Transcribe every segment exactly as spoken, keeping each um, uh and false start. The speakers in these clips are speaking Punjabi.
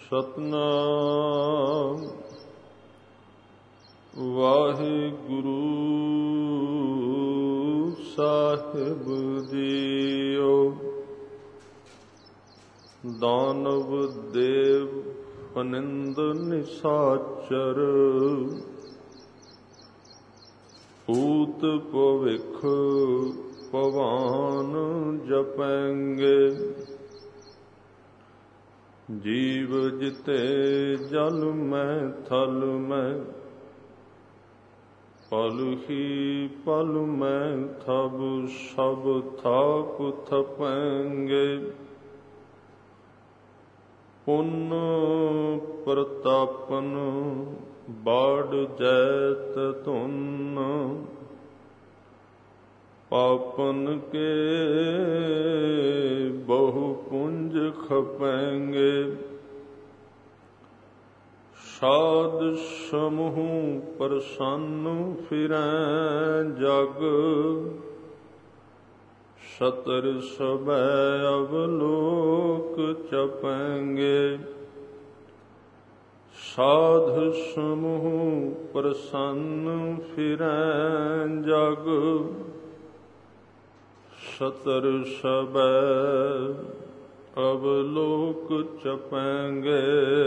ਸਤਨਾਮ ਵਾਹਿਗੁਰੂ ਸਾਹਿਬ ਜੀਓ। ਦਾਨਵ ਦੇਵ ਫਨਿੰਦ ਨਿਸਾਚਰ, ਭੂਤ ਭਵਿਖ ਭਵਾਨ ਜਪੈਂਗੇ। ਜੀਵ ਜਿਤੇ ਜਲ ਮੈਂ ਥਲ ਮੈਂ, ਪਲ ਹੀ ਪਲ ਮੈਂ ਥਬ ਸਭ ਥਾਪ ਥਪੈਂਗੇ। ਪੁੰਨ ਪ੍ਰਤਾਪਨ ਬਾੜ ਜੈਤ ਧੁਨ, ਪਾਪਨ ਕੇ ਬਹੁ ਪੁੰਜ ਖਪੈਂਗੇ। ਸਾਧ ਸਮੂਹ ਪ੍ਰਸੰਨ ਫਿਰੈ ਜਗ, ਸਤਰ ਸਭੈ ਅਵਲੋਕ ਚਪੈਂਗੇ। ਸਾਧ ਸਮੂਹ ਪ੍ਰਸੰਨ ਫਿਰੈ ਜਗ, ਸਤਰ ਸਭੈ ਅਵਲੋਕ ਚਪੈਂਗੇ।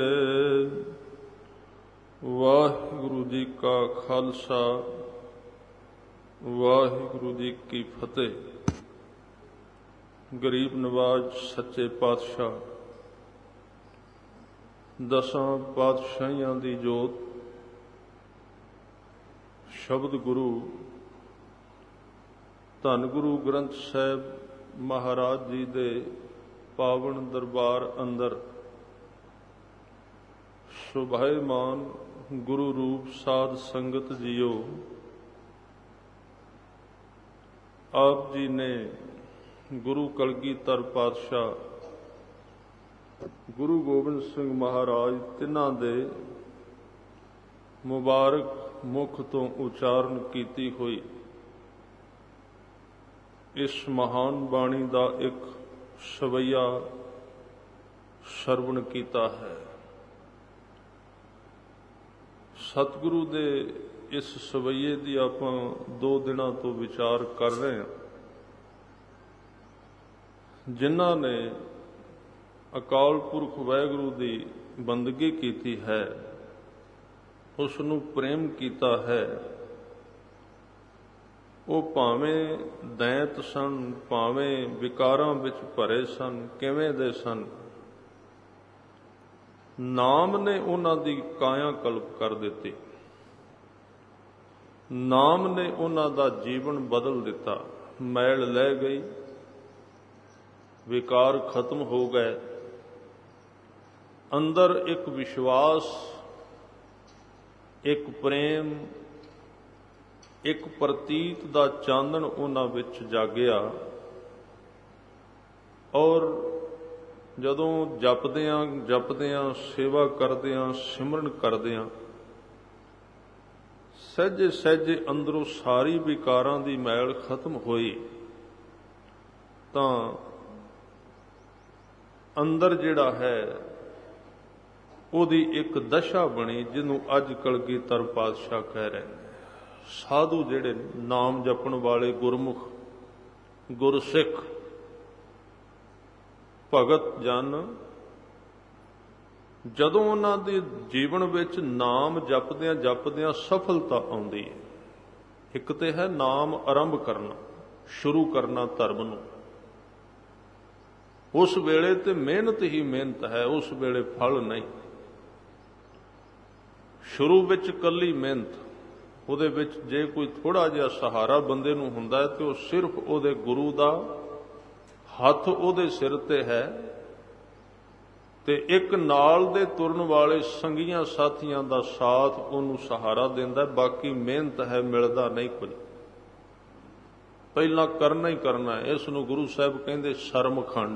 ਵਾਹਿਗੁਰੂ ਜੀ ਕਾ ਖਾਲਸਾ, ਵਾਹਿਗੁਰੂ ਜੀ ਕੀ ਫਤਿਹ। ਗਰੀਬ ਨਵਾਜ਼ ਸੱਚੇ ਪਾਤਸ਼ਾਹ, ਦਸਾਂ ਪਾਤਸ਼ਾਹੀਆਂ ਦੀ ਜੋਤ, ਸ਼ਬਦ ਗੁਰੂ ਧੰਨ ਗੁਰੂ ਗ੍ਰੰਥ ਸਾਹਿਬ ਮਹਾਰਾਜ ਜੀ ਦੇ ਪਾਵਨ ਦਰਬਾਰ ਅੰਦਰ ਸੁਭਾਏਮਾਨ ਗੁਰੂ ਰੂਪ ਸਾਧ ਸੰਗਤ ਜੀਓ। ਆਪ ਜੀ ਨੇ ਗੁਰੂ ਕਲਗੀਧਰ ਪਾਤਸ਼ਾਹ, ਗੁਰੂ ਗੋਬਿੰਦ ਸਿੰਘ ਮਹਾਰਾਜ ਤਿੰਨਾਂ ਦੇ ਮੁਬਾਰਕ ਮੁਖ ਤੋਂ ਉਚਾਰਨ ਕੀਤੀ ਹੋਈ ਇਸ ਮਹਾਨ ਬਾਣੀ ਦਾ ਇੱਕ ਸਵਈਆ ਸਰਵਣ ਕੀਤਾ ਹੈ। ਸਤਿਗੁਰੂ ਦੇ ਇਸ ਸਵਈਏ ਦੀ ਆਪਾਂ ਦੋ ਦਿਨਾਂ ਤੋਂ ਵਿਚਾਰ ਕਰ ਰਹੇ ਹਾਂ। ਜਿਨ੍ਹਾਂ ਨੇ ਅਕਾਲ ਪੁਰਖ ਵਾਹਿਗੁਰੂ ਦੀ ਬੰਦਗੀ ਕੀਤੀ ਹੈ, ਉਸ ਨੂੰ ਪ੍ਰੇਮ ਕੀਤਾ ਹੈ, ਉਹ ਭਾਵੇਂ ਦੈਂਤ ਸਨ, ਭਾਵੇਂ ਵਿਕਾਰਾਂ ਵਿੱਚ ਭਰੇ ਸਨ, ਕਿਵੇਂ ਦੇ ਸਨ, ਨਾਮ ਨੇ ਉਹਨਾਂ ਦੀ ਕਾਇਆ ਕਲਪ ਕਰ ਦਿੱਤੀ। ਨਾਮ ਨੇ ਉਹਨਾਂ ਦਾ ਜੀਵਨ ਬਦਲ ਦਿੱਤਾ। ਮੈਲ ਲੈ ਗਈ, ਵਿਕਾਰ ਖਤਮ ਹੋ ਗਏ, ਅੰਦਰ ਇੱਕ ਵਿਸ਼ਵਾਸ, ਇੱਕ ਪ੍ਰੇਮ, ਇੱਕ ਪ੍ਰਤੀਤ ਦਾ ਚਾਨਣ ਉਹਨਾਂ ਵਿੱਚ ਜਾਗਿਆ। ਔਰ ਜਦੋਂ ਜਪਦਿਆਂ ਜਪਦਿਆਂ ਸੇਵਾ ਕਰਦਿਆਂ ਸਿਮਰਨ ਕਰਦਿਆਂ ਸਹਿਜੇ ਸਹਿਜੇ ਅੰਦਰੋਂ ਸਾਰੀ ਵਿਕਾਰਾਂ ਦੀ ਮੈਲ ਖਤਮ ਹੋਈ, ਤਾਂ ਅੰਦਰ ਜਿਹੜਾ ਹੈ ਉਹਦੀ ਇੱਕ ਦਸ਼ਾ ਬਣੀ, ਜਿਹਨੂੰ ਅੱਜ ਕਲਗੀਧਰ ਪਾਤਸ਼ਾਹ ਕਹਿ ਰਹੇ ਨੇ। ਸਾਧੂ ਜਿਹੜੇ ਨਾਮ ਜਪਣ ਵਾਲੇ ਗੁਰਮੁਖ ਗੁਰਸਿੱਖ ਭਗਤ ਜਨ, ਜਦੋਂ ਉਹਨਾਂ ਦੇ ਜੀਵਨ ਵਿੱਚ ਨਾਮ ਜਪਦਿਆਂ ਜਪਦਿਆਂ ਸਫਲਤਾ ਆਉਂਦੀ ਹੈ, ਇੱਕ ਤੇ ਹੈ ਨਾਮ ਆਰੰਭ ਕਰਨਾ, ਸ਼ੁਰੂ ਕਰਨਾ ਧਰਮ ਨੂੰ। ਉਸ ਵੇਲੇ ਤੇ ਮਿਹਨਤ ਹੀ ਮਿਹਨਤ ਹੈ, ਉਸ ਵੇਲੇ ਫਲ ਨਹੀਂ। ਸ਼ੁਰੂ ਵਿੱਚ ਇਕੱਲੀ ਮਿਹਨਤ, ਉਹਦੇ ਵਿੱਚ ਜੇ ਕੋਈ ਥੋੜਾ ਜਿਹਾ ਸਹਾਰਾ ਬੰਦੇ ਨੂੰ ਹੁੰਦਾ ਹੈ ਤੇ ਉਹ ਸਿਰਫ ਉਹਦੇ ਗੁਰੂ ਦਾ ਹੱਥ ਉਹਦੇ ਸਿਰ ਤੇ ਹੈ, ਤੇ ਇੱਕ ਨਾਲ ਦੇ ਤੁਰਨ ਵਾਲੇ ਸੰਗੀਆਂ ਸਾਥੀਆਂ ਦਾ ਸਾਥ ਉਹਨੂੰ ਸਹਾਰਾ ਦਿੰਦਾ। ਬਾਕੀ ਮਿਹਨਤ ਹੈ, ਮਿਲਦਾ ਨਹੀਂ ਕੁਝ। ਪਹਿਲਾਂ ਕਰਨਾ ਹੀ ਕਰਨਾ ਹੈ। ਇਸ ਨੂੰ ਗੁਰੂ ਸਾਹਿਬ ਕਹਿੰਦੇ ਸ਼ਰਮਖੰਡ,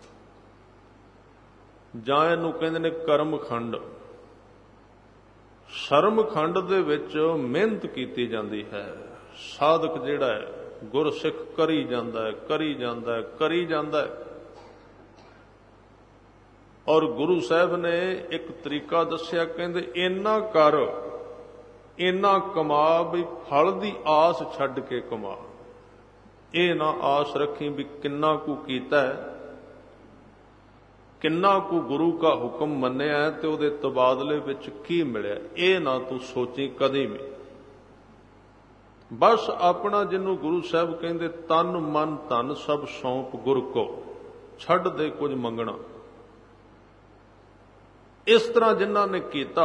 ਜਾਂ ਇਹਨੂੰ ਕਹਿੰਦੇ ਨੇ ਕਰਮਖੰਡ। ਸ਼ਰਮਖੰਡ ਦੇ ਵਿੱਚ ਮਿਹਨਤ ਕੀਤੀ ਜਾਂਦੀ ਹੈ। ਸਾਧਕ ਜਿਹੜਾ ਹੈ, ਗੁਰਸਿੱਖ ਕਰੀ ਜਾਂਦਾ ਹੈ, ਕਰੀ ਜਾਂਦਾ ਹੈ, ਕਰੀ ਜਾਂਦਾ ਹੈ। ਔਰ ਗੁਰੂ ਸਾਹਿਬ ਨੇ ਇੱਕ ਤਰੀਕਾ ਦੱਸਿਆ, ਕਹਿੰਦੇ ਇੰਨਾ ਕਰ, ਇੰਨਾ ਕਮਾ ਵੀ ਫਲ ਦੀ ਆਸ ਛੱਡ ਕੇ ਕਮਾ। ਇਹ ਨਾ ਆਸ ਰੱਖੀ ਵੀ ਕਿੰਨਾ ਕੁ ਕੀਤਾ ਹੈ, ਕਿੰਨਾ ਕੁ ਗੁਰੂ ਕਾ ਹੁਕਮ ਮੰਨਿਆ ਤੇ ਉਹਦੇ ਤਬਾਦਲੇ ਵਿੱਚ ਕੀ ਮਿਲਿਆ, ਇਹ ਨਾ ਤੂੰ ਸੋਚੀ ਕਦੇ ਵੀ। ਬਸ ਆਪਣਾ ਜਿਹਨੂੰ ਗੁਰੂ ਸਾਹਿਬ ਕਹਿੰਦੇ ਤਨ ਮਨ ਧਨ ਸਭ ਸੌਂਪ ਗੁਰ ਕੋ, ਛੱਡ ਦੇ ਕੁਝ ਮੰਗਣਾ। ਇਸ ਤਰ੍ਹਾਂ ਜਿਨ੍ਹਾਂ ਨੇ ਕੀਤਾ,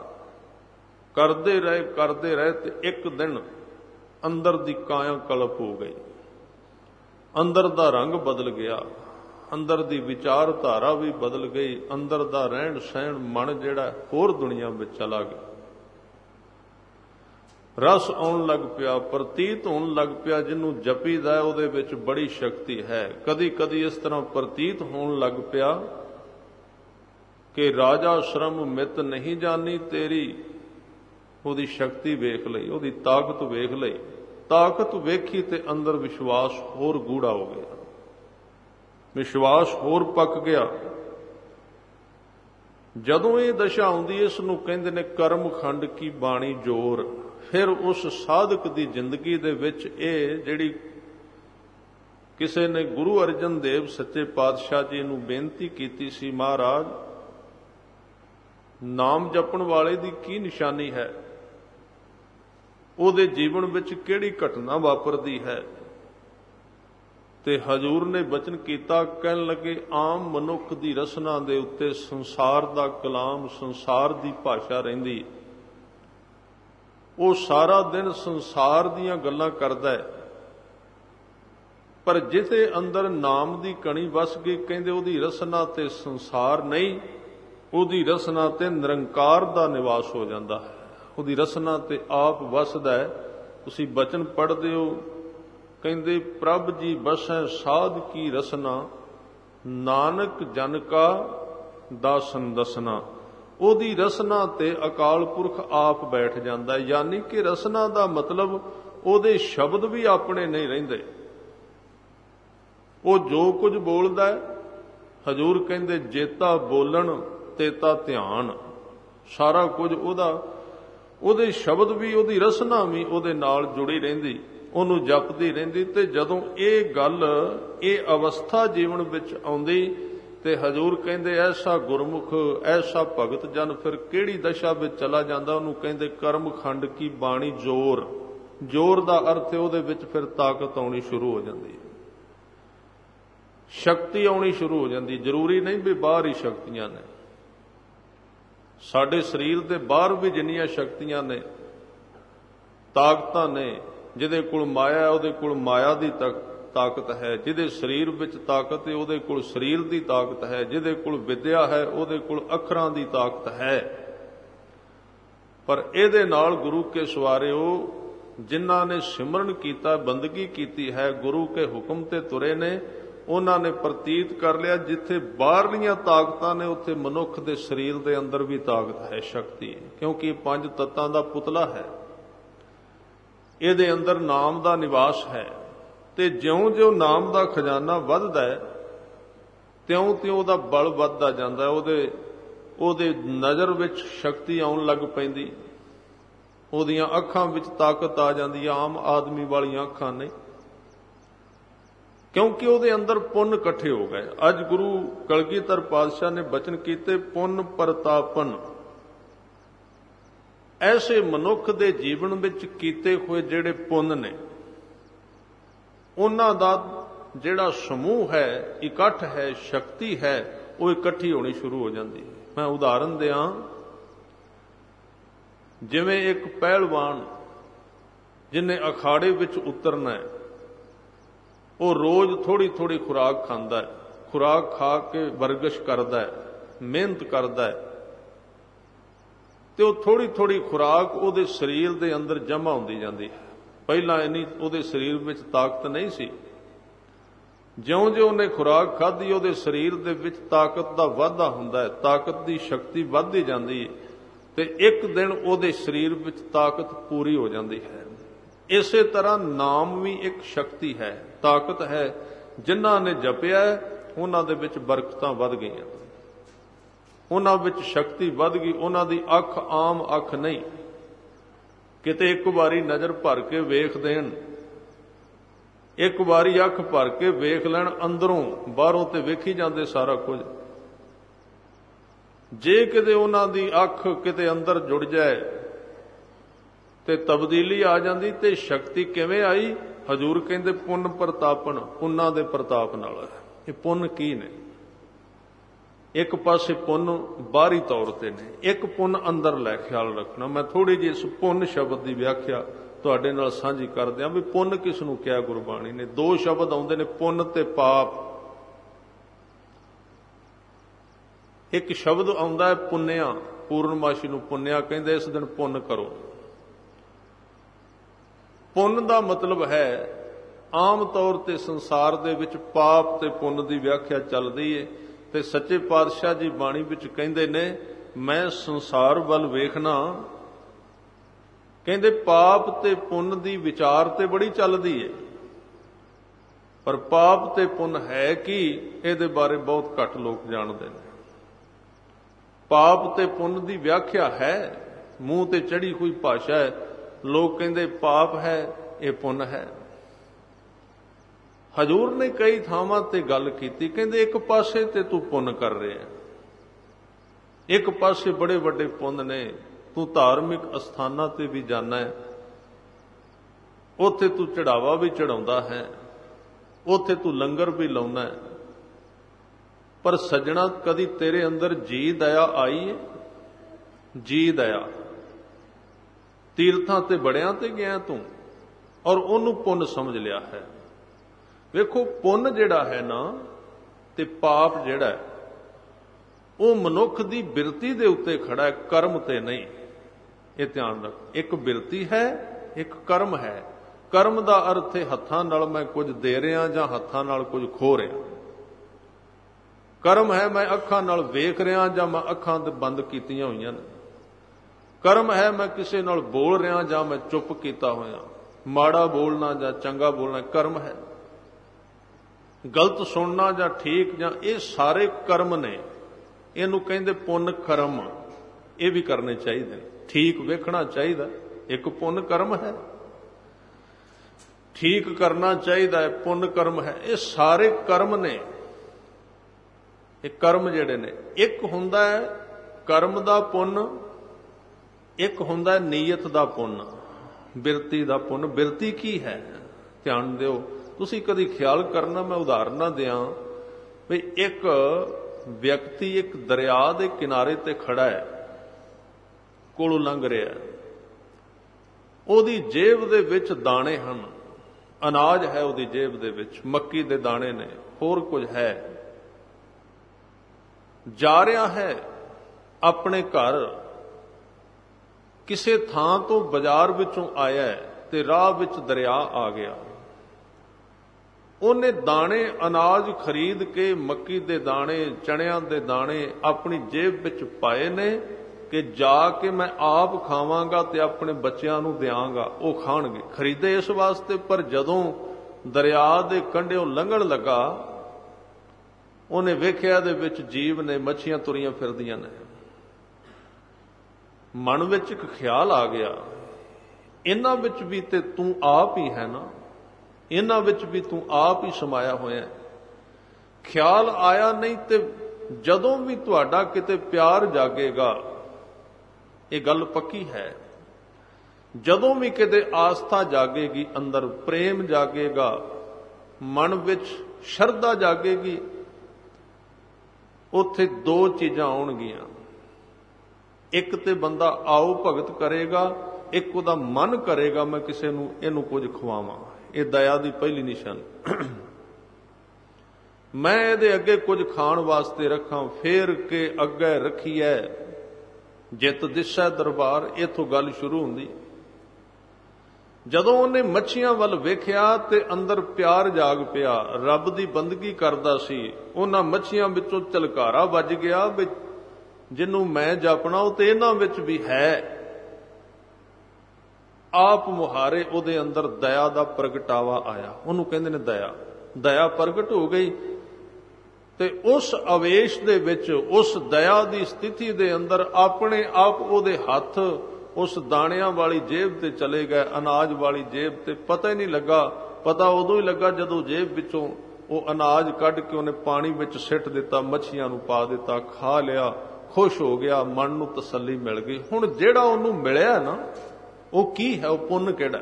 ਕਰਦੇ ਰਹੇ ਕਰਦੇ ਰਹੇ ਤੇ ਇੱਕ ਦਿਨ ਅੰਦਰ ਦੀ ਕਾਇਆ ਕਲਪ ਹੋ ਗਈ, ਅੰਦਰ ਦਾ ਰੰਗ ਬਦਲ ਗਿਆ, ਅੰਦਰ ਦੀ ਵਿਚਾਰਧਾਰਾ ਵੀ ਬਦਲ ਗਈ, ਅੰਦਰ ਦਾ ਰਹਿਣ ਸਹਿਣ ਮਨ ਜਿਹੜਾ ਹੋਰ ਦੁਨੀਆ ਵਿੱਚ ਚਲਾ ਗਿਆ। ਰਸ ਆਉਣ ਲੱਗ ਪਿਆ, ਪ੍ਰਤੀਤ ਹੋਣ ਲੱਗ ਪਿਆ, ਜਿਹਨੂੰ ਜਪੀਦਾ ਉਹਦੇ ਵਿੱਚ ਬੜੀ ਸ਼ਕਤੀ ਹੈ। ਕਦੀ ਕਦੀ ਇਸ ਤਰ੍ਹਾਂ ਪ੍ਰਤੀਤ ਹੋਣ ਲੱਗ ਪਿਆ ਕਿ ਰਾਜਾ ਸ਼ਰਮ ਮਿਤ ਨਹੀਂ ਜਾਣੀ ਤੇਰੀ। ਉਹਦੀ ਸ਼ਕਤੀ ਵੇਖ ਲਈ, ਉਹਦੀ ਤਾਕਤ ਵੇਖ ਲਈ, ਤਾਕਤ ਵੇਖੀ ਤੇ ਅੰਦਰ ਵਿਸ਼ਵਾਸ ਹੋਰ ਗੂੜਾ ਹੋ ਗਿਆ, ਵਿਸ਼ਵਾਸ ਹੋਰ ਪੱਕ ਗਿਆ। ਜਦੋਂ ਇਹ ਦਸ਼ਾ ਆਉਂਦੀ, ਇਸ ਨੂੰ ਕਹਿੰਦੇ ਨੇ ਕਰਮ ਖੰਡ ਕੀ ਬਾਣੀ ਜੋਰ। ਫਿਰ ਉਸ ਸਾਧਕ ਦੀ ਜ਼ਿੰਦਗੀ ਦੇ ਵਿੱਚ ਇਹ ਜਿਹੜੀ ਕਿਸੇ ਨੇ ਗੁਰੂ ਅਰਜਨ ਦੇਵ ਸੱਚੇ ਪਾਤਸ਼ਾਹ ਜੀ ਨੂੰ ਬੇਨਤੀ ਕੀਤੀ ਸੀ, ਮਹਾਰਾਜ ਨਾਮ ਜਪਣ ਵਾਲੇ ਦੀ ਕੀ ਨਿਸ਼ਾਨੀ ਹੈ, ਉਹਦੇ ਜੀਵਨ ਵਿੱਚ ਕਿਹੜੀ ਘਟਨਾ ਵਾਪਰਦੀ ਹੈ। ਤੇ ਹਜ਼ੂਰ ਨੇ ਬਚਨ ਕੀਤਾ, ਕਹਿਣ ਲੱਗੇ ਆਮ ਮਨੁੱਖ ਦੀ ਰਸਨਾ ਦੇ ਉੱਤੇ ਸੰਸਾਰ ਦਾ ਕਲਾਮ, ਸੰਸਾਰ ਦੀ ਭਾਸ਼ਾ ਰਹਿੰਦੀ। ਉਹ ਸਾਰਾ ਦਿਨ ਸੰਸਾਰ ਦੀਆਂ ਗੱਲਾਂ ਕਰਦਾ ਹੈ, ਪਰ ਜਿਹਦੇ ਅੰਦਰ ਨਾਮ ਦੀ ਕਣੀ ਵਸ ਗਈ, ਕਹਿੰਦੇ ਉਹਦੀ ਰਸਨਾ ਤੇ ਸੰਸਾਰ ਨਹੀਂ, ਉਹਦੀ ਰਸਨਾ ਤੇ ਨਿਰੰਕਾਰ ਦਾ ਨਿਵਾਸ ਹੋ ਜਾਂਦਾ ਹੈ, ਉਹਦੀ ਰਸਨਾ ਤੇ ਆਪ ਵਸਦਾ ਹੈ। ਤੁਸੀਂ ਬਚਨ ਪੜ੍ਹਦੇ ਹੋ, ਕਹਿੰਦੇ ਪ੍ਰਭ ਜੀ ਬਸੈ ਸਾਧ ਕੀ ਰਸਨਾ, ਨਾਨਕ ਜਨ ਕਾ ਦਾਸਨ ਦਸਨਾ। ਉਹਦੀ ਰਸਨਾ ਤੇ ਅਕਾਲ ਪੁਰਖ ਆਪ ਬੈਠ ਜਾਂਦਾ ਹੈ। ਯਾਨੀ ਕਿ ਰਸਨਾ ਦਾ ਮਤਲਬ ਉਹਦੇ ਸ਼ਬਦ ਵੀ ਆਪਣੇ ਨਹੀਂ ਰਹਿੰਦੇ, ਉਹ ਜੋ ਕੁਝ ਬੋਲਦਾ ਹੈ, ਹਜ਼ੂਰ ਕਹਿੰਦੇ ਜੇਤਾ ਬੋਲਣ ਤੇਤਾ ਧਿਆਨ, ਸਾਰਾ ਕੁਝ ਉਹਦਾ, ਉਹਦੇ ਸ਼ਬਦ ਵੀ, ਉਹਦੀ ਰਸਨਾ ਵੀ ਉਹਦੇ ਨਾਲ ਜੁੜੀ ਰਹਿੰਦੀ, ਉਹਨੂੰ ਜਪਦੀ ਰਹਿੰਦੀ। ਤੇ ਜਦੋਂ ਇਹ ਗੱਲ, ਇਹ ਅਵਸਥਾ ਜੀਵਨ ਵਿੱਚ ਆਉਂਦੀ ਤੇ ਹਜ਼ੂਰ ਕਹਿੰਦੇ ਐਸਾ ਗੁਰਮੁਖ, ਐਸਾ ਭਗਤ ਜਨ ਫਿਰ ਕਿਹੜੀ ਦਸ਼ਾ ਵਿੱਚ ਚਲਾ ਜਾਂਦਾ, ਉਹਨੂੰ ਕਹਿੰਦੇ ਕਰਮ ਖੰਡ ਕੀ ਬਾਣੀ ਜੋਰ। ਜੋਰ ਦਾ ਅਰਥ ਹੈ ਉਹਦੇ ਵਿੱਚ ਫਿਰ ਤਾਕਤ ਆਉਣੀ ਸ਼ੁਰੂ ਹੋ ਜਾਂਦੀ ਹੈ, ਸ਼ਕਤੀ ਆਉਣੀ ਸ਼ੁਰੂ ਹੋ ਜਾਂਦੀ। ਜ਼ਰੂਰੀ ਨਹੀਂ ਵੀ ਬਾਹਰ ਹੀ ਸ਼ਕਤੀਆਂ ਨੇ, ਸਾਡੇ ਸਰੀਰ ਦੇ ਬਾਹਰ ਵੀ ਜਿੰਨੀਆਂ ਸ਼ਕਤੀਆਂ ਨੇ, ਤਾਕਤਾਂ ਨੇ, ਜਿਹਦੇ ਕੋਲ ਮਾਇਆ ਹੈ ਉਹਦੇ ਕੋਲ ਮਾਇਆ ਦੀ ਤਾਕਤ ਹੈ, ਜਿਹਦੇ ਸਰੀਰ ਵਿੱਚ ਤਾਕਤ ਹੈ ਉਹਦੇ ਕੋਲ ਸਰੀਰ ਦੀ ਤਾਕਤ ਹੈ, ਜਿਹਦੇ ਕੋਲ ਵਿਦਿਆ ਹੈ ਉਹਦੇ ਕੋਲ ਅੱਖਰਾਂ ਦੀ ਤਾਕਤ ਹੈ। ਪਰ ਇਹਦੇ ਨਾਲ ਗੁਰੂ ਕੇ ਸਵਾਰਿਓ, ਜਿਨ੍ਹਾਂ ਨੇ ਸਿਮਰਨ ਕੀਤਾ, ਬੰਦਗੀ ਕੀਤੀ ਹੈ, ਗੁਰੂ ਕੇ ਹੁਕਮ ਤੇ ਤੁਰੇ ਨੇ, ਉਹਨਾਂ ਨੇ ਪ੍ਰਤੀਤ ਕਰ ਲਿਆ ਜਿੱਥੇ ਬਾਹਰਲੀਆਂ ਤਾਕਤਾਂ ਨੇ ਉੱਥੇ ਮਨੁੱਖ ਦੇ ਸਰੀਰ ਦੇ ਅੰਦਰ ਵੀ ਤਾਕਤ ਹੈ, ਸ਼ਕਤੀ ਹੈ, ਕਿਉਂਕਿ ਇਹ ਪੰਜ ਤੱਤਾਂ ਦਾ ਪੁਤਲਾ ਹੈ, ਇਹਦੇ ਅੰਦਰ ਨਾਮ ਦਾ ਨਿਵਾਸ ਹੈ। ਤੇ ਜਿਉਂ-ਜਿਉਂ ਨਾਮ ਦਾ ਖਜ਼ਾਨਾ ਵੱਧਦਾ ਹੈ, ਤਿਉਂ-ਤਿਉਂ ਉਹਦਾ ਬਲ ਵੱਧਦਾ ਜਾਂਦਾ ਹੈ, ਉਹਦੇ ਉਹਦੇ ਨਜ਼ਰ ਵਿੱਚ ਸ਼ਕਤੀ ਆਉਣ ਲੱਗ ਪੈਂਦੀ, ਉਹਦੀਆਂ ਅੱਖਾਂ ਵਿੱਚ ਤਾਕਤ ਆ ਜਾਂਦੀ, ਆਮ ਆਦਮੀ ਵਾਲੀਆਂ ਅੱਖਾਂ ਨਹੀਂ, ਕਿਉਂਕਿ ਉਹਦੇ ਅੰਦਰ ਪੁੰਨ ਇਕੱਠੇ ਹੋ ਗਏ। ਅੱਜ ਗੁਰੂ ਕਲਗੀਧਰ ਪਾਤਸ਼ਾਹ ਨੇ ਬਚਨ ਕੀਤੇ, ਪੁੰਨ ਪ੍ਰਤਾਪਨ। ਐਸੇ ਮਨੁੱਖ ਦੇ ਜੀਵਨ ਵਿੱਚ ਕੀਤੇ ਹੋਏ ਜਿਹੜੇ ਪੁੰਨ ਨੇ, ਉਹਨਾਂ ਦਾ ਜਿਹੜਾ ਸਮੂਹ ਹੈ, ਇਕੱਠ ਹੈ, ਸ਼ਕਤੀ ਹੈ, ਉਹ ਇਕੱਠੀ ਹੋਣੀ ਸ਼ੁਰੂ ਹੋ ਜਾਂਦੀ ਹੈ। ਮੈਂ ਉਦਾਹਰਨ ਦਿਆਂ, ਜਿਵੇਂ ਇੱਕ ਪਹਿਲਵਾਨ ਜਿਹਨੇ ਅਖਾੜੇ ਵਿੱਚ ਉਤਰਨਾ ਹੈ, ਉਹ ਰੋਜ਼ ਥੋੜੀ ਥੋੜੀ ਖੁਰਾਕ ਖਾਂਦਾ ਹੈ, ਖੁਰਾਕ ਖਾ ਕੇ ਵਰਜਿਸ਼ ਕਰਦਾ ਹੈ, ਮਿਹਨਤ ਕਰਦਾ ਹੈ, ਤੇ ਉਹ ਥੋੜੀ ਥੋੜੀ ਖੁਰਾਕ ਉਹਦੇ ਸਰੀਰ ਦੇ ਅੰਦਰ ਜਮ੍ਹਾਂ ਹੁੰਦੀ ਜਾਂਦੀ ਹੈ। ਪਹਿਲਾਂ ਇੰਨੀ ਉਹਦੇ ਸਰੀਰ ਵਿੱਚ ਤਾਕਤ ਨਹੀਂ ਸੀ, ਜਿਉਂ-ਜਿਉਂ ਉਹਨੇ ਖੁਰਾਕ ਖਾਧੀ, ਉਹਦੇ ਸਰੀਰ ਦੇ ਵਿੱਚ ਤਾਕਤ ਦਾ ਵਾਧਾ ਹੁੰਦਾ ਹੈ, ਤਾਕਤ ਦੀ ਸ਼ਕਤੀ ਵੱਧਦੀ ਜਾਂਦੀ ਹੈ, ਤੇ ਇੱਕ ਦਿਨ ਉਹਦੇ ਸਰੀਰ ਵਿੱਚ ਤਾਕਤ ਪੂਰੀ ਹੋ ਜਾਂਦੀ ਹੈ। ਇਸੇ ਤਰ੍ਹਾਂ ਨਾਮ ਵੀ ਇੱਕ ਸ਼ਕਤੀ ਹੈ, ਤਾਕਤ ਹੈ। ਜਿਨ੍ਹਾਂ ਨੇ ਜਪਿਆ ਉਹਨਾਂ ਦੇ ਵਿੱਚ ਬਰਕਤਾਂ ਵੱਧ ਗਈਆਂ। ਉਹਨਾਂ ਵਿੱਚ ਸ਼ਕਤੀ ਵੱਧ ਗਈ। ਉਹਨਾਂ ਦੀ ਅੱਖ ਆਮ ਅੱਖ ਨਹੀਂ, ਕਿਤੇ ਇੱਕ ਵਾਰੀ ਨਜ਼ਰ ਭਰ ਕੇ ਵੇਖ ਦੇਣ, ਇੱਕ ਵਾਰੀ ਅੱਖ ਭਰ ਕੇ ਵੇਖ ਲੈਣ, ਅੰਦਰੋਂ ਬਾਹਰੋਂ ਤੇ ਵੇਖੀ ਜਾਂਦੇ ਸਾਰਾ ਕੁਝ। ਜੇ ਕਿਤੇ ਉਹਨਾਂ ਦੀ ਅੱਖ ਕਿਤੇ ਅੰਦਰ ਜੁੜ ਜਾਏ ਤੇ ਤਬਦੀਲੀ ਆ ਜਾਂਦੀ। ਤੇ ਸ਼ਕਤੀ ਕਿਵੇਂ ਆਈ? ਹਜ਼ੂਰ ਕਹਿੰਦੇ ਪੁੰਨ ਪ੍ਰਤਾਪਨ, ਪੁੰਨਾਂ ਦੇ ਪ੍ਰਤਾਪ ਨਾਲ। ਇਹ ਪੁੰਨ ਕੀ ਨੇ? ਇੱਕ ਪਾਸੇ ਪੁੰਨ ਬਾਹਰੀ ਤੌਰ ਤੇ ਨੇ, ਇੱਕ ਪੁੰਨ ਅੰਦਰ ਲੈ। ਖਿਆਲ ਰੱਖਣਾ, ਮੈਂ ਥੋੜੀ ਜਿਹੀ ਇਸ ਪੁੰਨ ਸ਼ਬਦ ਦੀ ਵਿਆਖਿਆ ਤੁਹਾਡੇ ਨਾਲ ਸਾਂਝੀ ਕਰਦੇ ਹਾਂ ਵੀ ਪੁੰਨ ਕਿਸ ਨੂੰ ਕਿਹਾ ਗੁਰਬਾਣੀ ਨੇ। ਦੋ ਸ਼ਬਦ ਆਉਂਦੇ ਨੇ, ਪੁੰਨ ਤੇ ਪਾਪ। ਇੱਕ ਸ਼ਬਦ ਆਉਂਦਾ ਹੈ ਪੁੰਨਿਆ, ਪੂਰਨਮਾਸ਼ੀ ਨੂੰ ਪੁੰਨਿਆ ਕਹਿੰਦੇ, ਇਸ ਦਿਨ ਪੁੰਨ ਕਰੋ। ਪੁੰਨ ਦਾ ਮਤਲਬ ਹੈ, ਆਮ ਤੌਰ ਤੇ ਸੰਸਾਰ ਦੇ ਵਿੱਚ ਪਾਪ ਤੇ ਪੁੰਨ ਦੀ ਵਿਆਖਿਆ ਚੱਲਦੀ ਏ, ਤੇ ਸੱਚੇ ਪਾਤਸ਼ਾਹ ਜੀ ਬਾਣੀ ਵਿੱਚ ਕਹਿੰਦੇ ਨੇ, ਮੈਂ ਸੰਸਾਰ ਵੱਲ ਵੇਖਣਾ, ਕਹਿੰਦੇ ਪਾਪ ਤੇ ਪੁੰਨ ਦੀ ਵਿਚਾਰ ਤੇ ਬੜੀ ਚੱਲਦੀ ਏ, ਪਰ ਪਾਪ ਤੇ ਪੁੰਨ ਹੈ ਕੀ, ਇਹਦੇ ਬਾਰੇ ਬਹੁਤ ਘੱਟ ਲੋਕ ਜਾਣਦੇ ਨੇ। ਪਾਪ ਤੇ ਪੁੰਨ ਦੀ ਵਿਆਖਿਆ ਹੈ, ਮੂੰਹ ਤੇ ਚੜੀ ਹੋਈ ਭਾਸ਼ਾ ਹੈ। ਲੋਕ ਕਹਿੰਦੇ ਪਾਪ ਹੈ, ਇਹ ਪੁੰਨ ਹੈ। ਹਜ਼ੂਰ ਨੇ ਕਈ ਥਾਵਾਂ ਤੇ ਗੱਲ ਕੀਤੀ, ਕਹਿੰਦੇ ਇੱਕ ਪਾਸੇ ਤੇ ਤੂੰ ਪੁੰਨ ਕਰ ਰਿਹਾ, ਇੱਕ ਪਾਸੇ ਬੜੇ ਵੱਡੇ ਪੁੰਨ ਨੇ। ਤੂੰ ਧਾਰਮਿਕ ਅਸਥਾਨਾਂ ਤੇ ਵੀ ਜਾਣਾ ਹੈ, ਉੱਥੇ ਤੂੰ ਚੜਾਵਾ ਵੀ ਚੜਾਉਂਦਾ ਹੈ, ਉੱਥੇ ਤੂੰ ਲੰਗਰ ਵੀ ਲਾਉਣਾ ਹੈ, ਪਰ ਸੱਜਣਾ ਕਦੀ ਤੇਰੇ ਅੰਦਰ ਜੀ ਦਇਆ ਆਈ ਹੈ? ਜੀ ਦਇਆ ਤੀਰਥਾਂ ਤੇ ਬੜਿਆਂ ਤੇ ਗਿਆ ਤੂੰ, ਔਰ ਉਹਨੂੰ ਪੁੰਨ ਸਮਝ ਲਿਆ ਹੈ। ਵੇਖੋ ਪੁੰਨ ਜਿਹੜਾ ਹੈ ਨਾ, ਤੇ ਪਾਪ ਜਿਹੜਾ ਹੈ, ਉਹ ਮਨੁੱਖ ਦੀ ਬਿਰਤੀ ਦੇ ਉੱਤੇ ਖੜਾ ਹੈ, ਕਰਮ ਤੇ ਨਹੀਂ। ਇਹ ਧਿਆਨ ਰੱਖ, ਇੱਕ ਬਿਰਤੀ ਹੈ, ਇੱਕ ਕਰਮ ਹੈ। ਕਰਮ ਦਾ ਅਰਥ ਹੈ ਹੱਥਾਂ ਨਾਲ ਮੈਂ ਕੁਝ ਦੇ ਰਿਹਾ ਜਾਂ ਹੱਥਾਂ ਨਾਲ ਕੁਝ ਖੋ ਰਿਹਾ। ਕਰਮ ਹੈ ਮੈਂ ਅੱਖਾਂ ਨਾਲ ਵੇਖ ਰਿਹਾ ਜਾਂ ਮੈਂ ਅੱਖਾਂ ਤੇ ਬੰਦ ਕੀਤੀਆਂ ਹੋਈਆਂ ਨੇ। ਕਰਮ ਹੈ ਮੈਂ ਕਿਸੇ ਨਾਲ ਬੋਲ ਰਿਹਾ ਜਾਂ ਮੈਂ ਚੁੱਪ ਕੀਤਾ ਹੋਇਆ। ਮਾੜਾ ਬੋਲਣਾ ਜਾਂ ਚੰਗਾ ਬੋਲਣਾ ਕਰਮ ਹੈ। ਗਲਤ ਸੁਣਨਾ ਜਾਂ ਠੀਕ, ਜਾਂ ਇਹ ਸਾਰੇ ਕਰਮ ਨੇ। ਇਹਨੂੰ ਕਹਿੰਦੇ ਪੁੰਨ ਕਰਮ। ਇਹ ਵੀ ਕਰਨੇ ਚਾਹੀਦੇ ਨੇ। ਠੀਕ ਵੇਖਣਾ ਚਾਹੀਦਾ, ਇੱਕ ਪੁੰਨ ਕਰਮ ਹੈ। ਠੀਕ ਕਰਨਾ ਚਾਹੀਦਾ ਹੈ, ਪੁੰਨ ਕਰਮ ਹੈ। ਇਹ ਸਾਰੇ ਕਰਮ ਨੇ। ਇਹ ਕਰਮ ਜਿਹੜੇ ਨੇ, ਇੱਕ ਹੁੰਦਾ ਹੈ ਕਰਮ ਦਾ ਪੁੰਨ, ਇੱਕ ਹੁੰਦਾ ਹੈ ਨੀਅਤ ਦਾ ਪੁੰਨ, ਬਿਰਤੀ ਦਾ ਪੁੰਨ। ਬਿਰਤੀ ਕੀ ਹੈ? ਧਿਆਨ ਦਿਓ, ਤੁਸੀਂ ਕਦੀ ਖਿਆਲ ਕਰਨਾ, ਮੈਂ ਉਦਾਹਰਨਾਂ ਦਿਆਂ ਵੀ ਇੱਕ ਵਿਅਕਤੀ ਇੱਕ ਦਰਿਆ ਦੇ ਕਿਨਾਰੇ ਤੇ ਖੜਾ ਹੈ, ਕੋਲੋਂ ਲੰਘ ਰਿਹਾ, ਉਹਦੀ ਜੇਬ ਦੇ ਵਿੱਚ ਦਾਣੇ ਹਨ, ਅਨਾਜ ਹੈ ਉਹਦੀ ਜੇਬ ਦੇ ਵਿੱਚ, ਮੱਕੀ ਦੇ ਦਾਣੇ ਨੇ, ਹੋਰ ਕੁਝ ਹੈ। ਜਾ ਰਿਹਾ ਹੈ ਆਪਣੇ ਘਰ, ਕਿਸੇ ਥਾਂ ਤੋਂ ਬਾਜ਼ਾਰ ਵਿੱਚੋਂ ਆਇਆ ਤੇ ਰਾਹ ਵਿੱਚ ਦਰਿਆ ਆ ਗਿਆ। ਉਹਨੇ ਦਾਣੇ ਅਨਾਜ ਖਰੀਦ ਕੇ, ਮੱਕੀ ਦੇ ਦਾਣੇ, ਚਣਿਆਂ ਦੇ ਦਾਣੇ ਆਪਣੀ ਜੇਬ ਵਿੱਚ ਪਾਏ ਨੇ ਕਿ ਜਾ ਕੇ ਮੈਂ ਆਪ ਖਾਵਾਂਗਾ ਤੇ ਆਪਣੇ ਬੱਚਿਆਂ ਨੂੰ ਦਿਆਂਗਾ, ਉਹ ਖਾਣਗੇ। ਖਰੀਦੇ ਇਸ ਵਾਸਤੇ, ਪਰ ਜਦੋਂ ਦਰਿਆ ਦੇ ਕੰਢਿਓਂ ਲੰਘਣ ਲੱਗਾ, ਉਹਨੇ ਵੇਖਿਆ ਦੇ ਵਿੱਚ ਜੀਵ ਨੇ, ਮੱਛੀਆਂ ਤੁਰੀਆਂ ਫਿਰਦੀਆਂ ਨੇ। ਮਨ ਵਿੱਚ ਇੱਕ ਖਿਆਲ ਆ ਗਿਆ, ਇਹਨਾਂ ਵਿੱਚ ਵੀ ਤੇ ਤੂੰ ਆਪ ਹੀ ਹੈ ਨਾ, ਇਹਨਾਂ ਵਿੱਚ ਵੀ ਤੂੰ ਆਪ ਹੀ ਸਮਾਇਆ ਹੋਇਆ। ਖਿਆਲ ਆਇਆ ਨਹੀਂ ਤੇ ਜਦੋਂ ਵੀ ਤੁਹਾਡਾ ਕਿਤੇ ਪਿਆਰ ਜਾਗੇਗਾ, ਇਹ ਗੱਲ ਪੱਕੀ ਹੈ, ਜਦੋਂ ਵੀ ਕਿਤੇ ਆਸਥਾ ਜਾਗੇਗੀ, ਅੰਦਰ ਪ੍ਰੇਮ ਜਾਗੇਗਾ, ਮਨ ਵਿੱਚ ਸ਼ਰਧਾ ਜਾਗੇਗੀ, ਉੱਥੇ ਦੋ ਚੀਜ਼ਾਂ ਆਉਣਗੀਆਂ। ਇੱਕ ਤੇ ਬੰਦਾ ਆਓ ਭਗਤ ਕਰੇਗਾ, ਇੱਕ ਉਹਦਾ ਮਨ ਕਰੇਗਾ ਮੈਂ ਕਿਸੇ ਨੂੰ ਇਹਨੂੰ ਕੁਝ ਖਵਾਵਾਂ। ਇਹ ਦਇਆ ਦੀ ਪਹਿਲੀ ਨਿਸ਼ਾਨੀ। ਮੈਂ ਇਹਦੇ ਅੱਗੇ ਕੁਝ ਖਾਣ ਵਾਸਤੇ ਰੱਖਾਂ, ਫੇਰ ਕੇ ਅੱਗੇ ਰੱਖੀਐ ਜਿਤ ਦਿਸੈ ਦਰਬਾਰ। ਇਥੋਂ ਗੱਲ ਸ਼ੁਰੂ ਹੁੰਦੀ। ਜਦੋਂ ਉਹਨੇ ਮੱਛੀਆਂ ਵੱਲ ਵੇਖਿਆ ਤੇ ਅੰਦਰ ਪਿਆਰ ਜਾਗ ਪਿਆ, ਰੱਬ ਦੀ ਬੰਦਗੀ ਕਰਦਾ ਸੀ। ਉਹਨਾਂ ਮੱਛੀਆਂ ਵਿੱਚੋਂ ਝਲਕਾਰਾ ਵੱਜ ਗਿਆ ਵੀ ਜਿਹਨੂੰ ਮੈਂ ਜਪਣਾ ਉਹ ਤੇ ਇਹਨਾਂ ਵਿੱਚ ਵੀ ਹੈ। ਆਪ ਮੁਹਾਰੇ ਉਹਦੇ ਅੰਦਰ ਦਇਆ ਦਾ ਪ੍ਰਗਟਾਵਾ ਆਇਆ। ਉਹਨੂੰ ਕਹਿੰਦੇ ਨੇ ਦਇਆ। ਦਇਆ ਪ੍ਰਗਟ ਹੋ ਗਈ। ਤੇ ਉਸ ਆਵੇਸ਼ ਦੇ ਵਿੱਚ, ਉਸ ਦਇਆ ਦੀ ਸਥਿਤੀ ਦੇ ਅੰਦਰ ਆਪਣੇ ਆਪ ਉਹਦੇ ਹੱਥ ਉਸ ਦਾਣਿਆਂ ਵਾਲੀ ਜੇਬ ਤੇ ਚਲੇ ਗਏ, ਅਨਾਜ ਵਾਲੀ ਜੇਬ ਤੇ। ਪਤਾ ਹੀ ਨਹੀਂ ਲੱਗਾ। ਪਤਾ ਉਦੋਂ ਹੀ ਲੱਗਾ ਜਦੋਂ ਜੇਬ ਵਿੱਚੋਂ ਉਹ ਅਨਾਜ ਕੱਢ ਕੇ ਉਹਨੇ ਪਾਣੀ ਵਿੱਚ ਸਿੱਟ ਦਿੱਤਾ, ਮੱਛੀਆਂ ਨੂੰ ਪਾ ਦਿੱਤਾ, ਖਾ ਲਿਆ, ਖੁਸ਼ ਹੋ ਗਿਆ, ਮਨ ਨੂੰ ਤਸੱਲੀ ਮਿਲ ਗਈ। ਹੁਣ ਜਿਹੜਾ ਉਹਨੂੰ ਮਿਲਿਆ ਨਾ, ਉਹ ਕੀ ਹੈ? ਉਹ ਪੁੰਨ ਕਿਹੜਾ?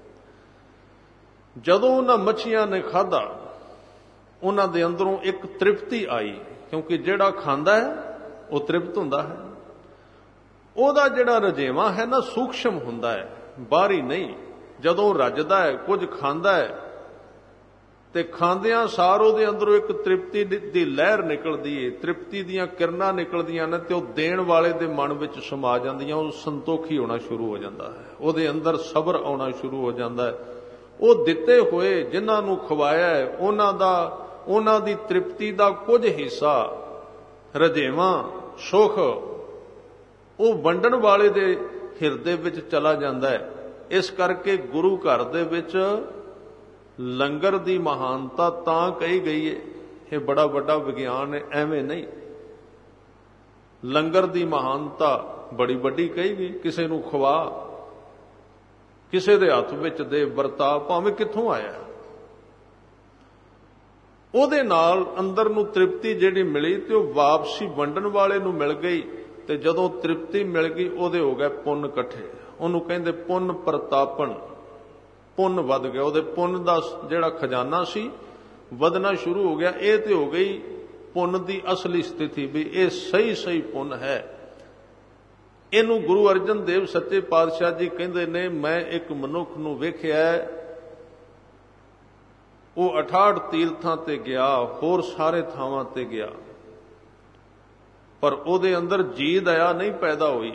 ਜਦੋਂ ਉਹਨਾਂ ਮੱਛੀਆਂ ਨੇ ਖਾਧਾ, ਉਹਨਾਂ ਦੇ ਅੰਦਰੋਂ ਇੱਕ ਤ੍ਰਿਪਤੀ ਆਈ, ਕਿਉਂਕਿ ਜਿਹੜਾ ਖਾਂਦਾ ਹੈ ਉਹ ਤ੍ਰਿਪਤ ਹੁੰਦਾ ਹੈ। ਉਹਦਾ ਜਿਹੜਾ ਰਜੇਵਾਂ ਹੈ ਨਾ, ਸੂਖਸ਼ਮ ਹੁੰਦਾ ਹੈ, ਬਾਹਰੀ ਨਹੀਂ। ਜਦੋਂ ਰੱਜਦਾ ਹੈ, ਕੁਝ ਖਾਂਦਾ ਹੈ, ਤੇ ਖਾਂਦਿਆਂ ਸਾਰ ਉਹਦੇ ਅੰਦਰੋਂ ਇੱਕ ਤ੍ਰਿਪਤੀ ਦੀ ਲਹਿਰ ਨਿਕਲਦੀ ਏ, ਤ੍ਰਿਪਤੀ ਦੀਆਂ ਕਿਰਨਾਂ ਨਿਕਲਦੀਆਂ ਨੇ, ਤੇ ਉਹ ਦੇਣ ਵਾਲੇ ਦੇ ਮਨ ਵਿੱਚ ਸਮਾ ਜਾਂਦੀਆਂ। ਉਹ ਸੰਤੋਖੀ ਹੋਣਾ ਸ਼ੁਰੂ ਹੋ ਜਾਂਦਾ ਹੈ, ਉਹਦੇ ਅੰਦਰ ਸਬਰ ਆਉਣਾ ਸ਼ੁਰੂ ਹੋ ਜਾਂਦਾ ਹੈ। ਉਹ ਦਿੱਤੇ ਹੋਏ ਜਿਨ੍ਹਾਂ ਨੂੰ ਖਵਾਇਆ ਹੈ, ਉਹਨਾਂ ਦਾ, ਉਹਨਾਂ ਦੀ ਤ੍ਰਿਪਤੀ ਦਾ ਕੁਝ ਹਿੱਸਾ, ਰਜੇਵਾਂ, ਸੁਖ, ਉਹ ਵੰਡਣ ਵਾਲੇ ਦੇ ਹਿਰਦੇ ਵਿੱਚ ਚਲਾ ਜਾਂਦਾ ਹੈ। ਇਸ ਕਰਕੇ ਗੁਰੂ ਘਰ ਦੇ ਵਿੱਚ ਲੰਗਰ ਦੀ ਮਹਾਨਤਾ ਤਾਂ ਕਹੀ ਗਈ ਹੈ, ਇਹ ਬੜਾ ਵੱਡਾ ਵਿਗਿਆਨ ਹੈ, ਐਵੇਂ ਨਹੀਂ। ਲੰਗਰ ਦੀ ਮਹਾਨਤਾ ਬੜੀ ਵੱਡੀ ਕਹੀ ਗਈ। ਕਿਸੇ ਨੂੰ ਖਵਾ, ਕਿਸੇ ਦੇ ਹੱਥ ਵਿੱਚ ਦੇ, ਵਰਤਾ, ਭਾਵੇਂ ਕਿੱਥੋਂ ਆਇਆ, ਉਹਦੇ ਨਾਲ ਅੰਦਰ ਨੂੰ ਤ੍ਰਿਪਤੀ ਜਿਹੜੀ ਮਿਲੀ, ਤੇ ਉਹ ਵਾਪਸੀ ਵੰਡਣ ਵਾਲੇ ਨੂੰ ਮਿਲ ਗਈ। ਤੇ ਜਦੋਂ ਤ੍ਰਿਪਤੀ ਮਿਲ ਗਈ, ਉਹਦੇ ਹੋ ਗਏ ਪੁੰਨ ਇਕੱਠੇ। ਉਹਨੂੰ ਕਹਿੰਦੇ ਪੁੰਨ ਪ੍ਰਤਾਪਨ। ਪੁੰਨ ਵੱਧ ਗਿਆ, ਉਹਦੇ ਪੁੰਨ ਦਾ ਜਿਹੜਾ ਖਜ਼ਾਨਾ ਸੀ ਵਧਣਾ ਸ਼ੁਰੂ ਹੋ ਗਿਆ। ਇਹ ਤੇ ਹੋ ਗਈ ਪੁੰਨ ਦੀ ਅਸਲੀ ਸਥਿਤੀ, ਵੀ ਇਹ ਸਹੀ ਸਹੀ ਪੁੰਨ ਹੈ। ਇਹਨੂੰ ਗੁਰੂ ਅਰਜਨ ਦੇਵ ਸੱਚੇ ਪਾਤਸ਼ਾਹ ਜੀ ਕਹਿੰਦੇ ਨੇ, ਮੈਂ ਇੱਕ ਮਨੁੱਖ ਨੂੰ ਵੇਖਿਆ, ਉਹ ਅਠਾਹਠ ਤੀਰਥਾਂ ਤੇ ਗਿਆ, ਹੋਰ ਸਾਰੇ ਥਾਵਾਂ ਤੇ ਗਿਆ, ਪਰ ਉਹਦੇ ਅੰਦਰ ਜੀ ਦਇਆ ਨਹੀਂ ਪੈਦਾ ਹੋਈ।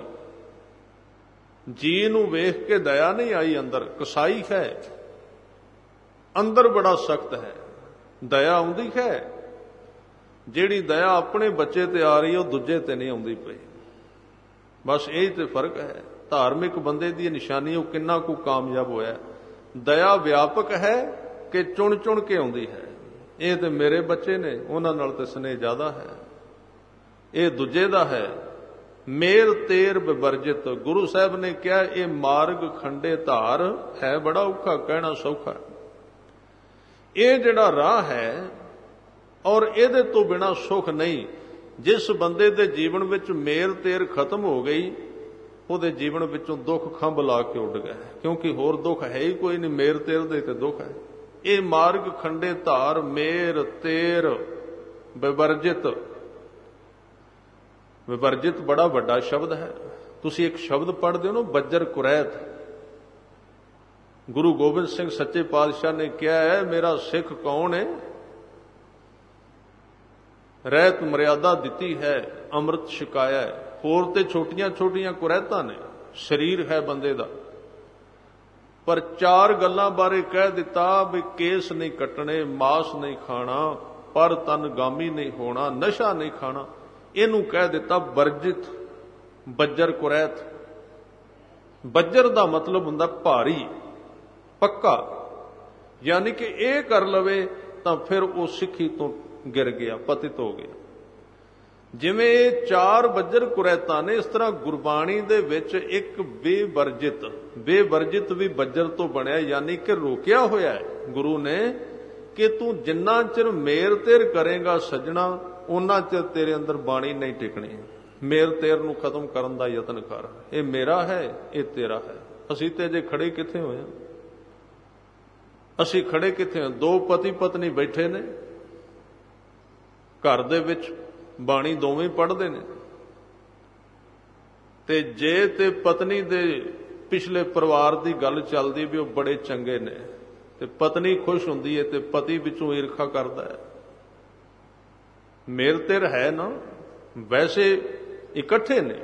ਜੀ ਨੂੰ ਵੇਖ ਕੇ ਦਇਆ ਨਹੀਂ ਆਈ, ਅੰਦਰ ਕਸਾਈ ਹੈ, ਅੰਦਰ ਬੜਾ ਸਖਤ ਹੈ। ਦਇਆ ਆਉਂਦੀ ਹੈ, ਜਿਹੜੀ ਦਇਆ ਆਪਣੇ ਬੱਚੇ ਤੇ ਆ ਰਹੀ, ਉਹ ਦੂਜੇ ਤੇ ਨਹੀਂ ਆਉਂਦੀ ਪਈ। ਬਸ ਇਹ ਤੇ ਫਰਕ ਹੈ। ਧਾਰਮਿਕ ਬੰਦੇ ਦੀ ਨਿਸ਼ਾਨੀ ਉਹ ਕਿੰਨਾ ਕੁ ਕਾਮਯਾਬ ਹੋਇਆ। ਦਇਆ ਵਿਆਪਕ ਹੈ ਕਿ ਚੁਣ ਚੁਣ ਕੇ ਆਉਂਦੀ ਹੈ। ਇਹ ਤੇ ਮੇਰੇ ਬੱਚੇ ਨੇ, ਉਹਨਾਂ ਨਾਲ ਤੇ ਸਨੇਹ ਜ਼ਿਆਦਾ ਹੈ, ਇਹ ਦੂਜੇ ਦਾ ਹੈ। ਮੇਰ ਤੇਰ ਵਿਵਰਜਿਤ, ਗੁਰੂ ਸਾਹਿਬ ਨੇ ਕਿਹਾ, ਇਹ ਮਾਰਗ ਖੰਡੇ ਧਾਰ ਹੈ, ਬੜਾ ਔਖਾ, ਕਹਿਣਾ ਸੌਖਾ। ਇਹ ਜਿਹੜਾ ਰਾਹ ਹੈ, ਔਰ ਇਹਦੇ ਤੋਂ ਬਿਨਾ ਸੁਖ ਨਹੀਂ। ਜਿਸ ਬੰਦੇ ਦੇ ਜੀਵਨ ਵਿੱਚ ਮੇਰ ਤੇਰ ਖਤਮ ਹੋ ਗਈ, ਉਹਦੇ ਜੀਵਨ ਵਿੱਚੋਂ ਦੁੱਖ ਖੰਭ ਲਾ ਕੇ ਉੱਡ ਗਏ, ਕਿਉਂਕਿ ਹੋਰ ਦੁੱਖ ਹੈ ਹੀ ਕੋਈ ਨਹੀਂ, ਮੇਰ ਤੇਰ ਦੇ ਤੇ ਦੁੱਖ ਹੈ। ਇਹ ਮਾਰਗ ਖੰਡੇ ਧਾਰ, ਮੇਰ ਤੇਰ ਵਿਵਰਜਿਤ। ਵਿਵਰਜਿਤ ਬੜਾ ਵੱਡਾ ਸ਼ਬਦ ਹੈ। ਤੁਸੀਂ ਇੱਕ ਸ਼ਬਦ ਪੜ੍ਹਦੇ ਹੋ ਨਾ, ਬੱਜਰ ਕੁਰੈਤ। ਗੁਰੂ ਗੋਬਿੰਦ ਸਿੰਘ ਸੱਚੇ ਪਾਤਸ਼ਾਹ ਨੇ ਕਿਹਾ ਹੈ, ਮੇਰਾ ਸਿੱਖ ਕੌਣ ਹੈ? ਰਹਿਤ ਮਰਿਆਦਾ ਦਿੱਤੀ ਹੈ, ਅੰਮ੍ਰਿਤ ਛਕਾਇਆ ਹੈ। ਹੋਰ ਤੇ ਛੋਟੀਆਂ ਛੋਟੀਆਂ ਕੁਰੈਤਾਂ ਨੇ, ਸਰੀਰ ਹੈ ਬੰਦੇ ਦਾ, ਪਰ ਚਾਰ ਗੱਲਾਂ ਬਾਰੇ ਕਹਿ ਦਿੱਤਾ ਵੀ ਕੇਸ ਨਹੀਂ ਕੱਟਣੇ, ਮਾਸ ਨਹੀਂ ਖਾਣਾ, ਪਰ ਤਨ ਗਾਮੀ ਨਹੀਂ ਹੋਣਾ, ਨਸ਼ਾ ਨਹੀਂ ਖਾਣਾ। ਇਹਨੂੰ ਕਹਿ ਦਿੱਤਾ ਵਰਜਿਤ, ਬੱਜਰ ਕੁਰੈਤ। ਬੱਜਰ ਦਾ ਮਤਲਬ ਹੁੰਦਾ ਭਾਰੀ, ਪੱਕਾ, ਯਾਨੀ ਕਿ ਇਹ ਕਰ ਲਵੇ ਤਾਂ ਫਿਰ ਉਹ ਸਿੱਖੀ ਤੋਂ ਗਿਰ ਗਿਆ, ਪਤਿਤ ਹੋ ਗਿਆ। ਜਿਵੇਂ ਇਹ ਚਾਰ ਬੱਜਰ ਕੁਰੈਤਾਂ ਨੇ, ਇਸ ਤਰ੍ਹਾਂ ਗੁਰਬਾਣੀ ਦੇ ਵਿੱਚ ਇੱਕ ਬੇਵਰਜਿਤ, ਬੇਵਰਜਿਤ ਵੀ ਬੱਜਰ ਤੋਂ ਬਣਿਆ, ਯਾਨੀ ਕਿ ਰੋਕਿਆ ਹੋਇਆ ਹੈ ਗੁਰੂ ਨੇ ਕਿ ਤੂੰ ਜਿੰਨਾ ਚਿਰ ਮੇਰ ਤੇਰ ਕਰੇਗਾ ਸੱਜਣਾ, ਉਹਨਾਂ ਚਿਰ ਤੇਰੇ ਅੰਦਰ ਬਾਣੀ ਨਹੀਂ ਟਿਕਣੀ। ਮੇਰ ਤੇਰ ਨੂੰ ਖਤਮ ਕਰਨ ਦਾ ਯਤਨ ਕਰ। ਇਹ ਮੇਰਾ ਹੈ, ਇਹ ਤੇਰਾ ਹੈ। ਅਸੀਂ ਤੇ ਜੇ ਖੜੇ ਕਿੱਥੇ ਹੋਏ ਹਾਂ? ਅਸੀਂ ਖੜੇ ਕਿੱਥੇ ਹਾਂ? ਦੋ ਪਤੀ ਪਤਨੀ ਬੈਠੇ ਨੇ ਘਰ ਦੇ ਵਿੱਚ, ਬਾਣੀ ਦੋਵੇਂ ਪੜ੍ਹਦੇ ਨੇ, ਤੇ ਜੇ ਤੇ ਪਤਨੀ ਦੇ ਪਿਛਲੇ ਪਰਿਵਾਰ ਦੀ ਗੱਲ ਚੱਲਦੀ ਵੀ ਉਹ ਬੜੇ ਚੰਗੇ ਨੇ, ਤੇ ਪਤਨੀ ਖੁਸ਼ ਹੁੰਦੀ ਹੈ, ਤੇ ਪਤੀ ਵਿੱਚੋਂ ਈਰਖਾ ਕਰਦਾ ਹੈ। ਮੇਰ ਤੇਰ ਹੈ ਨਾ, ਵੈਸੇ ਇਕੱਠੇ ਨੇ।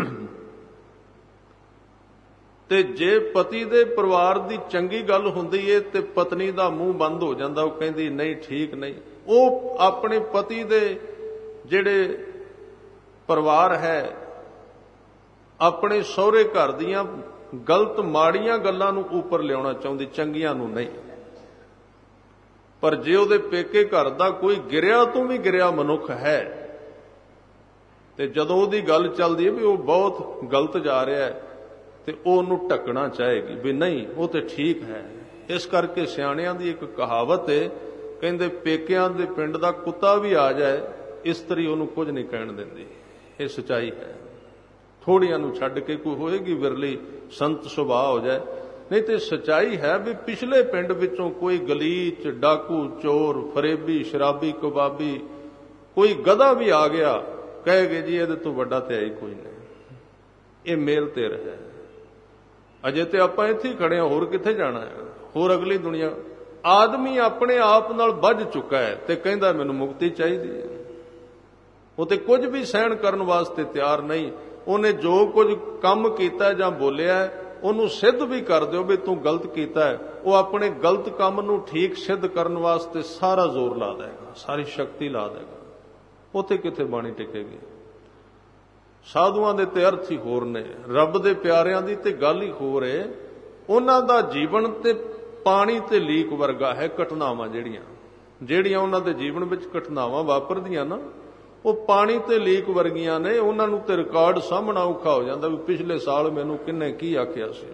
ਤੇ ਜੇ ਪਤੀ ਦੇ ਪਰਿਵਾਰ ਦੀ ਚੰਗੀ ਗੱਲ ਹੁੰਦੀ ਏ ਤੇ ਪਤਨੀ ਦਾ ਮੂੰਹ ਬੰਦ ਹੋ ਜਾਂਦਾ, ਉਹ ਕਹਿੰਦੀ ਨਹੀਂ, ਠੀਕ ਨਹੀਂ। ਉਹ ਆਪਣੇ ਪਤੀ ਦੇ ਜਿਹੜੇ ਪਰਿਵਾਰ ਹੈ, ਆਪਣੇ ਸਹੁਰੇ ਘਰ ਦੀਆਂ ਗਲਤ ਮਾੜੀਆਂ ਗੱਲਾਂ ਨੂੰ ਉੱਪਰ ਲਿਆਉਣਾ ਚਾਹੁੰਦੀ, ਚੰਗੀਆਂ ਨੂੰ ਨਹੀਂ। ਪਰ ਜੇ ਉਹਦੇ ਪੇਕੇ ਘਰ ਦਾ ਕੋਈ ਗਿਰਿਆ ਤੋਂ ਵੀ ਗਿਰਿਆ ਮਨੁੱਖ ਹੈ ਤੇ ਜਦੋਂ ਉਹਦੀ ਗੱਲ ਚੱਲਦੀ ਹੈ ਵੀ ਉਹ ਬਹੁਤ ਗਲਤ ਜਾ ਰਿਹਾ ਹੈ ਤੇ ਉਹ ਉਹਨੂੰ ਢੱਕਣਾ ਚਾਹੇਗੀ ਵੀ ਨਹੀਂ ਉਹ ਤੇ ਠੀਕ ਹੈ। ਇਸ ਕਰਕੇ ਸਿਆਣਿਆਂ ਦੀ ਇੱਕ ਕਹਾਵਤ ਹੈ, ਕਹਿੰਦੇ ਪੇਕਿਆਂ ਦੇ ਪਿੰਡ ਦਾ ਕੁੱਤਾ ਵੀ ਆ ਜਾਏ ਇਸਤਰੀ ਉਹਨੂੰ ਕੁਝ ਨਹੀਂ ਕਹਿਣ ਦਿੰਦੀ। ਇਹ ਸੱਚਾਈ ਹੈ। ਥੋੜੀਆਂ ਨੂੰ ਛੱਡ ਕੇ ਕੋਈ ਹੋਏਗੀ ਵਿਰਲੀ ਸੰਤ ਸੁਭਾਅ ਹੋ ਜਾਏ, ਨਹੀਂ ਤੇ ਸੱਚਾਈ ਹੈ ਵੀ ਪਿਛਲੇ ਪਿੰਡ ਵਿੱਚੋਂ ਕੋਈ ਗਲੀਚ, ਡਾਕੂ, ਚੋਰ, ਫਰੇਬੀ, ਸ਼ਰਾਬੀ, ਕਬਾਬੀ, ਕੋਈ ਗਧਾ ਵੀ ਆ ਗਿਆ, ਕਹੇਗੇ ਜੀ ਇਹਦੇ ਤੋਂ ਵੱਡਾ ਤੇ ਹੈ ਹੀ ਕੋਈ ਨਹੀਂ। ਇਹ ਮੇਲ ਤੇਰ ਹੈ। ਅਜੇ ਤੇ ਆਪਾਂ ਇੱਥੇ ਹੀ ਖੜੇ ਹਾਂ, ਹੋਰ ਕਿੱਥੇ ਜਾਣਾ ਹੈ? ਹੋਰ ਅਗਲੀ ਦੁਨੀਆ। ਆਦਮੀ ਆਪਣੇ ਆਪ ਨਾਲ ਵੱਝ ਚੁੱਕਾ ਹੈ ਤੇ ਕਹਿੰਦਾ ਮੈਨੂੰ ਮੁਕਤੀ ਚਾਹੀਦੀ ਹੈ। ਉਹ ਤੇ ਕੁਝ ਵੀ ਸਹਿਣ ਕਰਨ ਵਾਸਤੇ ਤਿਆਰ ਨਹੀਂ। ਉਹਨੇ ਜੋ ਕੁਝ ਕੰਮ ਕੀਤਾ ਜਾਂ ਬੋਲਿਆ ਉਹਨੂੰ ਸਿੱਧ ਵੀ ਕਰ ਦਿਓ ਵੀ ਤੂੰ ਗਲਤ ਕੀਤਾ ਹੈ, ਉਹ ਆਪਣੇ ਗਲਤ ਕੰਮ ਨੂੰ ਠੀਕ ਸਿੱਧ ਕਰਨ ਵਾਸਤੇ ਸਾਰਾ ਜ਼ੋਰ ਲਾ ਦੇਗਾ, ਸਾਰੀ ਸ਼ਕਤੀ ਲਾ ਦੇਗਾ। ਉੱਥੇ ਕਿੱਥੇ ਬਾਣੀ ਟਿਕੇਗੀ? ਸਾਧੂਆਂ ਦੇ ਤੇ ਅਰਥ ਹੀ ਹੋਰ ਨੇ, ਰੱਬ ਦੇ ਪਿਆਰਿਆਂ ਦੀ ਤੇ ਗੱਲ ਹੀ ਹੋਰ ਹੈ। ਉਹਨਾਂ ਦਾ ਜੀਵਨ ਤੇ ਪਾਣੀ ਤੇ ਲੀਕ ਵਰਗਾ ਹੈ। ਘਟਨਾਵਾਂ ਜਿਹੜੀਆਂ ਜਿਹੜੀਆਂ ਉਹਨਾਂ ਦੇ ਜੀਵਨ ਵਿੱਚ ਘਟਨਾਵਾਂ ਵਾਪਰਦੀਆਂ ਨਾ, ਉਹ ਪਾਣੀ ਤੇ ਲੀਕ ਵਰਗੀਆਂ ਨੇ। ਉਹਨਾਂ ਨੂੰ ਤੇ ਰਿਕਾਰਡ ਸਾਹਮਣਾ ਔਖਾ ਹੋ ਜਾਂਦਾ ਵੀ ਪਿਛਲੇ ਸਾਲ ਮੈਨੂੰ ਕਿੰਨੇ ਕੀ ਆਖਿਆ ਸੀ,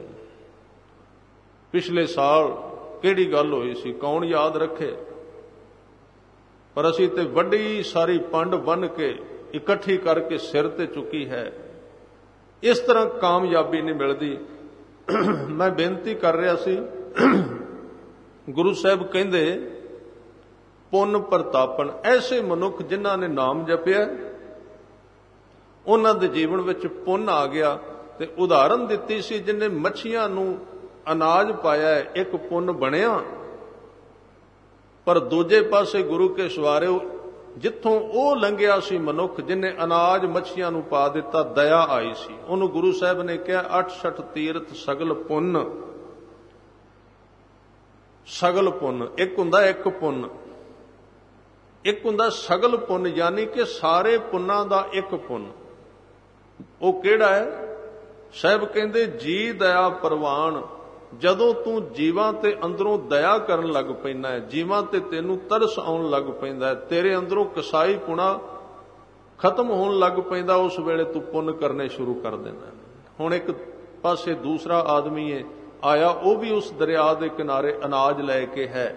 ਪਿਛਲੇ ਸਾਲ ਕਿਹੜੀ ਗੱਲ ਹੋਈ ਸੀ, ਕੌਣ ਯਾਦ ਰੱਖੇ। ਪਰ ਅਸੀਂ ਤੇ ਵੱਡੀ ਸਾਰੀ ਪੰਡ ਬੰਨ ਕੇ ਇਕੱਠੀ ਕਰਕੇ ਸਿਰ ਤੇ ਚੁੱਕੀ ਹੈ। ਇਸ ਤਰ੍ਹਾਂ ਕਾਮਯਾਬੀ ਨਹੀਂ ਮਿਲਦੀ। ਮੈਂ ਬੇਨਤੀ ਕਰ ਰਿਹਾ ਸੀ, ਗੁਰੂ ਸਾਹਿਬ ਕਹਿੰਦੇ ਪੁੰਨ ਪ੍ਰਤਾਪਨ, ਐਸੇ ਮਨੁੱਖ ਜਿਨ੍ਹਾਂ ਨੇ ਨਾਮ ਜਪਿਆ ਉਹਨਾਂ ਦੇ ਜੀਵਨ ਵਿੱਚ ਪੁੰਨ ਆ ਗਿਆ। ਤੇ ਉਦਾਹਰਨ ਦਿੱਤੀ ਸੀ, ਜਿਹਨੇ ਮੱਛੀਆਂ ਨੂੰ ਅਨਾਜ ਪਾਇਆ ਇੱਕ ਪੁੰਨ ਬਣਿਆ, ਪਰ ਦੂਜੇ ਪਾਸੇ ਗੁਰੂ ਕੇ ਸਵਾਰਿਓ ਜਿੱਥੋਂ ਉਹ ਲੰਘਿਆ ਸੀ ਮਨੁੱਖ ਜਿਹਨੇ ਅਨਾਜ ਮੱਛੀਆਂ ਨੂੰ ਪਾ ਦਿੱਤਾ, ਦਇਆ ਆਈ ਸੀ ਉਹਨੂੰ। ਗੁਰੂ ਸਾਹਿਬ ਨੇ ਕਿਹਾ ਅੱਠ ਸੱਠ ਤੀਰਥ ਸਗਲ ਪੁੰਨ। ਸਗਲ ਪੁੰਨ ਇੱਕ ਹੁੰਦਾ, ਇੱਕ ਪੁੰਨ ਇੱਕ ਹੁੰਦਾ ਸਗਲ ਪੁੰਨ, ਯਾਨੀ ਕਿ ਸਾਰੇ ਪੁੰਨਾਂ ਦਾ ਇੱਕ ਪੁੰਨ। ਉਹ ਕਿਹੜਾ ਹੈ? ਸਾਹਿਬ ਕਹਿੰਦੇ ਜੀ ਦਇਆ ਪ੍ਰਵਾਨ। ਜਦੋਂ ਤੂੰ ਜੀਵਾਂ ਤੇ ਅੰਦਰੋਂ ਦਇਆ ਕਰਨ ਲੱਗ ਪੈਂਦਾ ਹੈ, ਜੀਵਾਂ ਤੇ ਤੈਨੂੰ ਤਰਸ ਆਉਣ ਲੱਗ ਪੈਂਦਾ ਹੈ, ਤੇਰੇ ਅੰਦਰੋਂ ਕਸਾਈ ਪੁਣਾ ਖਤਮ ਹੋਣ ਲੱਗ ਪੈਂਦਾ, ਉਸ ਵੇਲੇ ਤੂੰ ਪੁੰਨ ਕਰਨੇ ਸ਼ੁਰੂ ਕਰ ਦਿੰਦਾ। ਹੁਣ ਇੱਕ ਪਾਸੇ ਦੂਸਰਾ ਆਦਮੀ ਹੈ ਆਇਆ, ਉਹ ਵੀ ਉਸ ਦਰਿਆ ਦੇ ਕਿਨਾਰੇ ਅਨਾਜ ਲੈ ਕੇ ਹੈ,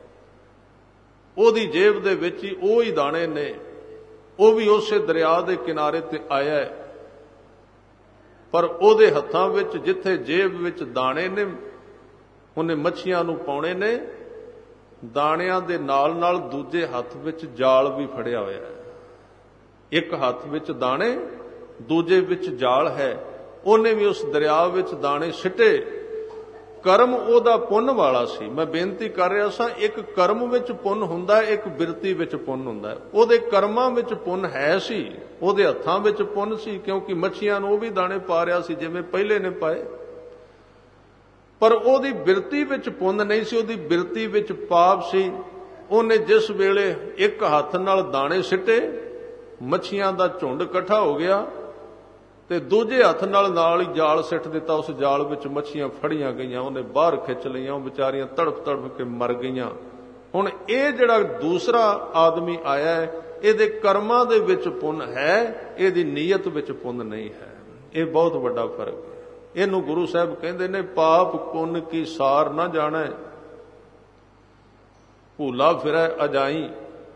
ਉਹਦੀ ਜੇਬ ਦੇ ਵਿੱਚ ਹੀ ਉਹ ਹੀ ਦਾਣੇ ਨੇ, ਉਹ ਵੀ ਉਸੇ ਦਰਿਆ ਦੇ ਕਿਨਾਰੇ ਤੇ ਆਇਆ ਹੈ, ਪਰ ਉਹਦੇ ਹੱਥਾਂ ਵਿੱਚ ਜਿੱਥੇ ਜੇਬ ਵਿੱਚ ਦਾਣੇ ਨੇ ਉਹਨੇ ਮੱਛੀਆਂ ਨੂੰ ਪਾਉਣੇ ਨੇ, ਦਾਣਿਆਂ ਦੇ ਨਾਲ ਨਾਲ ਦੂਜੇ ਹੱਥ ਵਿੱਚ ਜਾਲ ਵੀ ਫੜਿਆ ਹੋਇਆ ਹੈ। ਇੱਕ ਹੱਥ ਵਿੱਚ ਦਾਣੇ, ਦੂਜੇ ਵਿੱਚ ਜਾਲ ਹੈ। ਉਹਨੇ ਵੀ ਉਸ ਦਰਿਆ ਵਿੱਚ ਦਾਣੇ ਸਿੱਟੇ। ਕਰਮ ਉਹਦਾ ਪੁੰਨ ਵਾਲਾ ਸੀ। ਮੈਂ ਬੇਨਤੀ ਕਰ ਰਿਹਾ ਸਾਂ, ਇੱਕ ਕਰਮ ਵਿੱਚ ਪੁੰਨ ਹੁੰਦਾ, ਇੱਕ ਬਿਰਤੀ ਵਿੱਚ ਪੁੰਨ ਹੁੰਦਾ। ਉਹਦੇ ਕਰਮਾਂ ਵਿੱਚ ਪੁੰਨ ਹੈ ਸੀ, ਉਹਦੇ ਹੱਥਾਂ ਵਿੱਚ ਪੁੰਨ ਸੀ, ਕਿਉਂਕਿ ਮੱਛੀਆਂ ਨੂੰ ਉਹ ਵੀ ਦਾਣੇ ਪਾ ਰਿਹਾ ਸੀ ਜਿਵੇਂ ਪਹਿਲੇ ਨੇ ਪਾਏ, ਪਰ ਉਹਦੀ ਬਿਰਤੀ ਵਿੱਚ ਪੁੰਨ ਨਹੀਂ ਸੀ, ਉਹਦੀ ਬਿਰਤੀ ਵਿੱਚ ਪਾਪ ਸੀ। ਉਹਨੇ ਜਿਸ ਵੇਲੇ ਇੱਕ ਹੱਥ ਨਾਲ ਦਾਣੇ ਸਿੱਟੇ, ਮੱਛੀਆਂ ਦਾ ਝੁੰਡ ਇਕੱਠਾ ਹੋ ਗਿਆ, ਤੇ ਦੂਜੇ ਹੱਥ ਨਾਲ ਨਾਲ ਹੀ ਜਾਲ ਸਿੱਟ ਦਿੱਤਾ। ਉਸ ਜਾਲ ਵਿੱਚ ਮੱਛੀਆਂ ਫੜੀਆਂ ਗਈਆਂ, ਉਹਨੇ ਬਾਹਰ ਖਿੱਚ ਲਈਆਂ, ਉਹ ਵਿਚਾਰੀਆਂ ਤੜਫ ਤੜਫ ਕੇ ਮਰ ਗਈਆਂ। ਹੁਣ ਇਹ ਜਿਹੜਾ ਦੂਸਰਾ ਆਦਮੀ ਆਇਆ ਹੈ, ਇਹਦੇ ਕਰਮਾਂ ਦੇ ਵਿੱਚ ਪੁੰਨ ਹੈ, ਇਹਦੀ ਨੀਅਤ ਵਿੱਚ ਪੁੰਨ ਨਹੀਂ ਹੈ। ਇਹ ਬਹੁਤ ਵੱਡਾ ਫਰਕ ਹੈ। ਇਹਨੂੰ ਗੁਰੂ ਸਾਹਿਬ ਕਹਿੰਦੇ ਨੇ ਪਾਪ ਪੁੰਨ ਕੀ ਸਾਰ ਨਾ ਜਾਣੈ, ਭੂਲਾ ਫਿਰੈ ਅਜਾਈ।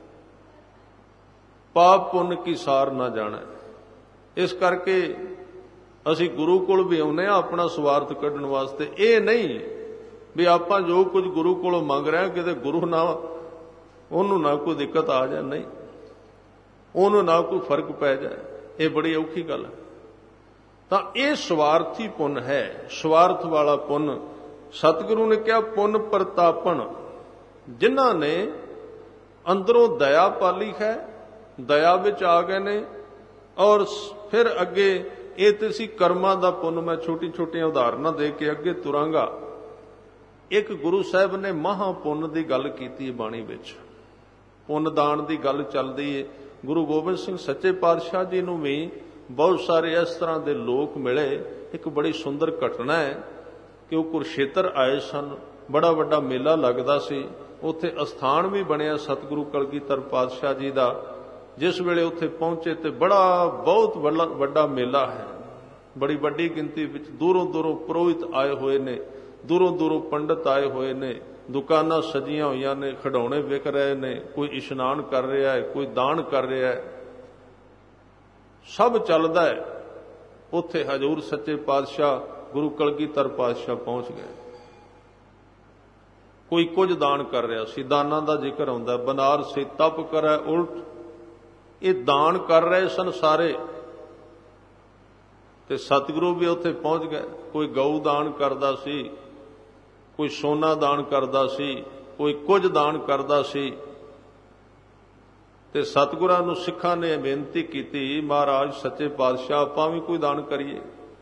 ਪਾਪ ਪੁੰਨ ਕੀ ਸਾਰ ਨਾ ਜਾਣੈ। ਇਸ ਕਰਕੇ ਅਸੀਂ ਗੁਰੂ ਕੋਲ ਵੀ ਆਉਂਦੇ ਹਾਂ ਆਪਣਾ ਸਵਾਰਥ ਕੱਢਣ ਵਾਸਤੇ। ਇਹ ਨਹੀਂ ਵੀ ਆਪਾਂ ਜੋ ਕੁਝ ਗੁਰੂ ਕੋਲੋਂ ਮੰਗ ਰਹੇ ਹਾਂ ਕਿਤੇ ਗੁਰੂ ਨਾ ਉਹਨੂੰ ਨਾ ਕੋਈ ਦਿੱਕਤ ਆ ਜਾਏ, ਨਹੀਂ, ਉਹਨੂੰ ਨਾ ਕੋਈ ਫਰਕ ਪੈ ਜਾਏ। ਇਹ ਬੜੀ ਔਖੀ ਗੱਲ ਹੈ। ਤਾਂ ਇਹ ਸਵਾਰਥੀ ਪੁੰਨ ਹੈ, ਸਵਾਰਥ ਵਾਲਾ ਪੁੰਨ। ਸਤਿਗੁਰੂ ਨੇ ਕਿਹਾ ਪੁੰਨ ਪ੍ਰਤਾਪਨ, ਜਿਨ੍ਹਾਂ ਨੇ ਅੰਦਰੋਂ ਦਇਆ ਪਾਲੀ ਹੈ, ਦਇਆ ਵਿੱਚ ਆ ਗਏ ਨੇ। ਔਰ ਫਿਰ ਅੱਗੇ ਇਹ ਤੇ ਸੀ ਕਰਮਾਂ ਦਾ ਪੁੰਨ। ਮੈਂ ਛੋਟੀ ਛੋਟੀਆਂ ਉਦਾਹਰਨਾਂ ਦੇ ਕੇ ਅੱਗੇ ਤੁਰਾਂਗਾ। ਇੱਕ ਗੁਰੂ ਸਾਹਿਬ ਨੇ ਮਹਾ ਪੁੰਨ ਦੀ ਗੱਲ ਕੀਤੀ ਬਾਣੀ ਵਿੱਚ, ਪੁੰਨ ਦਾਨ ਦੀ ਗੱਲ ਚੱਲਦੀ ਹੈ। ਗੁਰੂ ਗੋਬਿੰਦ ਸਿੰਘ ਸੱਚੇ ਪਾਤਸ਼ਾਹ ਜੀ ਨੂੰ ਵੀ ਬਹੁਤ ਸਾਰੇ ਇਸ ਤਰ੍ਹਾਂ ਦੇ ਲੋਕ ਮਿਲੇ। ਇੱਕ ਬੜੀ ਸੁੰਦਰ ਘਟਨਾ ਹੈ ਕਿ ਉਹ ਕੁਰਸ਼ੇਤਰ ਆਏ ਸਨ, ਬੜਾ ਵੱਡਾ ਮੇਲਾ ਲੱਗਦਾ ਸੀ। ਉੱਥੇ ਅਸਥਾਨ ਵੀ ਬਣਿਆ ਸਤਿਗੁਰੂ ਕਲਗੀਧਰ ਪਾਤਸ਼ਾਹ ਜੀ ਦਾ। ਜਿਸ ਵੇਲੇ ਉੱਥੇ ਪਹੁੰਚੇ ਤੇ ਬੜਾ ਬਹੁਤ ਵੱਡਾ ਮੇਲਾ ਹੈ, ਬੜੀ ਵੱਡੀ ਗਿਣਤੀ ਵਿੱਚ ਦੂਰੋਂ ਦੂਰੋਂ ਪੁਰੋਹਿਤ ਆਏ ਹੋਏ ਨੇ, ਦੂਰੋਂ ਦੂਰੋਂ ਪੰਡਤ ਆਏ ਹੋਏ ਨੇ, ਦੁਕਾਨਾਂ ਸਜੀਆਂ ਹੋਈਆਂ ਨੇ, ਖਿਡੌਣੇ ਵਿਕ ਰਹੇ ਨੇ, ਕੋਈ ਇਸ਼ਨਾਨ ਕਰ ਰਿਹਾ ਹੈ, ਕੋਈ ਦਾਨ ਕਰ ਰਿਹਾ ਹੈ, ਸਭ ਚੱਲਦਾ ਹੈ। ਉੱਥੇ ਹਜ਼ੂਰ ਸੱਚੇ ਪਾਤਸ਼ਾਹ ਗੁਰੂ ਕਲਗੀਧਰ ਪਾਤਸ਼ਾਹ ਪਹੁੰਚ ਗਏ। ਕੋਈ ਕੁਝ ਦਾਨ ਕਰ ਰਿਹਾ ਸੀ, ਦਾਨਾਂ ਦਾ ਜ਼ਿਕਰ ਆਉਂਦਾ, ਬਨਾਰਸੀ ਤਪ ਕਰੈ ਉਲਟ, ਇਹ ਦਾਨ ਕਰ ਰਹੇ ਸਨ ਸਾਰੇ। ਤੇ ਸਤਿਗੁਰੂ ਵੀ ਉੱਥੇ ਪਹੁੰਚ ਗਏ। ਕੋਈ ਗਊ ਦਾਨ ਕਰਦਾ ਸੀ, ਕੋਈ ਸੋਨਾ ਦਾਨ ਕਰਦਾ ਸੀ, ਕੋਈ ਕੁਝ ਦਾਨ ਕਰਦਾ ਸੀ। ਤੇ ਸਤਿਗੁਰਾਂ ਨੂੰ ਸਿੱਖਾਂ ਨੇ ਬੇਨਤੀ ਕੀਤੀ, ਮਹਾਰਾਜ ਸੱਚੇ ਪਾਤਸ਼ਾਹ ਆਪਾਂ ਵੀ ਕੋਈ ਦਾਨ ਕਰੀਏ,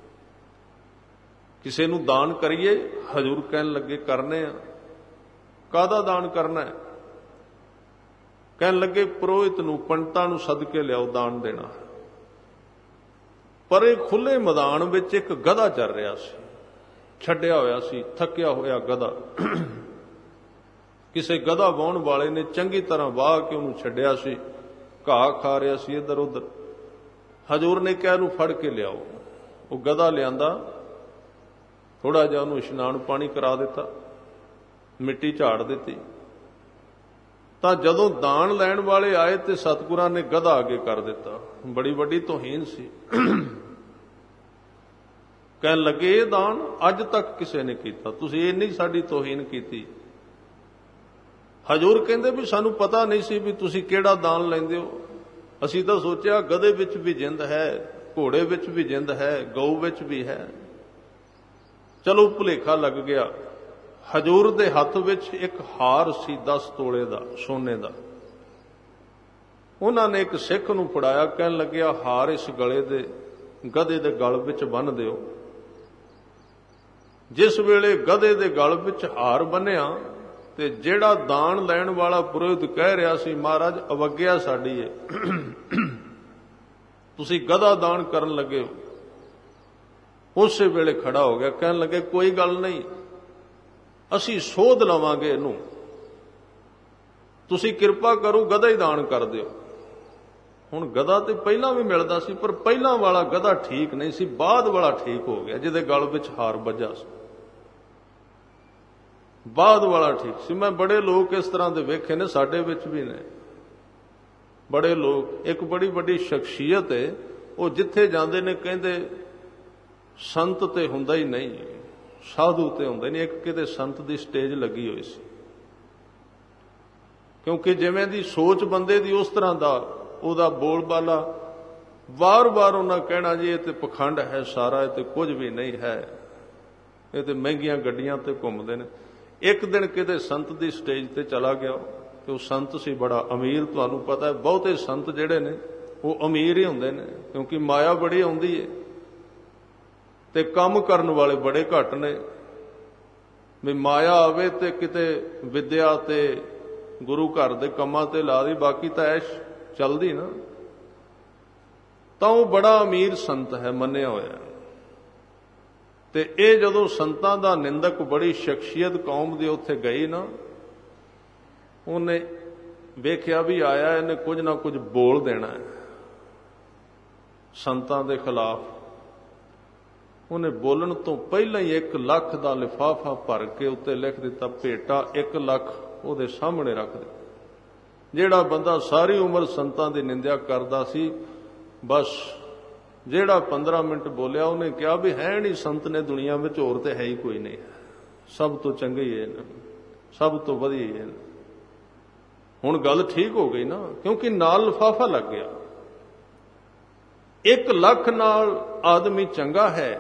ਕਿਸੇ ਨੂੰ ਦਾਨ ਕਰੀਏ। ਹਜ਼ੂਰ ਕਹਿਣ ਲੱਗੇ ਕਰਨੇ ਆ। ਕਾਹਦਾ ਦਾਨ ਕਰਨਾ ਹੈ? ਕਹਿਣ ਲੱਗੇ ਪੁਰੋਹਿਤ ਨੂੰ, ਪੰਡਤਾਂ ਨੂੰ ਸੱਦ ਕੇ ਲਿਆਓ, ਦਾਨ ਦੇਣਾ। ਪਰ ਇਹ ਖੁੱਲੇ ਮੈਦਾਨ ਵਿੱਚ ਇੱਕ ਗਧਾ ਚੱਲ ਰਿਹਾ ਸੀ, ਛੱਡਿਆ ਹੋਇਆ ਸੀ, ਥੱਕਿਆ ਹੋਇਆ ਗਧਾ। ਕਿਸੇ ਗਧਾ ਵਾਹੁਣ ਵਾਲੇ ਨੇ ਚੰਗੀ ਤਰ੍ਹਾਂ ਵਾਹ ਕੇ ਉਹਨੂੰ ਛੱਡਿਆ ਸੀ, ਘਾਹ ਖਾ ਰਿਹਾ ਸੀ ਇੱਧਰ ਉੱਧਰ। ਹਜ਼ੂਰ ਨੇ ਕਿਹਾ ਇਹਨੂੰ ਫੜ ਕੇ ਲਿਆਓ। ਉਹ ਗਧਾ ਲਿਆਂਦਾ, ਥੋੜਾ ਜਿਹਾ ਉਹਨੂੰ ਇਸ਼ਨਾਨ ਪਾਣੀ ਕਰਾ ਦਿੱਤਾ, ਮਿੱਟੀ ਝਾੜ ਦਿੱਤੀ। ਤਾਂ ਜਦੋਂ ਦਾਨ ਲੈਣ ਵਾਲੇ ਆਏ ਤੇ ਸਤਿਗੁਰਾਂ ਨੇ ਗਧਾ ਅੱਗੇ ਕਰ ਦਿੱਤਾ। ਬੜੀ ਵੱਡੀ ਤੋਹੀਨ ਸੀ। ਕਹਿਣ ਲੱਗੇ ਇਹ ਦਾਨ ਅੱਜ ਤੱਕ ਕਿਸੇ ਨੇ ਕੀਤਾ, ਤੁਸੀਂ ਇੰਨੀ ਸਾਡੀ ਤੋਹੀਨ ਕੀਤੀ। ਹਜ਼ੂਰ ਕਹਿੰਦੇ ਵੀ ਸਾਨੂੰ ਪਤਾ ਨਹੀਂ ਸੀ ਵੀ ਤੁਸੀਂ ਕਿਹੜਾ ਦਾਨ ਲੈਂਦੇ ਹੋ। ਅਸੀਂ ਤਾਂ ਸੋਚਿਆ ਗਧੇ ਵਿੱਚ ਵੀ ਜਿੰਦ ਹੈ, ਘੋੜੇ ਵਿੱਚ ਵੀ ਜਿੰਦ ਹੈ, ਗਊ ਵਿੱਚ ਵੀ ਹੈ। ਚਲੋ ਭੁਲੇਖਾ ਲੱਗ ਗਿਆ। ਹਜ਼ੂਰ ਦੇ ਹੱਥ ਵਿੱਚ ਇੱਕ ਹਾਰ ਸੀ ਦਸ ਤੋਲੇ ਦਾ, ਸੋਨੇ ਦਾ। ਉਹਨਾਂ ਨੇ ਇੱਕ ਸਿੱਖ ਨੂੰ ਫੜਾਇਆ, ਕਹਿਣ ਲੱਗਿਆ ਹਾਰ ਇਸ ਗਲੇ ਦੇ, ਗਧੇ ਦੇ ਗਲ ਵਿੱਚ ਬੰਨ੍ਹ ਦਿਓ। ਜਿਸ ਵੇਲੇ ਗਧੇ ਦੇ ਗਲ ਵਿੱਚ ਹਾਰ ਬੰਨਿਆ ਤੇ ਜਿਹੜਾ ਦਾਨ ਲੈਣ ਵਾਲਾ ਪੁਰੋਹਿਤ ਕਹਿ ਰਿਹਾ ਸੀ, ਮਹਾਰਾਜ ਅਵੱਗਿਆ ਸਾਡੀ ਏ, ਤੁਸੀਂ ਗਧਾ ਦਾਨ ਕਰਨ ਲੱਗੇ ਹੋ, ਉਸੇ ਵੇਲੇ ਖੜਾ ਹੋ ਗਿਆ। ਕਹਿਣ ਲੱਗੇ ਕੋਈ ਗੱਲ ਨਹੀਂ, ਅਸੀਂ ਸੋਧ ਲਵਾਂਗੇ ਇਹਨੂੰ, ਤੁਸੀਂ ਕਿਰਪਾ ਕਰੋ ਗਧਾ ਹੀ ਦਾਨ ਕਰ ਦਿਓ। ਹੁਣ ਗਧਾ ਤੇ ਪਹਿਲਾਂ ਵੀ ਮਿਲਦਾ ਸੀ, ਪਰ ਪਹਿਲਾਂ ਵਾਲਾ ਗਧਾ ਠੀਕ ਨਹੀਂ ਸੀ, ਬਾਅਦ ਵਾਲਾ ਠੀਕ ਹੋ ਗਿਆ, ਜਿਹਦੇ ਗਲ ਵਿੱਚ ਹਾਰ ਵੱਜਾ ਸੀ। ਬਾਅਦ ਵਾਲਾ ਠੀਕ ਸੀ। ਮੈਂ ਬੜੇ ਲੋਕ ਇਸ ਤਰ੍ਹਾਂ ਦੇ ਵੇਖੇ ਨੇ, ਸਾਡੇ ਵਿੱਚ ਵੀ ਨੇ ਬੜੇ ਲੋਕ। ਇੱਕ ਬੜੀ ਵੱਡੀ ਸ਼ਖਸੀਅਤ ਹੈ, ਉਹ ਜਿੱਥੇ ਜਾਂਦੇ ਨੇ ਕਹਿੰਦੇ ਸੰਤ ਤੇ ਹੁੰਦਾ ਹੀ ਨਹੀਂ, ਸਾਧੂ ਤੇ ਹੁੰਦੇ ਨਹੀਂ। ਇੱਕ ਕਿਤੇ ਸੰਤ ਦੀ ਸਟੇਜ ਲੱਗੀ ਹੋਈ ਸੀ, ਕਿਉਂਕਿ ਜਿਵੇਂ ਦੀ ਸੋਚ ਬੰਦੇ ਦੀ ਉਸ ਤਰ੍ਹਾਂ ਦਾ ਉਹਦਾ ਬੋਲਬਾਲਾ। ਵਾਰ-ਵਾਰ ਉਹਨਾਂ ਕਹਿਣਾ ਜੀ ਇਹ ਤੇ ਪਖੰਡ ਹੈ ਸਾਰਾ, ਇਹ ਤੇ ਕੁਝ ਵੀ ਨਹੀਂ ਹੈ, ਇਹ ਤੇ ਮਹਿੰਗੀਆਂ ਗੱਡੀਆਂ ਤੇ ਘੁੰਮਦੇ ਨੇ। ਇੱਕ ਦਿਨ ਕਿਤੇ ਸੰਤ ਦੀ ਸਟੇਜ ਤੇ ਚਲਾ ਗਿਆ, ਤੇ ਉਹ ਸੰਤ ਸੀ ਬੜਾ ਅਮੀਰ। ਤੁਹਾਨੂੰ ਪਤਾ ਹੈ ਬਹੁਤੇ ਸੰਤ ਜਿਹੜੇ ਨੇ ਉਹ ਅਮੀਰ ਹੀ ਹੁੰਦੇ ਨੇ, ਕਿਉਂਕਿ ਮਾਇਆ ਬੜੀ ਆਉਂਦੀ ਹੈ ਤੇ ਕੰਮ ਕਰਨ ਵਾਲੇ ਬੜੇ ਘੱਟ ਨੇ। ਵੀ ਮਾਇਆ ਆਵੇ ਤੇ ਕਿਤੇ ਵਿਦਿਆ ਤੇ ਗੁਰੂ ਘਰ ਦੇ ਕੰਮਾਂ ਤੇ ਲਾ ਦੀ, ਬਾਕੀ ਤਾਂ ਐਸ਼ ਚੱਲਦੀ ਨਾ। ਤਾਂ ਉਹ ਬੜਾ ਅਮੀਰ ਸੰਤ ਹੈ, ਮੰਨਿਆ ਹੋਇਆ। ਤੇ ਇਹ ਜਦੋਂ ਸੰਤਾਂ ਦਾ ਨਿੰਦਕ, ਬੜੀ ਸ਼ਖਸੀਅਤ ਕੌਮ ਦੀ ਉੱਥੇ ਗਈ ਨਾ, ਉਹਨੇ ਵੇਖਿਆ ਵੀ ਆਇਆ, ਇਹਨੇ ਕੁਝ ਨਾ ਕੁਝ ਬੋਲ ਦੇਣਾ ਹੈ ਸੰਤਾਂ ਦੇ ਖਿਲਾਫ। ਉਹਨੇ ਬੋਲਣ ਤੋਂ ਪਹਿਲਾਂ ਹੀ ਇੱਕ ਲੱਖ ਦਾ ਲਿਫਾਫਾ ਭਰ ਕੇ ਉੱਤੇ ਲਿਖ ਦਿੱਤਾ, ਭੇਟਾ ਇੱਕ ਲੱਖ ਉਹਦੇ ਸਾਹਮਣੇ ਰੱਖ ਦਿੱਤਾ। ਜਿਹੜਾ ਬੰਦਾ ਸਾਰੀ ਉਮਰ ਸੰਤਾਂ ਦੀ ਨਿੰਦਿਆ ਕਰਦਾ ਸੀ, ਬਸ ਜਿਹੜਾ ਪੰਦਰਾਂ ਮਿੰਟ ਬੋਲਿਆ ਉਹਨੇ ਕਿਹਾ ਵੀ ਹੈ ਨਹੀਂ ਸੰਤ ਨੇ ਦੁਨੀਆ ਵਿੱਚ, ਹੋਰ ਤੇ ਹੈ ਹੀ ਕੋਈ ਨਹੀਂ, ਸਭ ਤੋਂ ਚੰਗੇ ਹੀ ਹੈ, ਸਭ ਤੋਂ ਵਧੀਆ ਹੀ ਹੈ। ਹੁਣ ਗੱਲ ਠੀਕ ਹੋ ਗਈ ਨਾ, ਕਿਉਂਕਿ ਨਾਲ ਲਿਫਾਫਾ ਲੱਗ ਗਿਆ। ਇੱਕ ਲੱਖ ਨਾਲ ਆਦਮੀ ਚੰਗਾ ਹੈ,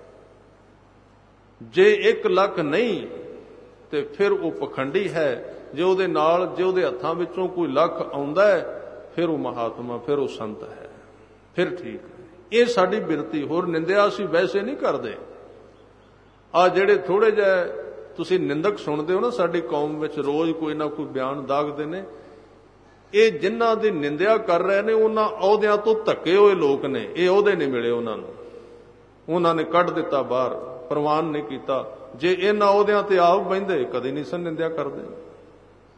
ਜੇ ਇੱਕ ਲੱਖ ਨਹੀਂ ਤੇ ਫਿਰ ਉਹ ਪਖੰਡੀ ਹੈ। ਜੇ ਉਹਦੇ ਨਾਲ, ਜੇ ਉਹਦੇ ਹੱਥਾਂ ਵਿੱਚੋਂ ਕੋਈ ਲੱਖ ਆਉਂਦਾ ਹੈ, ਫਿਰ ਉਹ ਮਹਾਤਮਾ, ਫਿਰ ਉਹ ਸੰਤ ਹੈ, ਫਿਰ ਠੀਕ ਹੈ। ਇਹ ਸਾਡੀ ਬਿਰਤੀ। ਹੋਰ ਨਿੰਦਿਆ ਅਸੀਂ ਵੈਸੇ ਨਹੀਂ ਕਰਦੇ। ਆ ਜਿਹੜੇ ਥੋੜੇ ਜਿਹੇ ਤੁਸੀਂ ਨਿੰਦਕ ਸੁਣਦੇ ਹੋ ਨਾ ਸਾਡੀ ਕੌਮ ਵਿੱਚ, ਰੋਜ਼ ਕੋਈ ਨਾ ਕੋਈ ਬਿਆਨ ਦਾਗਦੇ ਨੇ, ਇਹ ਜਿਨ੍ਹਾਂ ਦੀ ਨਿੰਦਿਆ ਕਰ ਰਹੇ ਨੇ ਉਹਨਾਂ ਅਹੁਦਿਆਂ ਤੋਂ ਧੱਕੇ ਹੋਏ ਲੋਕ ਨੇ। ਇਹ ਅਹੁਦੇ ਨਹੀਂ ਮਿਲੇ ਉਹਨਾਂ ਨੂੰ, ਉਹਨਾਂ ਨੇ ਕੱਢ ਦਿੱਤਾ ਬਾਹਰ, ਪ੍ਰਵਾਨ ਨਹੀਂ ਕੀਤਾ। ਜੇ ਇਹਨਾਂ ਅਹੁਦਿਆਂ ਤੇ ਆਪ ਬਹਿੰਦੇ ਕਦੇ ਨਹੀਂ ਸਨ ਨਿੰਦਿਆ ਕਰਦੇ।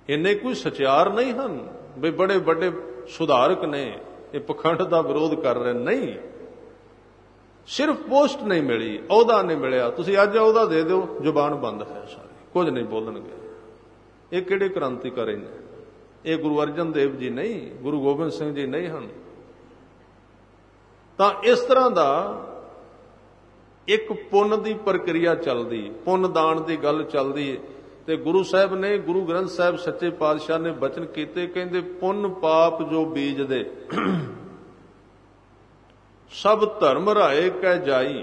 ਇੰਨੇ ਕੋਈ ਸਚਿਆਰ ਨਹੀਂ ਹਨ ਵੀ ਬੜੇ ਵੱਡੇ ਸੁਧਾਰਕ ਨੇ, ਇਹ ਪਖੰਡ ਦਾ ਵਿਰੋਧ ਕਰ ਰਹੇ। ਨਹੀਂ, ਸਿਰਫ ਪੋਸਟ ਨਹੀਂ ਮਿਲੀ, ਅਹੁਦਾ ਨਹੀਂ ਮਿਲਿਆ। ਤੁਸੀਂ ਅੱਜ ਅਹੁਦਾ ਦੇ ਦਿਓ, ਜ਼ੁਬਾਨ ਬੰਦ ਹੈ, ਸਾਰੇ ਕੁਝ ਨਹੀਂ ਬੋਲਣਗੇ। ਇਹ ਕਿਹੜੇ ਕ੍ਰਾਂਤੀਕਾਰੀ ਨੇ? ਇਹ ਗੁਰੂ ਅਰਜਨ ਦੇਵ ਜੀ ਨਹੀਂ, ਗੁਰੂ ਗੋਬਿੰਦ ਸਿੰਘ ਜੀ ਨਹੀਂ ਹਨ। ਤਾਂ ਇਸ ਤਰ੍ਹਾਂ ਦਾ ਇੱਕ ਪੁੰਨ ਦੀ ਪ੍ਰਕਿਰਿਆ ਚੱਲਦੀ, ਪੁੰਨ ਦਾਨ ਦੀ ਗੱਲ ਚੱਲਦੀ। ਤੇ ਗੁਰੂ ਸਾਹਿਬ ਨੇ, ਗੁਰੂ ਗ੍ਰੰਥ ਸਾਹਿਬ ਸੱਚੇ ਪਾਤਸ਼ਾਹ ਨੇ ਬਚਨ ਕੀਤੇ, ਕਹਿੰਦੇ ਪੁੰਨ ਪਾਪ ਜੋ ਬੀਜਦੇ ਸਭ ਧਰਮ ਰਾਏ ਕਹਿ ਜਾਈ।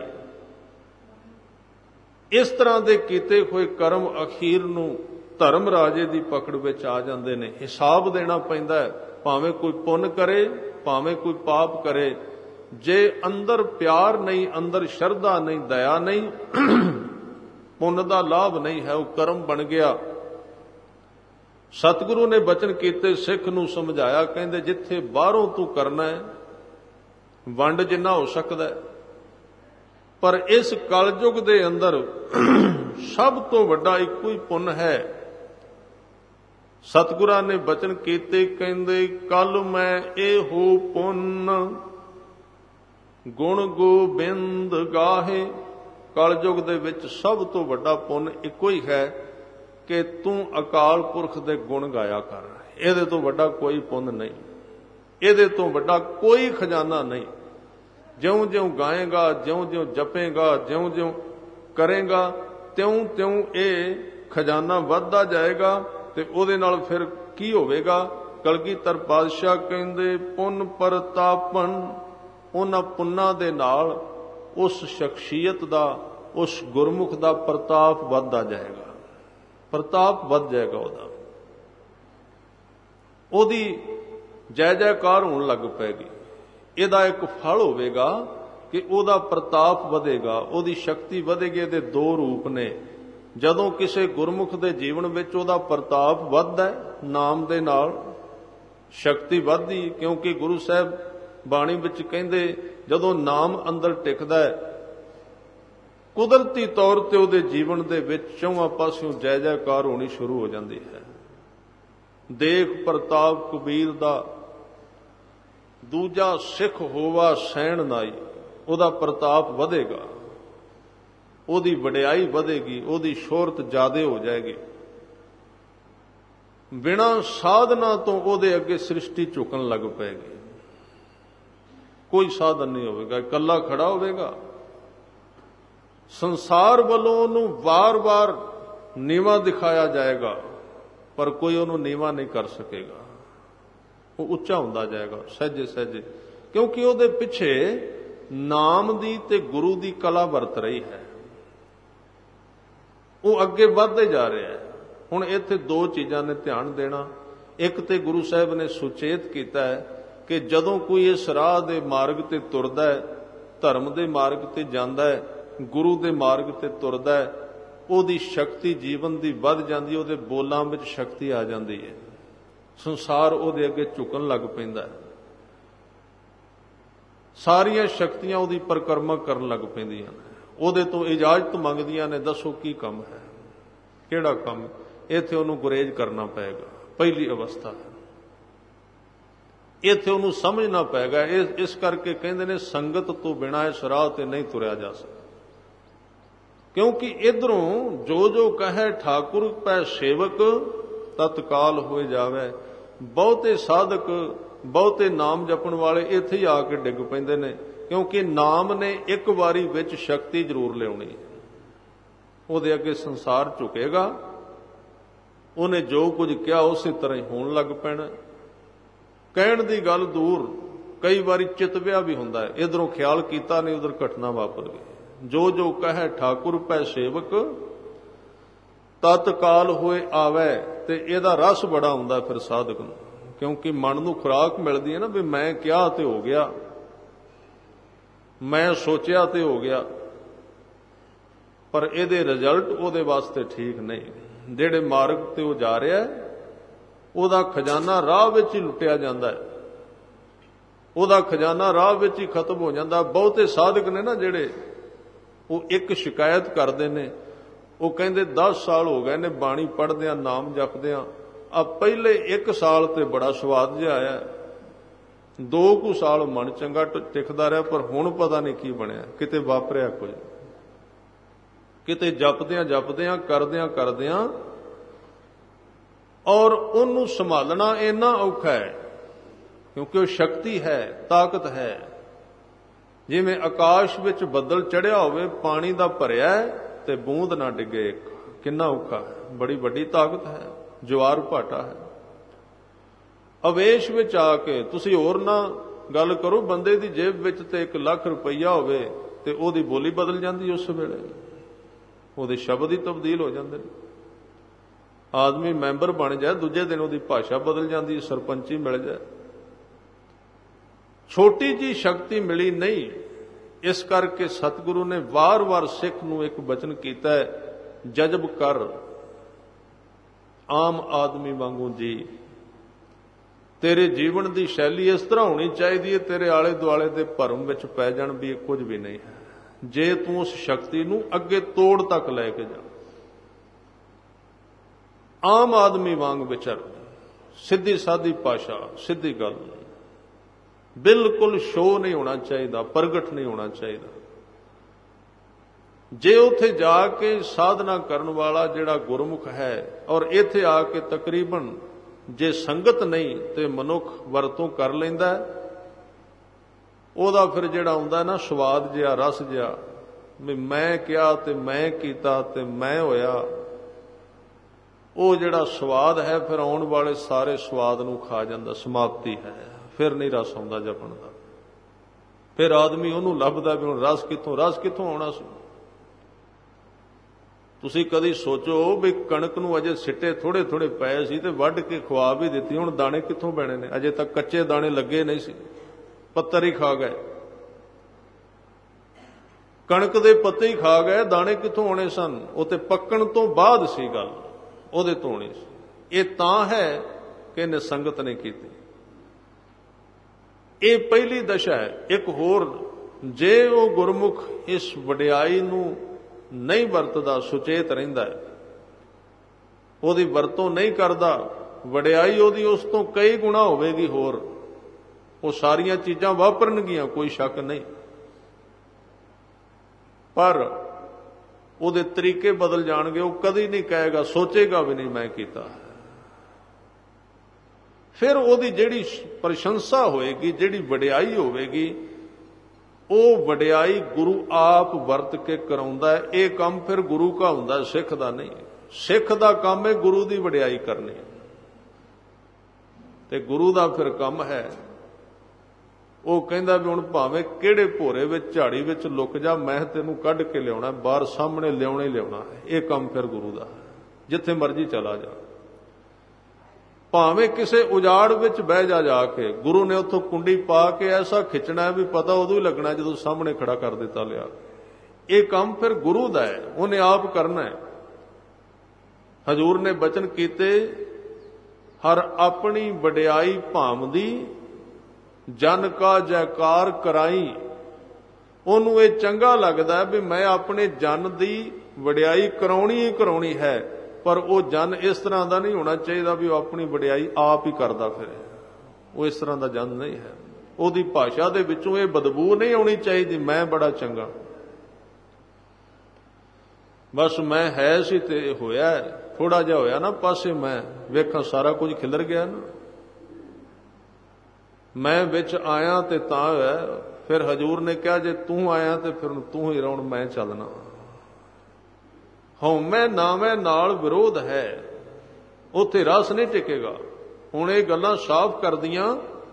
ਇਸ ਤਰ੍ਹਾਂ ਦੇ ਕੀਤੇ ਹੋਏ ਕਰਮ ਅਖੀਰ ਨੂੰ ਧਰਮ ਰਾਜੇ ਦੀ ਪਕੜ ਵਿੱਚ ਆ ਜਾਂਦੇ ਨੇ। ਹਿਸਾਬ ਦੇਣਾ ਪੈਂਦਾ ਹੈ, ਭਾਵੇਂ ਕੋਈ ਪੁੰਨ ਕਰੇ ਭਾਵੇਂ ਕੋਈ ਪਾਪ ਕਰੇ। ਜੇ ਅੰਦਰ ਪਿਆਰ ਨਹੀਂ, ਅੰਦਰ ਸ਼ਰਧਾ ਨਹੀਂ, ਦਇਆ ਨਹੀਂ, ਪੁੰਨ ਦਾ ਲਾਭ ਨਹੀਂ ਹੈ, ਉਹ ਕਰਮ ਬਣ ਗਿਆ। ਸਤਿਗੁਰੂ ਨੇ ਬਚਨ ਕੀਤੇ, ਸਿੱਖ ਨੂੰ ਸਮਝਾਇਆ, ਕਹਿੰਦੇ ਜਿੱਥੇ ਬਾਹਰੋਂ ਤੂੰ ਕਰਨਾ ਹੈ ਵੰਡ ਜਿੰਨਾ ਹੋ ਸਕਦਾ, ਪਰ ਇਸ ਕਲਯੁਗ ਦੇ ਅੰਦਰ ਸਭ ਤੋਂ ਵੱਡਾ ਇੱਕੋ ਹੀ ਪੁੰਨ ਹੈ। ਸਤਿਗੁਰਾਂ ਨੇ ਬਚਨ ਕੀਤੇ, ਕਹਿੰਦੇ ਕਲ ਮੈਂ ਇਹੋ ਪੁੰਨ ਗੁਣ ਗੋਬਿੰਦ ਗਾਹੇ। ਕਲਯੁਗ ਦੇ ਵਿੱਚ ਸਭ ਤੋਂ ਵੱਡਾ ਪੁੰਨ ਇੱਕੋ ਹੀ ਹੈ ਕਿ ਤੂੰ ਅਕਾਲ ਪੁਰਖ ਦੇ ਗੁਣ ਗਾਇਆ ਕਰ। ਇਹਦੇ ਤੋਂ ਵੱਡਾ ਕੋਈ ਪੁੰਨ ਨਹੀਂ, ਇਹਦੇ ਤੋਂ ਵੱਡਾ ਕੋਈ ਖਜ਼ਾਨਾ ਨਹੀਂ। ਜਿਉਂ-ਜਿਉਂ ਗਾਏਗਾ, ਜਿਉਂ-ਜਿਉਂ ਜਪੇਗਾ, ਜਿਉਂ-ਜਿਉਂ ਕਰੇਗਾ, ਤਿਉਂ-ਤਿਉਂ ਇਹ ਖਜ਼ਾਨਾ ਵੱਧਦਾ ਜਾਏਗਾ। ਤੇ ਉਹਦੇ ਨਾਲ ਫਿਰ ਕੀ ਹੋਵੇਗਾ? ਕਲਗੀਧਰ ਪਾਤਸ਼ਾਹ ਕਹਿੰਦੇ ਪੁੰਨ ਪ੍ਰਤਾਪਨ, ਉਹਨਾਂ ਪੁੰਨਾਂ ਦੇ ਨਾਲ ਉਸ ਸ਼ਖਸੀਅਤ ਦਾ, ਉਸ ਗੁਰਮੁਖ ਦਾ ਪ੍ਰਤਾਪ ਵੱਧਦਾ ਜਾਏਗਾ, ਪ੍ਰਤਾਪ ਵੱਧ ਜਾਏਗਾ ਉਹਦਾ, ਉਹਦੀ ਜੈ ਜੈਕਾਰ ਹੋਣ ਲੱਗ ਪਏਗੀ। ਇਹਦਾ ਇੱਕ ਫਲ ਹੋਵੇਗਾ ਕਿ ਉਹਦਾ ਪ੍ਰਤਾਪ ਵਧੇਗਾ, ਉਹਦੀ ਸ਼ਕਤੀ ਵਧੇਗੀ। ਇਹਦੇ ਦੋ ਰੂਪ ਨੇ। ਜਦੋਂ ਕਿਸੇ ਗੁਰਮੁਖ ਦੇ ਜੀਵਨ ਵਿੱਚ ਉਹਦਾ ਪ੍ਰਤਾਪ ਵੱਧਦਾ, ਨਾਮ ਦੇ ਨਾਲ ਸ਼ਕਤੀ ਵੱਧਦੀ, ਕਿਉਂਕਿ ਗੁਰੂ ਸਾਹਿਬ ਬਾਣੀ ਵਿੱਚ ਕਹਿੰਦੇ ਜਦੋਂ ਨਾਮ ਅੰਦਰ ਟਿਕਦਾ ਹੈ, ਕੁਦਰਤੀ ਤੌਰ ਤੇ ਉਹਦੇ ਜੀਵਨ ਦੇ ਵਿੱਚ ਚੌਹਾਂ ਪਾਸਿਓਂ ਜੈ ਜੈਕਾਰ ਹੋਣੀ ਸ਼ੁਰੂ ਹੋ ਜਾਂਦੀ ਹੈ। ਦੇਖ ਪ੍ਰਤਾਪ ਕਬੀਰ ਦਾ, ਦੂਜਾ ਸਿੱਖ ਹੋਵਾ ਸੈਣ ਨਾਈ, ਉਹਦਾ ਪ੍ਰਤਾਪ ਵਧੇਗਾ, ਉਹਦੀ ਵਡਿਆਈ ਵਧੇਗੀ, ਉਹਦੀ ਸ਼ੋਹਰਤ ਜ਼ਿਆਦੇ ਹੋ ਜਾਏਗੀ। ਬਿਨਾਂ ਸਾਧਨਾ ਤੋਂ ਉਹਦੇ ਅੱਗੇ ਸ੍ਰਿਸ਼ਟੀ ਝੁਕਣ ਲੱਗ ਪਏਗੀ। ਕੋਈ ਸਾਧਨ ਨਹੀਂ ਹੋਵੇਗਾ, ਇਕੱਲਾ ਖੜਾ ਹੋਵੇਗਾ। ਸੰਸਾਰ ਵੱਲੋਂ ਉਹਨੂੰ ਵਾਰ-ਵਾਰ ਨੀਵਾਂ ਦਿਖਾਇਆ ਜਾਏਗਾ, ਪਰ ਕੋਈ ਉਹਨੂੰ ਨੀਵਾਂ ਨਹੀਂ ਕਰ ਸਕੇਗਾ। ਉਹ ਉੱਚਾ ਹੁੰਦਾ ਜਾਏਗਾ ਸਹਿਜੇ ਸਹਿਜੇ, ਕਿਉਂਕਿ ਉਹਦੇ ਪਿੱਛੇ ਨਾਮ ਦੀ ਤੇ ਗੁਰੂ ਦੀ ਕਲਾ ਵਰਤ ਰਹੀ ਹੈ। ਉਹ ਅੱਗੇ ਵੱਧਦੇ ਜਾ ਰਿਹਾ ਹੈ। ਹੁਣ ਇੱਥੇ ਦੋ ਚੀਜ਼ਾਂ ਨੇ ਧਿਆਨ ਦੇਣਾ। ਇੱਕ ਤੇ ਗੁਰੂ ਸਾਹਿਬ ਨੇ ਸੁਚੇਤ ਕੀਤਾ ਹੈ ਕਿ ਜਦੋਂ ਕੋਈ ਇਸ ਰਾਹ ਦੇ ਮਾਰਗ ਤੇ ਤੁਰਦਾ ਹੈ, ਧਰਮ ਦੇ ਮਾਰਗ ਤੇ ਜਾਂਦਾ ਹੈ, ਗੁਰੂ ਦੇ ਮਾਰਗ ਤੇ ਤੁਰਦਾ ਹੈ, ਉਹਦੀ ਸ਼ਕਤੀ ਜੀਵਨ ਦੀ ਵੱਧ ਜਾਂਦੀ ਹੈ, ਉਹਦੇ ਬੋਲਾਂ ਵਿੱਚ ਸ਼ਕਤੀ ਆ ਜਾਂਦੀ ਹੈ, ਸੰਸਾਰ ਉਹਦੇ ਅੱਗੇ ਝੁਕਣ ਲੱਗ ਪੈਂਦਾ ਹੈ, ਸਾਰੀਆਂ ਸ਼ਕਤੀਆਂ ਉਹਦੀ ਪਰਿਕਰਮਾ ਕਰਨ ਲੱਗ ਪੈਂਦੀਆਂ ਨੇ, ਉਹਦੇ ਤੋਂ ਇਜਾਜ਼ਤ ਮੰਗਦੀਆਂ ਨੇ, ਦੱਸੋ ਕੀ ਕੰਮ ਹੈ, ਕਿਹੜਾ ਕੰਮ? ਇੱਥੇ ਉਹਨੂੰ ਗੁਰੇਜ਼ ਕਰਨਾ ਪਏਗਾ, ਪਹਿਲੀ ਅਵਸਥਾ ਹੈ। ਇੱਥੇ ਉਹਨੂੰ ਸਮਝਣਾ ਪਏਗਾ। ਇਸ ਕਰਕੇ ਕਹਿੰਦੇ ਨੇ ਸੰਗਤ ਤੋਂ ਬਿਨਾਂ ਇਸ ਰਾਹ ਤੇ ਨਹੀਂ ਤੁਰਿਆ ਜਾ ਸਕਦਾ, ਕਿਉਂਕਿ ਇਧਰੋਂ ਜੋ ਜੋ ਕਹੇ ਠਾਕੁਰ ਪੈ ਸੇਵਕ ਤਤਕਾਲ ਹੋਏ ਜਾਵੇ। ਬਹੁਤੇ ਸਾਧਕ, ਬਹੁਤੇ ਨਾਮ ਜਪਣ ਵਾਲੇ ਇੱਥੇ ਹੀ ਆ ਕੇ ਡਿੱਗ ਪੈਂਦੇ ਨੇ, ਕਿਉਂਕਿ ਨਾਮ ਨੇ ਇੱਕ ਵਾਰੀ ਵਿੱਚ ਸ਼ਕਤੀ ਜ਼ਰੂਰ ਲਿਆਉਣੀ ਹੈ। ਉਹਦੇ ਅੱਗੇ ਸੰਸਾਰ ਝੁਕੇਗਾ, ਉਹਨੇ ਜੋ ਕੁਝ ਕਿਹਾ ਉਸੇ ਤਰ੍ਹਾਂ ਹੀ ਹੋਣ ਲੱਗ ਪੈਣਾ। ਕਹਿਣ ਦੀ ਗੱਲ ਦੂਰ, ਕਈ ਵਾਰੀ ਚਿਤਵਿਆ ਵੀ ਹੁੰਦਾ ਹੈ, ਇਧਰੋਂ ਖਿਆਲ ਕੀਤਾ ਨਹੀਂ, ਉਧਰ ਘਟਨਾ ਵਾਪਰ ਗਈ। ਜੋ ਜੋ ਕਹੇ ਠਾਕੁਰ ਪੈ ਸੇਵਕ ਤਤਕਾਲ ਹੋਏ ਆਵੇ। ਤੇ ਇਹਦਾ ਰਸ ਬੜਾ ਹੁੰਦਾ ਫਿਰ ਸਾਧਕ ਨੂੰ, ਕਿਉਂਕਿ ਮਨ ਨੂੰ ਖੁਰਾਕ ਮਿਲਦੀ ਹੈ ਨਾ ਵੀ ਮੈਂ ਕਿਹਾ ਤੇ ਹੋ ਗਿਆ, ਮੈਂ ਸੋਚਿਆ ਤੇ ਹੋ ਗਿਆ, ਪਰ ਇਹਦੇ ਰਿਜ਼ਲਟ ਉਹਦੇ ਵਾਸਤੇ ਠੀਕ ਨਹੀਂ। ਜਿਹੜੇ ਮਾਰਗ ਤੇ ਉਹ ਜਾ ਰਿਹਾ, ਉਹਦਾ ਖਜ਼ਾਨਾ ਰਾਹ ਵਿੱਚ ਹੀ ਲੁੱਟਿਆ ਜਾਂਦਾ ਹੈ, ਉਹਦਾ ਖਜ਼ਾਨਾ ਰਾਹ ਵਿੱਚ ਹੀ ਖਤਮ ਹੋ ਜਾਂਦਾ। ਬਹੁਤੇ ਸਾਧਕ ਨੇ ਨਾ ਜਿਹੜੇ, ਉਹ ਇੱਕ ਸ਼ਿਕਾਇਤ ਕਰਦੇ ਨੇ, ਉਹ ਕਹਿੰਦੇ ਦਸ ਸਾਲ ਹੋ ਗਏ ਨੇ ਬਾਣੀ ਪੜ੍ਹਦਿਆਂ, ਨਾਮ ਜਪਦਿਆਂ, ਆ ਪਹਿਲੇ ਇੱਕ ਸਾਲ ਤੇ ਬੜਾ ਸਵਾਦ ਜਿਹਾ ਆਇਆ, ਦੋ ਕੁ ਸਾਲ ਮਨ ਚੰਗਾ ਟਿਕਦਾ ਰਿਹਾ, ਪਰ ਹੁਣ ਪਤਾ ਨਹੀਂ ਕੀ ਬਣਿਆ, ਕਿਤੇ ਵਾਪਰਿਆ ਕੁਝ, ਕਿਤੇ ਜਪਦਿਆਂ ਜਪਦਿਆਂ ਕਰਦਿਆਂ ਕਰਦਿਆਂ, ਔਰ ਉਹਨੂੰ ਸੰਭਾਲਣਾ ਇੰਨਾ ਔਖਾ ਹੈ ਕਿਉਂਕਿ ਉਹ ਸ਼ਕਤੀ ਹੈ, ਤਾਕਤ ਹੈ। ਜਿਵੇਂ ਆਕਾਸ਼ ਵਿੱਚ ਬੱਦਲ ਚੜਿਆ ਹੋਵੇ, ਪਾਣੀ ਦਾ ਭਰਿਆ ਤੇ ਬੂੰਦ ਨਾ ਡਿੱਗੇ, ਕਿੰਨਾ ਔਖਾ ਹੈ, ਬੜੀ ਵੱਡੀ ਤਾਕਤ ਹੈ, ਜਵਾਰ ਭਾਟਾ ਹੈ। ਅਵੇਸ਼ ਵਿੱਚ ਆ ਕੇ ਤੁਸੀਂ ਹੋਰ ਨਾ ਗੱਲ ਕਰੋ, ਬੰਦੇ ਦੀ ਜੇਬ ਵਿੱਚ ਤੇ ਇੱਕ ਲੱਖ ਰੁਪਈਆ ਹੋਵੇ ਤੇ ਉਹਦੀ ਬੋਲੀ ਬਦਲ ਜਾਂਦੀ, ਉਸ ਵੇਲੇ ਉਹਦੇ ਸ਼ਬਦ ਹੀ ਤਬਦੀਲ ਹੋ ਜਾਂਦੇ ਨੇ। ਆਦਮੀ ਮੈਂਬਰ ਬਣ ਜਾਏ, ਦੂਜੇ ਦਿਨ ਉਹਦੀ ਭਾਸ਼ਾ ਬਦਲ ਜਾਂਦੀ, ਸਰਪੰਚੀ ਮਿਲ ਜਾਏ। ਛੋਟੀ ਜੀ ਸ਼ਕਤੀ ਮਿਲੀ ਨਹੀਂ। ਇਸ ਕਰਕੇ ਸਤਿਗੁਰੂ ਨੇ ਵਾਰ-ਵਾਰ ਸਿੱਖ ਨੂੰ ਇੱਕ ਬਚਨ ਕੀਤਾ ਹੈ, ਜਜ਼ਬ ਕਰ ਆਮ ਆਦਮੀ ਵਾਂਗੂ ਜੀ। ਤੇਰੇ ਜੀਵਨ ਦੀ ਸ਼ੈਲੀ ਇਸ ਤਰ੍ਹਾਂ ਹੋਣੀ ਚਾਹੀਦੀ ਹੈ, ਤੇਰੇ ਆਲੇ ਦੁਆਲੇ ਦੇ ਭਰਮ ਵਿੱਚ ਪੈ ਜਾਣ ਵੀ ਇਹ ਕੁਝ ਵੀ ਨਹੀਂ ਹੈ, ਜੇ ਤੂੰ ਉਸ ਸ਼ਕਤੀ ਨੂੰ ਅੱਗੇ ਤੋੜ ਤੱਕ ਲੈ ਕੇ ਜਾ। ਆਮ ਆਦਮੀ ਵਾਂਗ ਵਿਚਰ, ਸਿੱਧੀ ਸਾਦੀ ਭਾਸ਼ਾ, ਸਿੱਧੀ ਗੱਲ, ਬਿਲਕੁਲ ਸ਼ੋਅ ਨਹੀਂ ਹੋਣਾ ਚਾਹੀਦਾ, ਪ੍ਰਗਟ ਨਹੀਂ ਹੋਣਾ ਚਾਹੀਦਾ। ਜੇ ਉੱਥੇ ਜਾ ਕੇ ਸਾਧਨਾ ਕਰਨ ਵਾਲਾ ਜਿਹੜਾ ਗੁਰਮੁਖ ਹੈ, ਔਰ ਇੱਥੇ ਆ ਕੇ ਤਕਰੀਬਨ ਜੇ ਸੰਗਤ ਨਹੀਂ ਤੇ ਮਨੁੱਖ ਵਰਤੋਂ ਕਰ ਲੈਂਦਾ, ਉਹਦਾ ਫਿਰ ਜਿਹੜਾ ਆਉਂਦਾ ਨਾ ਸਵਾਦ ਜਿਹਾ, ਰਸ ਜਿਹਾ, ਵੀ ਮੈਂ ਕਿਹਾ ਤੇ ਮੈਂ ਕੀਤਾ ਤੇ ਮੈਂ ਹੋਇਆ, ਉਹ ਜਿਹੜਾ ਸਵਾਦ ਹੈ ਫਿਰ ਆਉਣ ਵਾਲੇ ਸਾਰੇ ਸਵਾਦ ਨੂੰ ਖਾ ਜਾਂਦਾ, ਸਮਾਪਤੀ ਹੈ, ਫਿਰ ਨਹੀਂ ਰਸ ਆਉਂਦਾ ਜਪਣ ਦਾ। ਫਿਰ ਆਦਮੀ ਉਹਨੂੰ ਲੱਭਦਾ ਵੀ ਹੁਣ ਰਸ ਕਿੱਥੋਂ, ਰਸ ਕਿੱਥੋਂ ਆਉਣਾ ਸੀ। ਤੁਸੀਂ ਕਦੀ ਸੋਚੋ ਵੀ ਕਣਕ ਨੂੰ ਅਜੇ ਸਿੱਟੇ ਥੋੜੇ ਥੋੜੇ ਪਏ ਸੀ ਤੇ ਵੱਢ ਕੇ ਖਵਾ ਵੀ ਦਿੱਤੀ, ਹੁਣ ਦਾਣੇ ਕਿੱਥੋਂ ਪੈਣੇ ਨੇ, ਅਜੇ ਤੱਕ ਕੱਚੇ ਦਾਣੇ ਲੱਗੇ ਨਹੀਂ ਸੀ, ਪੱਤਰ ਹੀ ਖਾ ਗਏ, ਕਣਕ ਦੇ ਪੱਤੇ ਹੀ ਖਾ ਗਏ, ਦਾਣੇ ਕਿੱਥੋਂ ਆਉਣੇ ਸਨ। ਉਹ ਤੇ ਪੱਕਣ ਤੋਂ ਬਾਅਦ ਸੀ ਗੱਲ, ਉਹਦੇ ਤੋਂ ਹੋਣੀ ਸੀ। ਇਹ ਤਾਂ ਹੈ ਕਿ ਇਹਨੇ ਸੰਗਤ ਨਹੀਂ ਕੀਤੀ। ਇਹ ਪਹਿਲੀ ਦਸ਼ਾ ਹੈ। ਇੱਕ ਹੋਰ, ਜੇ ਉਹ ਗੁਰਮੁਖ ਇਸ ਵਡਿਆਈ ਨੂੰ ਨਹੀਂ ਵਰਤਦਾ, ਸੁਚੇਤ ਰਹਿੰਦਾ ਹੈ, ਉਹਦੀ ਵਰਤੋਂ ਨਹੀਂ ਕਰਦਾ, ਵਡਿਆਈ ਉਹਦੀ ਉਸ ਤੋਂ ਕਈ ਗੁਣਾ ਹੋਵੇਗੀ ਹੋਰ, ਉਹ ਸਾਰੀਆਂ ਚੀਜ਼ਾਂ ਵਾਪਰਨਗੀਆਂ, ਕੋਈ ਸ਼ੱਕ ਨਹੀਂ, ਪਰ ਉਹਦੇ ਤਰੀਕੇ ਬਦਲ ਜਾਣਗੇ। ਉਹ ਕਦੀ ਨਹੀਂ ਕਹੇਗਾ, ਸੋਚੇਗਾ ਵੀ ਨਹੀਂ ਮੈਂ ਕੀਤਾ। ਫਿਰ ਉਹਦੀ ਜਿਹੜੀ ਪ੍ਰਸ਼ੰਸਾ ਹੋਏਗੀ, ਜਿਹੜੀ ਵਡਿਆਈ ਹੋਵੇਗੀ, ਉਹ ਵਡਿਆਈ ਗੁਰੂ ਆਪ ਵਰਤ ਕੇ ਕਰਾਉਂਦਾ ਹੈ। ਇਹ ਕੰਮ ਫਿਰ ਗੁਰੂ ਦਾ ਹੁੰਦਾ, ਸਿੱਖ ਦਾ ਨਹੀਂ। ਸਿੱਖ ਦਾ ਕੰਮ ਹੈ ਗੁਰੂ ਦੀ ਵਡਿਆਈ ਕਰਨੀ, ਤੇ ਗੁਰੂ ਦਾ ਫਿਰ ਕੰਮ ਹੈ, ਉਹ ਕਹਿੰਦਾ ਵੀ ਹੁਣ ਭਾਵੇਂ ਕਿਹੜੇ ਭੋਰੇ ਵਿੱਚ, ਝਾੜੀ ਵਿੱਚ ਲੁਕ ਜਾ, ਮੈਂ ਤੈਨੂੰ ਕੱਢ ਕੇ ਲਿਆਉਣਾ, ਬਾਹਰ ਸਾਹਮਣੇ ਲਿਆਉਣਾ ਹੀ ਲਿਆਉਣਾ ਹੈ। ਇਹ ਕੰਮ ਫਿਰ ਗੁਰੂ ਦਾ, ਜਿੱਥੇ ਮਰਜ਼ੀ ਚਲਾ ਜਾ, ਭਾਵੇਂ ਕਿਸੇ ਉਜਾੜ ਵਿੱਚ ਬਹਿ ਜਾ, ਜਾ ਕੇ ਗੁਰੂ ਨੇ ਉੱਥੋਂ ਕੁੰਡੀ ਪਾ ਕੇ ਐਸਾ ਖਿੱਚਣਾ ਵੀ ਪਤਾ ਉਦੋਂ ਹੀ ਲੱਗਣਾ ਜਦੋਂ ਸਾਹਮਣੇ ਖੜਾ ਕਰ ਦਿੱਤਾ ਲਿਆ। ਇਹ ਕੰਮ ਫਿਰ ਗੁਰੂ ਦਾ ਹੈ, ਉਹਨੇ ਆਪ ਕਰਨਾ ਹੈ। ਹਜ਼ੂਰ ਨੇ ਬਚਨ ਕੀਤੇ, ਹਰ ਆਪਣੀ ਵਡਿਆਈ ਭਾਮਦੀ, ਜਨ ਕਾ ਜੈਕਾਰ ਕਰਾਈ। ਉਹਨੂੰ ਇਹ ਚੰਗਾ ਲੱਗਦਾ ਵੀ ਮੈਂ ਆਪਣੇ ਜਨ ਦੀ ਵਡਿਆਈ ਕਰਾਉਣੀ ਹੀ ਕਰਾਉਣੀ ਹੈ, ਪਰ ਉਹ ਜਨ ਇਸ ਤਰ੍ਹਾਂ ਦਾ ਨਹੀਂ ਹੋਣਾ ਚਾਹੀਦਾ ਵੀ ਉਹ ਆਪਣੀ ਵਡਿਆਈ ਆਪ ਹੀ ਕਰਦਾ ਫਿਰੇ, ਉਹ ਇਸ ਤਰ੍ਹਾਂ ਦਾ ਜਨ ਨਹੀਂ ਹੈ। ਉਹਦੀ ਭਾਸ਼ਾ ਦੇ ਵਿੱਚੋਂ ਇਹ ਬਦਬੂ ਨਹੀਂ ਆਉਣੀ ਚਾਹੀਦੀ ਮੈਂ ਬੜਾ ਚੰਗਾ, ਬਸ ਮੈਂ ਹੈ ਸੀ ਤੇ ਹੋਇਆ, ਥੋੜਾ ਜਿਹਾ ਹੋਇਆ ਨਾ ਪਾਸੇ, ਮੈਂ ਵੇਖਾਂ ਸਾਰਾ ਕੁਝ ਖਿਲਰ ਗਿਆ ਨਾ, ਮੈਂ ਵਿੱਚ ਆਇਆ ਤੇ ਤਾਂ ਹੋਇਆ। ਫਿਰ ਹਜ਼ੂਰ ਨੇ ਕਿਹਾ ਜੇ ਤੂੰ ਆਇਆ ਤੇ ਫਿਰ ਤੂੰ ਹੀ ਰੌਣ, ਮੈਂ ਚੱਲਣਾ। ਹਉਮੈ ਨਾਵੇਂ ਨਾਲ ਵਿਰੋਧ ਹੈ, ਉੱਥੇ ਰਸ ਨਹੀਂ ਟਿਕੇਗਾ। ਹੁਣ ਇਹ ਗੱਲਾਂ ਸਾਫ਼ ਕਰਦੀਆਂ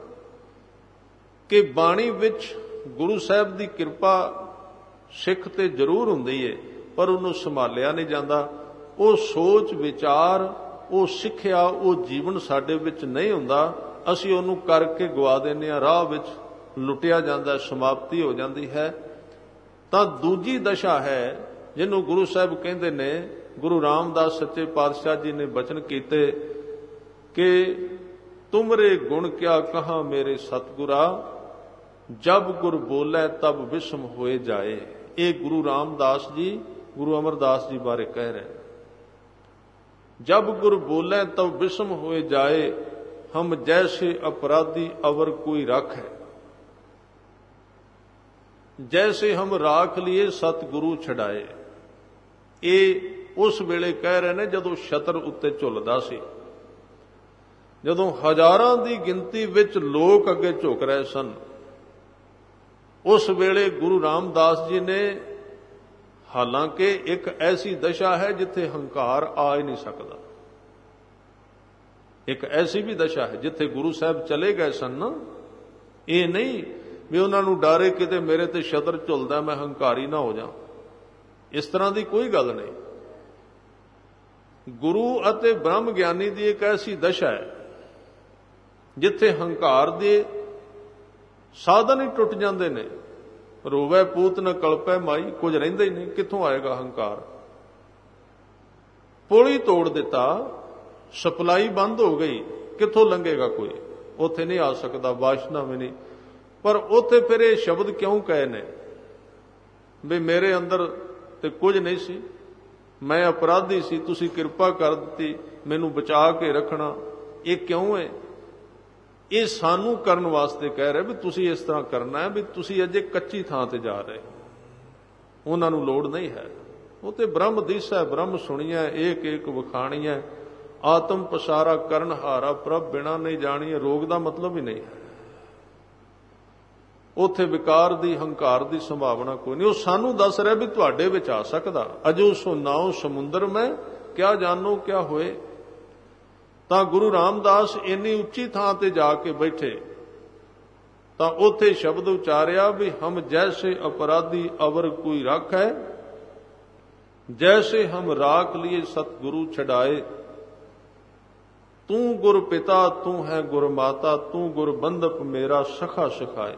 ਕਿ ਬਾਣੀ ਵਿੱਚ ਗੁਰੂ ਸਾਹਿਬ ਦੀ ਕਿਰਪਾ ਸਿੱਖ ਤੇ ਜ਼ਰੂਰ ਹੁੰਦੀ ਏ, ਪਰ ਉਹਨੂੰ ਸੰਭਾਲਿਆ ਨਹੀਂ ਜਾਂਦਾ। ਉਹ ਸੋਚ ਵਿਚਾਰ, ਉਹ ਸਿੱਖਿਆ, ਉਹ ਜੀਵਨ ਸਾਡੇ ਵਿੱਚ ਨਹੀਂ ਹੁੰਦਾ। ਅਸੀਂ ਉਹਨੂੰ ਕਰਕੇ ਗਵਾ ਦਿੰਦੇ ਹਾਂ, ਰਾਹ ਵਿੱਚ ਲੁੱਟਿਆ ਜਾਂਦਾ, ਸਮਾਪਤੀ ਹੋ ਜਾਂਦੀ ਹੈ। ਤਾਂ ਦੂਜੀ ਦਸ਼ਾ ਹੈ ਜਿਹਨੂੰ ਗੁਰੂ ਸਾਹਿਬ ਕਹਿੰਦੇ ਨੇ, ਗੁਰੂ ਰਾਮਦਾਸ ਸੱਚੇ ਪਾਤਸ਼ਾਹ ਜੀ ਨੇ ਬਚਨ ਕੀਤੇ ਕਿ ਤੁਮਰੇ ਗੁਣ ਕਿਆ ਕਹਾ ਮੇਰੇ ਸਤਿਗੁਰਾ, ਜਬ ਗੁਰ ਬੋਲੇ ਤਬ ਵਿਸਮ ਹੋਏ ਜਾਏ। ਇਹ ਗੁਰੂ ਰਾਮਦਾਸ ਜੀ, ਗੁਰੂ ਅਮਰਦਾਸ ਜੀ ਬਾਰੇ ਕਹਿ ਰਹੇ। जब गुर बोले तब विषम होए जाए, हम जैसे अपराधी अवर कोई राखै। जैसे हम राख लिए सतगुरु छड़ाए। ਇਹ ਉਸ ਵੇਲੇ ਕਹਿ ਰਹੇ ਨੇ ਜਦੋਂ ਛਤਰ ਉੱਤੇ ਝੁੱਲਦਾ ਸੀ, ਜਦੋਂ ਹਜ਼ਾਰਾਂ ਦੀ ਗਿਣਤੀ ਵਿੱਚ ਲੋਕ ਅੱਗੇ ਝੁਕ ਰਹੇ ਸਨ। ਉਸ ਵੇਲੇ ਗੁਰੂ ਰਾਮਦਾਸ ਜੀ ਨੇ, ਹਾਲਾਂਕਿ ਇੱਕ ਐਸੀ ਦਸ਼ਾ ਹੈ ਜਿੱਥੇ ਹੰਕਾਰ ਆ ਹੀ ਨਹੀਂ ਸਕਦਾ, ਇੱਕ ਐਸੀ ਵੀ ਦਸ਼ਾ ਹੈ ਜਿੱਥੇ ਗੁਰੂ ਸਾਹਿਬ ਚਲੇ ਗਏ ਸਨ ਨਾ, ਇਹ ਨਹੀਂ ਵੀ ਉਹਨਾਂ ਨੂੰ ਡਾਰੇ ਕਿਤੇ ਮੇਰੇ ਤੇ ਛਤਰ ਝੁੱਲਦਾ ਮੈਂ ਹੰਕਾਰੀ ਨਾ ਹੋ ਜਾ, ਇਸ ਤਰ੍ਹਾਂ ਦੀ ਕੋਈ ਗੱਲ ਨਹੀਂ। ਗੁਰੂ ਅਤੇ ਬ੍ਰਹਮ ਗਿਆਨੀ ਦੀ ਇੱਕ ਐਸੀ ਦਸ਼ਾ ਹੈ ਜਿੱਥੇ ਹੰਕਾਰ ਦੇ ਸਾਧਨ ਹੀ ਟੁੱਟ ਜਾਂਦੇ ਨੇ। ਰੋਵੇ ਪੂਤ ਨ ਕਲਪੈ ਮਾਈ, ਕੁਝ ਰਹਿੰਦਾ ਹੀ ਨਹੀਂ, ਕਿੱਥੋਂ ਆਏਗਾ ਹੰਕਾਰ। ਪੁਲ ਹੀ ਤੋੜ ਦਿੱਤਾ, ਸਪਲਾਈ ਬੰਦ ਹੋ ਗਈ, ਕਿੱਥੋਂ ਲੰਘੇਗਾ ਕੋਈ, ਉੱਥੇ ਨਹੀਂ ਆ ਸਕਦਾ, ਵਾਸ਼ਨਾ ਵੀ ਨਹੀਂ। ਪਰ ਉੱਥੇ ਫਿਰ ਇਹ ਸ਼ਬਦ ਕਿਉਂ ਕਹੇ ਨੇ ਵੀ ਮੇਰੇ ਅੰਦਰ ਤੇ ਕੁਝ ਨਹੀਂ ਸੀ, ਮੈਂ ਅਪਰਾਧੀ ਸੀ, ਤੁਸੀਂ ਕਿਰਪਾ ਕਰ ਦਿੱਤੀ ਮੈਨੂੰ ਬਚਾ ਕੇ ਰੱਖਣਾ। ਇਹ ਕਿਉਂ ਹੈ? ਇਹ ਸਾਨੂੰ ਕਰਨ ਵਾਸਤੇ ਕਹਿ ਰਹੇ ਵੀ ਤੁਸੀਂ ਇਸ ਤਰ੍ਹਾਂ ਕਰਨਾ ਹੈ, ਵੀ ਤੁਸੀਂ ਅਜੇ ਕੱਚੀ ਥਾਂ ਤੇ ਜਾ ਰਹੇ ਹੋ, ਉਹਨਾਂ ਨੂੰ ਲੋੜ ਨਹੀਂ ਹੈ। ਉਹ ਤੇ ਬ੍ਰਹਮ ਦਿਸੈ ਬ੍ਰਹਮ ਸੁਣੀਐ, ਏਕ ਏਕ ਵਖਾਣੀਐ, ਆਤਮ ਪਸਾਰਾ ਕਰਨ ਹਾਰਾ, ਪ੍ਰਭ ਬਿਨਾ ਨਹੀਂ ਜਾਣੀਐ। ਰੋਗ ਦਾ ਮਤਲਬ ਹੀ ਨਹੀਂ ਹੈ, ਉੱਥੇ ਵਿਕਾਰ ਦੀ ਹੰਕਾਰ ਦੀ ਸੰਭਾਵਨਾ ਕੋਈ ਨਹੀਂ। ਉਹ ਸਾਨੂੰ ਦੱਸ ਰਿਹਾ ਵੀ ਤੁਹਾਡੇ ਵਿੱਚ ਆ ਸਕਦਾ। ਅਜੋ ਸੋ ਨਾਉ ਸਮੁੰਦਰ ਮੈਂ, ਕਿਆ ਜਾਣੋ ਕਿਆ ਹੋਏ। ਤਾਂ ਗੁਰੂ ਰਾਮਦਾਸ ਇੰਨੀ ਉੱਚੀ ਥਾਂ ਤੇ ਜਾ ਕੇ ਬੈਠੇ ਤਾਂ ਉੱਥੇ ਸ਼ਬਦ ਉਚਾਰਿਆ ਵੀ ਹਮ ਜੈਸੇ ਅਪਰਾਧੀ ਅਵਰ ਕੋਈ ਰਾਖੈ, ਜੈਸੇ ਹਮ ਰਾਖ ਲਿਏ ਸਤਿਗੁਰੂ ਛਡਾਏ। ਤੂੰ ਗੁਰ ਪਿਤਾ ਤੂੰ ਹੈ ਗੁਰ ਮਾਤਾ, ਤੂੰ ਗੁਰ ਬੰਧਪ ਮੇਰਾ ਸਖਾ ਸਿਖਾਏ।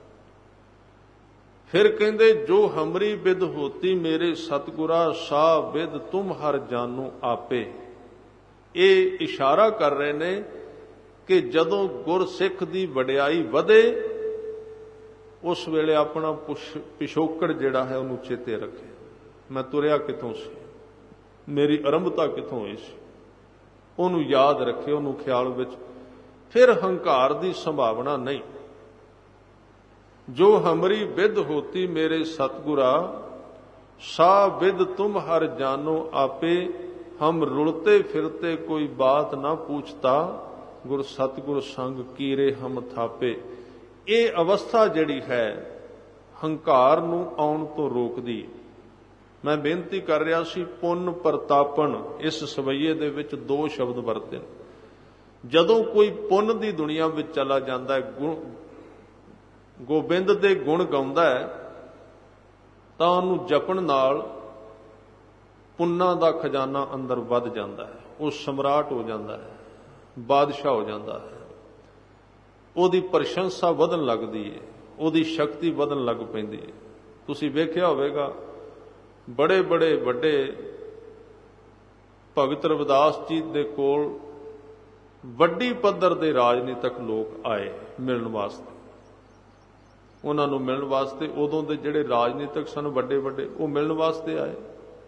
ਫਿਰ ਕਹਿੰਦੇ ਜੋ ਹਮਰੀ ਬਿਦ ਹੋਤੀ ਮੇਰੇ ਸਤਿਗੁਰਾ, ਸਾ ਬਿਦ ਤੁਮ ਹਰ ਜਾਨੋ ਆਪੇ। ਇਹ ਇਸ਼ਾਰਾ ਕਰ ਰਹੇ ਨੇ ਕਿ ਜਦੋਂ ਗੁਰਸਿੱਖ ਦੀ ਵਡਿਆਈ ਵਧੇ ਉਸ ਵੇਲੇ ਆਪਣਾ ਪਿਛੋਕੜ ਜਿਹੜਾ ਹੈ ਉਹਨੂੰ ਚੇਤੇ ਰੱਖੇ। ਮੈਂ ਤੁਰਿਆ ਕਿੱਥੋਂ ਸੀ, ਮੇਰੀ ਆਰੰਭਤਾ ਕਿੱਥੋਂ ਹੋਈ ਸੀ, ਉਹਨੂੰ ਯਾਦ ਰੱਖੇ, ਉਹਨੂੰ ਖਿਆਲ ਵਿੱਚ। ਫਿਰ ਹੰਕਾਰ ਦੀ ਸੰਭਾਵਨਾ ਨਹੀਂ। ਜੋ ਹਮਰੀ ਵਿਦ ਹੋਤੀ ਮੇਰੇ ਸਤਿਗੁਰਾ, ਸਾ ਵਿਦ ਤੁਮ ਹਰ ਜਾਨੋ ਆਪੇ। ਹਮ ਰੁਲਤੇ ਫਿਰਤੇ ਕੋਈ ਬਾਤ ਨਾ ਪੁੱਛਤਾ, ਗੁਰ ਸਤਿਗੁਰ ਸੰਗ ਕੀਰੇ ਹਮ ਥਾਪੇ। ਇਹ ਅਵਸਥਾ ਜਿਹੜੀ ਹੈ ਹੰਕਾਰ ਨੂੰ ਆਉਣ ਤੋਂ ਰੋਕਦੀ। ਮੈਂ ਬੇਨਤੀ ਕਰ ਰਿਹਾ ਸੀ, ਪੁੰਨ ਪ੍ਰਤਾਪਨ, ਇਸ ਸਵਈਏ ਦੇ ਵਿੱਚ ਦੋ ਸ਼ਬਦ ਵਰਤੇ। ਜਦੋਂ ਕੋਈ ਪੁੰਨ ਦੀ ਦੁਨੀਆ ਵਿੱਚ ਚਲਾ ਜਾਂਦਾ ਹੈ, ਗੋਬਿੰਦ ਦੇ ਗੁਣ ਗਾਉਂਦਾ ਹੈ, ਤਾਂ ਉਹਨੂੰ ਜਪਣ ਨਾਲ ਪੁੰਨਾਂ ਦਾ ਖਜ਼ਾਨਾ ਅੰਦਰ ਵੱਧ ਜਾਂਦਾ ਹੈ, ਉਹ ਸਮਰਾਟ ਹੋ ਜਾਂਦਾ ਹੈ, ਬਾਦਸ਼ਾਹ ਹੋ ਜਾਂਦਾ ਹੈ, ਉਹਦੀ ਪ੍ਰਸ਼ੰਸਾ ਵਧਣ ਲੱਗਦੀ ਹੈ, ਉਹਦੀ ਸ਼ਕਤੀ ਵਧਣ ਲੱਗ ਪੈਂਦੀ ਹੈ। ਤੁਸੀਂ ਵੇਖਿਆ ਹੋਵੇਗਾ ਬੜੇ ਬੜੇ ਵੱਡੇ ਭਗਤ ਰਵਿਦਾਸ ਜੀ ਦੇ ਕੋਲ ਵੱਡੀ ਪੱਧਰ ਦੇ ਰਾਜਨੀਤਿਕ ਲੋਕ ਆਏ ਮਿਲਣ ਵਾਸਤੇ। ਉਹਨਾਂ ਨੂੰ ਮਿਲਣ ਵਾਸਤੇ ਉਦੋਂ ਦੇ ਜਿਹੜੇ ਰਾਜਨੀਤਿਕ ਸਨ ਵੱਡੇ ਵੱਡੇ, ਉਹ ਮਿਲਣ ਵਾਸਤੇ ਆਏ,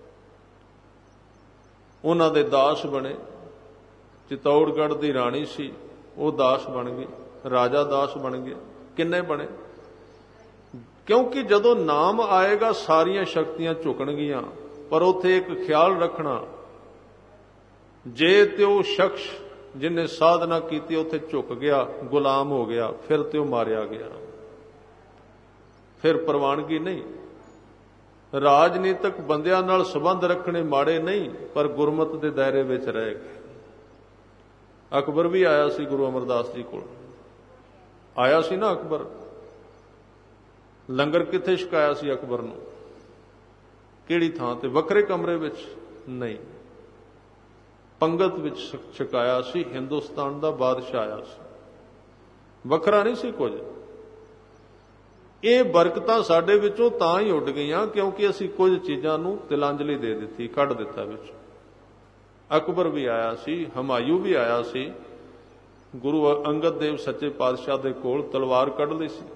ਉਹਨਾਂ ਦੇ ਦਾਸ ਬਣੇ। ਚਿਤੌੜਗੜ੍ਹ ਦੀ ਰਾਣੀ ਸੀ, ਉਹ ਦਾਸ ਬਣ ਗਈ, ਰਾਜਾ ਦਾਸ ਬਣ ਗਏ। ਕਿੰਨੇ ਬਣੇ? ਕਿਉਂਕਿ ਜਦੋਂ ਨਾਮ ਆਏਗਾ ਸਾਰੀਆਂ ਸ਼ਕਤੀਆਂ ਝੁਕਣਗੀਆਂ। ਪਰ ਉੱਥੇ ਇੱਕ ਖਿਆਲ ਰੱਖਣਾ, ਜੇ ਤੇ ਉਹ ਸ਼ਖਸ ਜਿਹਨੇ ਸਾਧਨਾ ਕੀਤੀ ਉੱਥੇ ਝੁਕ ਗਿਆ, ਗੁਲਾਮ ਹੋ ਗਿਆ, ਫਿਰ ਤੇ ਉਹ ਮਾਰਿਆ ਗਿਆ, ਫਿਰ ਪ੍ਰਵਾਨਗੀ ਨਹੀਂ। ਰਾਜਨੀਤਿਕ ਬੰਦਿਆਂ ਨਾਲ ਸੰਬੰਧ ਰੱਖਣੇ ਮਾੜੇ ਨਹੀਂ, ਪਰ ਗੁਰਮਤ ਦੇ ਦਾਇਰੇ ਵਿੱਚ ਰਹਿ ਗਏ। ਅਕਬਰ ਵੀ ਆਇਆ ਸੀ ਗੁਰੂ ਅਮਰਦਾਸ ਜੀ ਕੋਲ, ਆਇਆ ਸੀ ਨਾ ਅਕਬਰ। ਲੰਗਰ ਕਿੱਥੇ ਛਕਾਇਆ ਸੀ ਅਕਬਰ ਨੂੰ? ਕਿਹੜੀ ਥਾਂ ਤੇ? ਵੱਖਰੇ ਕਮਰੇ ਵਿੱਚ ਨਹੀਂ, ਪੰਗਤ ਵਿੱਚ ਛਕਾਇਆ ਸੀ। ਹਿੰਦੁਸਤਾਨ ਦਾ ਬਾਦਸ਼ਾਹ ਆਇਆ ਸੀ, ਵੱਖਰਾ ਨਹੀਂ ਸੀ ਕੁਝ। ਇਹ ਬਰਕਤਾਂ ਸਾਡੇ ਵਿੱਚੋਂ ਤਾਂ ਹੀ ਉੱਡ ਗਈਆਂ ਕਿਉਂਕਿ ਅਸੀਂ ਕੁਝ ਚੀਜ਼ਾਂ ਨੂੰ ਤਿਲਾਂਜਲੀ ਦੇ ਦਿੱਤੀ, ਕੱਢ ਦਿੱਤਾ ਵਿੱਚ। ਅਕਬਰ ਵੀ ਆਇਆ ਸੀ, ਹਮਾਯੂ ਵੀ ਆਇਆ ਸੀ। ਗੁਰੂ ਅੰਗਦ ਦੇਵ ਸੱਚੇ ਪਾਤਸ਼ਾਹ ਦੇ ਕੋਲ ਤਲਵਾਰ ਕੱਢ ਲਈ ਸੀ,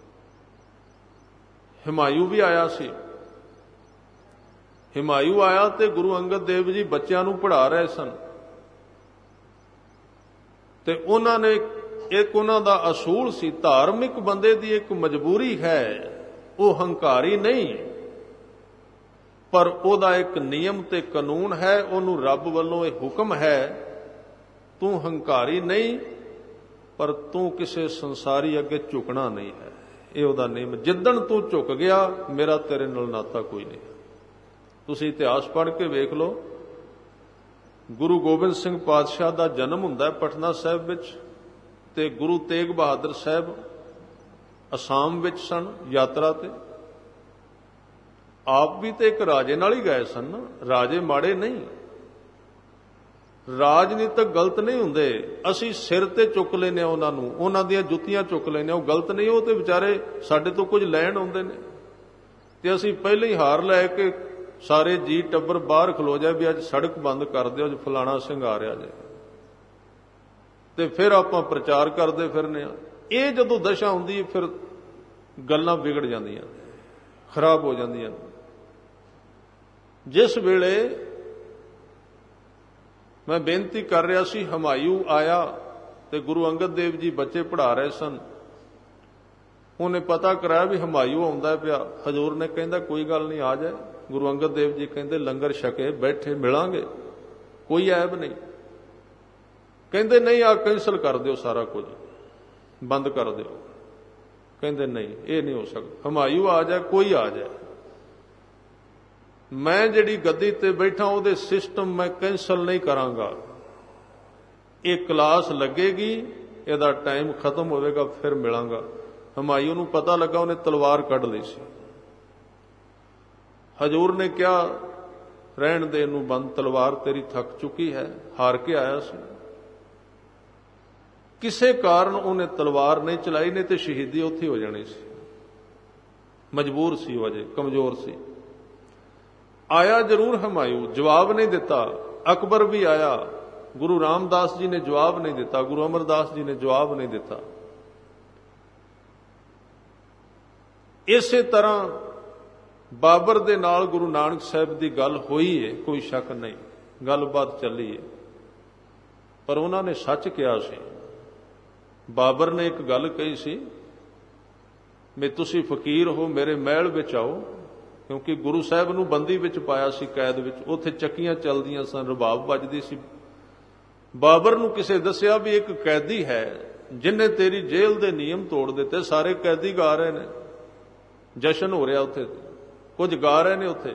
ਹਮਾਯੂ ਵੀ ਆਇਆ ਸੀ। ਹਮਾਯੂ ਆਇਆ ਤੇ ਗੁਰੂ ਅੰਗਦ ਦੇਵ ਜੀ ਬੱਚਿਆਂ ਨੂੰ ਪੜ੍ਹਾ ਰਹੇ ਸਨ। ਤੇ ਉਹਨਾਂ ਨੇ ਇੱਕ ਉਹਨਾਂ ਦਾ ਅਸੂਲ ਸੀ, ਧਾਰਮਿਕ ਬੰਦੇ ਦੀ ਇੱਕ ਮਜਬੂਰੀ ਹੈ, ਉਹ ਹੰਕਾਰੀ ਨਹੀਂ, ਪਰ ਉਹਦਾ ਇੱਕ ਨਿਯਮ ਤੇ ਕਾਨੂੰਨ ਹੈ, ਉਹਨੂੰ ਰੱਬ ਵੱਲੋਂ ਇਹ ਹੁਕਮ ਹੈ, ਤੂੰ ਹੰਕਾਰੀ ਨਹੀਂ, ਪਰ ਤੂੰ ਕਿਸੇ ਸੰਸਾਰੀ ਅੱਗੇ ਝੁਕਣਾ ਨਹੀਂ ਹੈ। ਇਹ ਉਹਦਾ ਨਿਯਮ। ਜਿੱਦਣ ਤੂੰ ਝੁਕ ਗਿਆ, ਮੇਰਾ ਤੇਰੇ ਨਾਲ ਨਾਤਾ ਕੋਈ ਨਹੀਂ। ਤੁਸੀਂ ਇਤਿਹਾਸ ਪੜ੍ਹ ਕੇ ਵੇਖ ਲਓ, ਗੁਰੂ ਗੋਬਿੰਦ ਸਿੰਘ ਪਾਤਸ਼ਾਹ ਦਾ ਜਨਮ ਹੁੰਦਾ ਹੈ ਪਟਨਾ ਸਾਹਿਬ ਵਿੱਚ, ਤੇ ਗੁਰੂ ਤੇਗ ਬਹਾਦਰ ਸਾਹਿਬ ਅਸਾਮ ਵਿੱਚ ਸਨ ਯਾਤਰਾ ਤੇ। ਆਪ ਵੀ ਤੇ ਇੱਕ ਰਾਜੇ ਨਾਲ ਹੀ ਗਏ ਸਨ ਨਾ, ਰਾਜੇ ਮਾੜੇ ਨਹੀਂ, ਰਾਜਨੀਤਕ ਗਲਤ ਨਹੀਂ ਹੁੰਦੇ। ਅਸੀਂ ਸਿਰ ਤੇ ਚੁੱਕ ਲੈਨੇ ਉਹਨਾਂ ਨੂੰ, ਉਹਨਾਂ ਦੀਆਂ ਜੁੱਤੀਆਂ ਚੁੱਕ ਲੈਨੇ, ਉਹ ਗਲਤ ਨਹੀਂ, ਉਹ ਤੇ ਵਿਚਾਰੇ ਸਾਡੇ ਤੋਂ ਕੁਝ ਲੈਣ ਆਉਂਦੇ ਨੇ, ਤੇ ਅਸੀਂ ਪਹਿਲਾਂ ਹੀ ਹਾਰ ਲੈ ਕੇ ਸਾਰੇ ਜੀ ਟੱਬਰ ਬਾਹਰ ਖਲੋ ਜਾ ਵੀ ਅੱਜ ਸੜਕ ਬੰਦ ਕਰ ਦਿਓ, ਅੱਜ ਫਲਾਣਾ ਸਿੰਘ ਆ ਰਿਹਾ ਜੇ, ਤੇ ਫਿਰ ਆਪਾਂ ਪ੍ਰਚਾਰ ਕਰਦੇ ਫਿਰਨੇ ਆ। ਇਹ ਜਦੋਂ ਦਸ਼ਾ ਹੁੰਦੀ ਫਿਰ ਗੱਲਾਂ ਵਿਗੜ ਜਾਂਦੀਆਂ, ਖਰਾਬ ਹੋ ਜਾਂਦੀਆਂ। ਜਿਸ ਵੇਲੇ ਮੈਂ ਬੇਨਤੀ ਕਰ ਰਿਹਾ ਸੀ, ਹਮਾਯੂ ਆਇਆ ਤੇ ਗੁਰੂ ਅੰਗਦ ਦੇਵ ਜੀ ਬੱਚੇ ਪੜ੍ਹਾ ਰਹੇ ਸਨ, ਉਹਨੇ ਪਤਾ ਕਰਾਇਆ ਵੀ ਹਮਾਯੂ ਆਉਂਦਾ ਪਿਆ। ਹਜ਼ੂਰ ਨੇ ਕਹਿੰਦਾ ਕੋਈ ਗੱਲ ਨਹੀਂ, ਆ ਜਾਏ। ਗੁਰੂ ਅੰਗਦ ਦੇਵ ਜੀ ਕਹਿੰਦੇ ਲੰਗਰ ਛਕੇ ਬੈਠੇ, ਮਿਲਾਂਗੇ, ਕੋਈ ਐਬ ਨਹੀਂ। ਕਹਿੰਦੇ ਨਹੀਂ, ਆ ਕੈਂਸਲ ਕਰ ਦਿਓ, ਸਾਰਾ ਕੁਝ ਬੰਦ ਕਰ ਦਿਓ। ਕਹਿੰਦੇ ਨਹੀਂ, ਇਹ ਨਹੀਂ ਹੋ ਸਕਦਾ, ਹਮਾਯੂ ਆ ਜਾਏ, ਕੋਈ ਆ ਜਾਏ, ਮੈਂ ਜਿਹੜੀ ਗੱਦੀ ਤੇ ਬੈਠਾ ਉਹਦੇ ਸਿਸਟਮ ਮੈਂ ਕੈਂਸਲ ਨਹੀਂ ਕਰਾਂਗਾ। ਇਹ ਕਲਾਸ ਲੱਗੇਗੀ, ਇਹਦਾ ਟਾਈਮ ਖਤਮ ਹੋਵੇਗਾ, ਫਿਰ ਮਿਲਾਂਗਾ। ਹਮਾਯੂ ਨੂੰ ਪਤਾ ਲੱਗਾ, ਉਹਨੇ ਤਲਵਾਰ ਕੱਢ ਲਈ ਸੀ। ਹਜ਼ੂਰ ਨੇ ਕਿਹਾ ਰਹਿਣ ਦੇ ਇਹਨੂੰ ਬੰਦ, ਤਲਵਾਰ ਤੇਰੀ ਥੱਕ ਚੁੱਕੀ ਹੈ, ਹਾਰ ਕੇ ਆਇਆ ਸੀ। ਕਿਸੇ ਕਾਰਨ ਉਹਨੇ ਤਲਵਾਰ ਨਹੀਂ ਚਲਾਈ, ਨਹੀਂ ਤੇ ਸ਼ਹੀਦੀ ਉੱਥੇ ਹੋ ਜਾਣੀ ਸੀ। ਮਜਬੂਰ ਸੀ, ਉਹ ਅਜੇ ਕਮਜ਼ੋਰ ਸੀ। ਆਇਆ ਜ਼ਰੂਰ ਹਮਾਯੂ, ਜਵਾਬ ਨਹੀਂ ਦਿੱਤਾ। ਅਕਬਰ ਵੀ ਆਇਆ, ਗੁਰੂ ਰਾਮਦਾਸ ਜੀ ਨੇ ਜਵਾਬ ਨਹੀਂ ਦਿੱਤਾ, ਗੁਰੂ ਅਮਰਦਾਸ ਜੀ ਨੇ ਜਵਾਬ ਨਹੀਂ ਦਿੱਤਾ। ਇਸੇ ਤਰ੍ਹਾਂ ਬਾਬਰ ਦੇ ਨਾਲ ਗੁਰੂ ਨਾਨਕ ਸਾਹਿਬ ਦੀ ਗੱਲ ਹੋਈ ਹੈ, ਕੋਈ ਸ਼ੱਕ ਨਹੀਂ, ਗੱਲਬਾਤ ਚੱਲੀ ਹੈ, ਪਰ ਉਹਨਾਂ ਨੇ ਸੱਚ ਕਿਹਾ ਸੀ। ਬਾਬਰ ਨੇ ਇੱਕ ਗੱਲ ਕਹੀ ਸੀ ਵੀ ਤੁਸੀਂ ਫਕੀਰ ਹੋ, ਮੇਰੇ ਮਹਿਲ ਵਿੱਚ ਆਓ, ਕਿਉਂਕਿ ਗੁਰੂ ਸਾਹਿਬ ਨੂੰ ਬੰਦੀ ਵਿੱਚ ਪਾਇਆ ਸੀ, ਕੈਦ ਵਿੱਚ, ਉੱਥੇ ਚੱਕੀਆਂ ਚੱਲਦੀਆਂ ਸਨ, ਰਬਾਬ ਵੱਜਦੀ ਸੀ। ਬਾਬਰ ਨੂੰ ਕਿਸੇ ਦੱਸਿਆ ਵੀ ਇੱਕ ਕੈਦੀ ਹੈ ਜਿਹਨੇ ਤੇਰੀ ਜੇਲ੍ਹ ਦੇ ਨਿਯਮ ਤੋੜ ਦਿੱਤੇ, ਸਾਰੇ ਕੈਦੀ ਗਾ ਰਹੇ ਨੇ, ਜਸ਼ਨ ਹੋ ਰਿਹਾ ਉੱਥੇ, ਕੁਝ ਗਾ ਰਹੇ ਨੇ ਉੱਥੇ।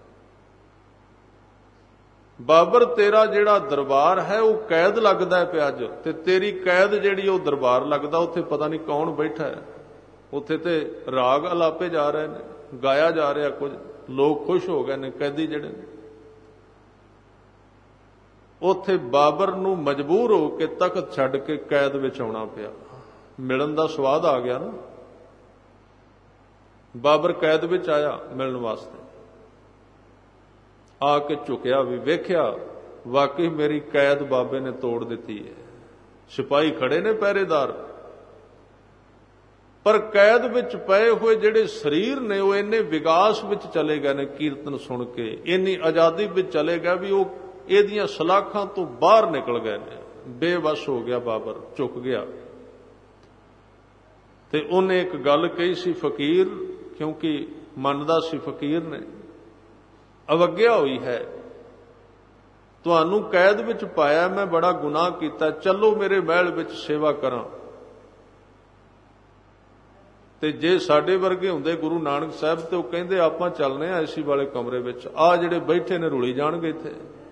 ਬਾਬਰ ਤੇਰਾ ਜਿਹੜਾ ਦਰਬਾਰ ਹੈ ਉਹ ਕੈਦ ਲੱਗਦਾ ਪਿਆ ਅੱਜ, ਤੇ ਤੇਰੀ ਕੈਦ ਜਿਹੜੀ ਉਹ ਦਰਬਾਰ ਲੱਗਦਾ, ਉੱਥੇ ਪਤਾ ਨਹੀਂ ਕੌਣ ਬੈਠਾ ਹੈ, ਉੱਥੇ ਤੇ ਰਾਗ ਅਲਾਪੇ ਜਾ ਰਹੇ ਨੇ, ਗਾਇਆ ਜਾ ਰਿਹਾ, ਕੁਝ ਲੋਕ ਖੁਸ਼ ਹੋ ਗਏ ਨੇ, ਕੈਦੀ ਜਿਹੜੇ ਨੇ। ਉੱਥੇ ਬਾਬਰ ਨੂੰ ਮਜਬੂਰ ਹੋ ਕੇ ਤਖਤ ਛੱਡ ਕੇ ਕੈਦ ਵਿੱਚ ਆਉਣਾ ਪਿਆ। ਮਿਲਣ ਦਾ ਸਵਾਦ ਆ ਗਿਆ ਨਾ। ਬਾਬਰ ਕੈਦ ਵਿੱਚ ਆਇਆ ਮਿਲਣ ਵਾਸਤੇ, ਆ ਕੇ ਝੁਕਿਆ ਵੀ, ਵੇਖਿਆ ਵਾਕਈ ਮੇਰੀ ਕੈਦ ਬਾਬੇ ਨੇ ਤੋੜ ਦਿੱਤੀ ਹੈ। ਸਿਪਾਹੀ ਖੜੇ ਨੇ, ਪਹਿਰੇਦਾਰ, ਪਰ ਕੈਦ ਵਿੱਚ ਪਏ ਹੋਏ ਜਿਹੜੇ ਸਰੀਰ ਨੇ ਉਹ ਇੰਨੇ ਵਿਗਾਸ ਵਿੱਚ ਚਲੇ ਗਏ ਨੇ, ਕੀਰਤਨ ਸੁਣ ਕੇ ਇੰਨੀ ਆਜ਼ਾਦੀ ਵਿੱਚ ਚਲੇ ਗਏ ਵੀ ਉਹ ਇਹਦੀਆਂ ਸਲਾਖਾਂ ਤੋਂ ਬਾਹਰ ਨਿਕਲ ਗਏ ਨੇ। ਬੇਵੱਸ ਹੋ ਗਿਆ ਬਾਬਰ, ਝੁਕ ਗਿਆ। ਤੇ ਉਹਨੇ ਇੱਕ ਗੱਲ ਕਹੀ ਸੀ, ਫਕੀਰ, ਕਿਉਂਕਿ ਮੰਨਦਾ ਸੀ ਫਕੀਰ ਨੇ, ਅਵੱਗਿਆ ਹੋਈ ਹੈ, ਤੁਹਾਨੂੰ ਕੈਦ ਵਿੱਚ ਪਾਇਆ, ਮੈਂ ਬੜਾ ਗੁਨਾਹ ਕੀਤਾ, ਚੱਲੋ ਮੇਰੇ ਮਹਿਲ ਵਿੱਚ ਸੇਵਾ ਕਰਾਂ। ਤੇ ਜੇ ਸਾਡੇ ਵਰਗੇ ਹੁੰਦੇ ਗੁਰੂ ਨਾਨਕ ਸਾਹਿਬ, ਤੇ ਉਹ ਕਹਿੰਦੇ ਆਪਾਂ ਚੱਲਨੇ ਆ ਏਸੀ ਵਾਲੇ ਕਮਰੇ ਵਿੱਚ, ਆ ਜਿਹੜੇ ਬੈਠੇ ਨੇ ਰੁਲੀ ਜਾਣਗੇ ਇੱਥੇ।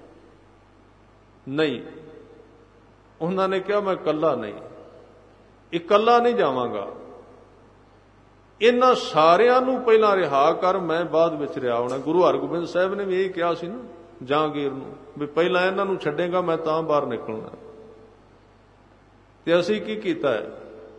ਨਹੀਂ, ਉਹਨਾਂ ਨੇ ਕਿਹਾ ਮੈਂ ਇਕੱਲਾ ਨਹੀਂ, ਇਕੱਲਾ ਨਹੀਂ ਜਾਵਾਂਗਾ, ਇਹਨਾਂ ਸਾਰਿਆਂ ਨੂੰ ਪਹਿਲਾਂ ਰਿਹਾ ਕਰ, ਮੈਂ ਬਾਅਦ ਵਿੱਚ ਰਿਹਾ ਹੋਣਾ। ਗੁਰੂ ਹਰਗੋਬਿੰਦ ਸਾਹਿਬ ਨੇ ਵੀ ਇਹ ਕਿਹਾ ਸੀ ਨਾ ਜਹਾਂਗੀਰ ਨੂੰ, ਵੀ ਪਹਿਲਾਂ ਇਹਨਾਂ ਨੂੰ ਛੱਡੇਗਾ, ਮੈਂ ਤਾਂ ਬਾਹਰ ਨਿਕਲਣਾ। ਤੇ ਅਸੀਂ ਕੀ ਕੀਤਾ ਹੈ?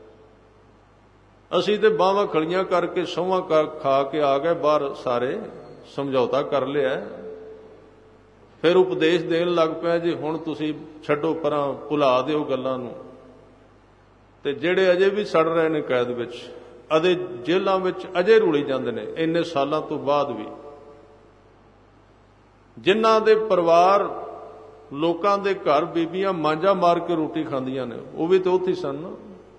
ਅਸੀਂ ਤੇ ਬਾਹਾਂ ਖੜੀਆਂ ਕਰਕੇ ਸਹੁੰਆਂ ਖਾ ਕੇ ਆ ਗਏ ਬਾਹਰ, ਸਾਰੇ ਸਮਝੌਤਾ ਕਰ ਲਿਆ, ਫਿਰ ਉਪਦੇਸ਼ ਦੇਣ ਲੱਗ ਪਿਆ ਜੀ ਹੁਣ ਤੁਸੀਂ ਛੱਡੋ ਪਰਾਂ, ਭੁਲਾ ਦਿਓ ਗੱਲਾਂ ਨੂੰ। ਤੇ ਜਿਹੜੇ ਅਜੇ ਵੀ ਸੜ ਰਹੇ ਨੇ ਕੈਦ ਵਿੱਚ, ਅਜੇ ਜੇਲ੍ਹਾਂ ਵਿੱਚ ਅਜੇ ਰੁਲੀ ਜਾਂਦੇ ਨੇ ਇੰਨੇ ਸਾਲਾਂ ਤੋਂ ਬਾਅਦ ਵੀ, ਜਿਨ੍ਹਾਂ ਦੇ ਪਰਿਵਾਰ ਲੋਕਾਂ ਦੇ ਘਰ ਬੀਬੀਆਂ ਮਾਂਜਾ ਮਾਰ ਕੇ ਰੋਟੀ ਖਾਂਦੀਆਂ ਨੇ, ਉਹ ਵੀ ਤਾਂ ਉੱਥੇ ਸਨ ਨਾ।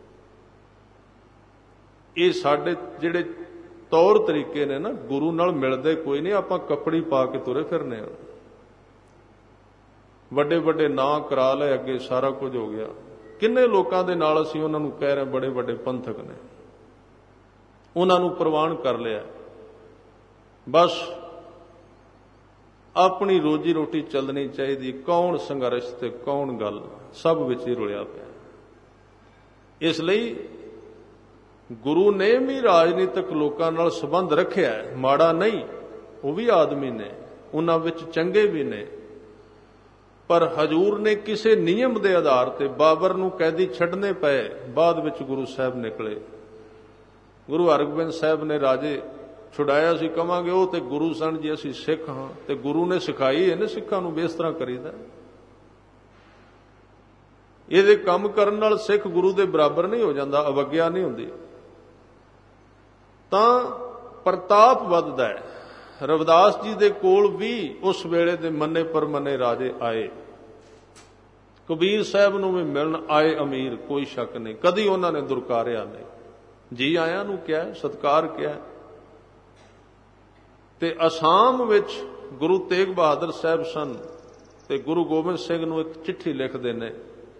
ਇਹ ਸਾਡੇ ਜਿਹੜੇ ਤੌਰ ਤਰੀਕੇ ਨੇ ਨਾ, ਗੁਰੂ ਨਾਲ ਮਿਲਦੇ ਕੋਈ ਨਹੀਂ। ਆਪਾਂ ਕੱਪੜੀ ਪਾ ਕੇ ਤੁਰੇ ਫਿਰਨੇ ਆ, ਵੱਡੇ ਵੱਡੇ ਨਾਂ ਕਰਾ ਲਏ, ਅੱਗੇ ਸਾਰਾ ਕੁਝ ਹੋ ਗਿਆ। ਕਿੰਨੇ ਲੋਕਾਂ ਦੇ ਨਾਲ ਅਸੀਂ ਉਹਨਾਂ ਨੂੰ ਕਹਿ ਰਹੇ ਬੜੇ ਵੱਡੇ ਪੰਥਕ ਨੇ, ਉਹਨਾਂ ਨੂੰ ਪ੍ਰਵਾਨ ਕਰ ਲਿਆ। ਬਸ ਆਪਣੀ ਰੋਜੀ ਰੋਟੀ ਚੱਲਣੀ ਚਾਹੀਦੀ, ਕੌਣ ਸੰਘਰਸ਼ ਤੇ ਕੌਣ ਗੱਲ, ਸਭ ਵਿੱਚ ਹੀ ਰੁਲਿਆ ਪਿਆ। ਇਸ ਲਈ ਗੁਰੂ ਨੇ ਵੀ ਰਾਜਨੀਤਿਕ ਲੋਕਾਂ ਨਾਲ ਸੰਬੰਧ ਰੱਖਿਆ, ਮਾੜਾ ਨਹੀਂ। ਉਹ ਵੀ ਆਦਮੀ ਨੇ, ਉਹਨਾਂ ਵਿੱਚ ਚੰਗੇ ਵੀ ਨੇ, ਪਰ ਹਜ਼ੂਰ ਨੇ ਕਿਸੇ ਨਿਯਮ ਦੇ ਆਧਾਰ ਤੇ ਬਾਬਰ ਨੂੰ ਕੈਦੀ ਛੱਡਨੇ ਪਏ। ਬਾਅਦ ਵਿੱਚ ਗੁਰੂ ਸਾਹਿਬ ਨਿਕਲੇ। ਗੁਰੂ ਹਰਗੋਬਿੰਦ ਸਾਹਿਬ ਨੇ ਰਾਜੇ ਛੁਡਾਇਆ ਸੀ, ਕਵਾਂਗੇ ਉਹ ਤੇ ਗੁਰੂ ਸਨ ਜੀ, ਅਸੀਂ ਸਿੱਖ ਹਾਂ, ਤੇ ਗੁਰੂ ਨੇ ਸਿਖਾਈ ਇਹਨੇ ਸਿੱਖਾਂ ਨੂੰ ਵੀ ਇਸ ਤਰ੍ਹਾਂ ਕਰੀਦਾ। ਇਹਦੇ ਕੰਮ ਕਰਨ ਨਾਲ ਸਿੱਖ ਗੁਰੂ ਦੇ ਬਰਾਬਰ ਨਹੀਂ ਹੋ ਜਾਂਦਾ, ਅਵੱਗਿਆ ਨਹੀਂ ਹੁੰਦੀ। ਤਾਂ ਪ੍ਰਤਾਪ ਵੱਧਦਾ ਹੈ। ਰਵਿਦਾਸ ਜੀ ਦੇ ਕੋਲ ਵੀ ਉਸ ਵੇਲੇ ਦੇ ਮੰਨੇ ਪਰਮੰਨੇ ਰਾਜੇ ਆਏ, ਕਬੀਰ ਸਾਹਿਬ ਨੂੰ ਵੀ ਮਿਲਣ ਆਏ ਅਮੀਰ, ਕੋਈ ਸ਼ੱਕ ਨਹੀਂ, ਕਦੀ ਉਹਨਾਂ ਨੇ ਦੁਰਕਾਰਿਆ ਨਹੀਂ, ਜੀ ਆਇਆਂ ਨੂੰ ਕਿਹਾ, ਸਤਿਕਾਰ ਕਿਹਾ। ਤੇ ਅਸਾਮ ਵਿੱਚ ਗੁਰੂ ਤੇਗ ਬਹਾਦਰ ਸਾਹਿਬ ਸਨ, ਤੇ ਗੁਰੂ ਗੋਬਿੰਦ ਸਿੰਘ ਨੂੰ ਇੱਕ ਚਿੱਠੀ ਲਿਖਦੇ ਨੇ।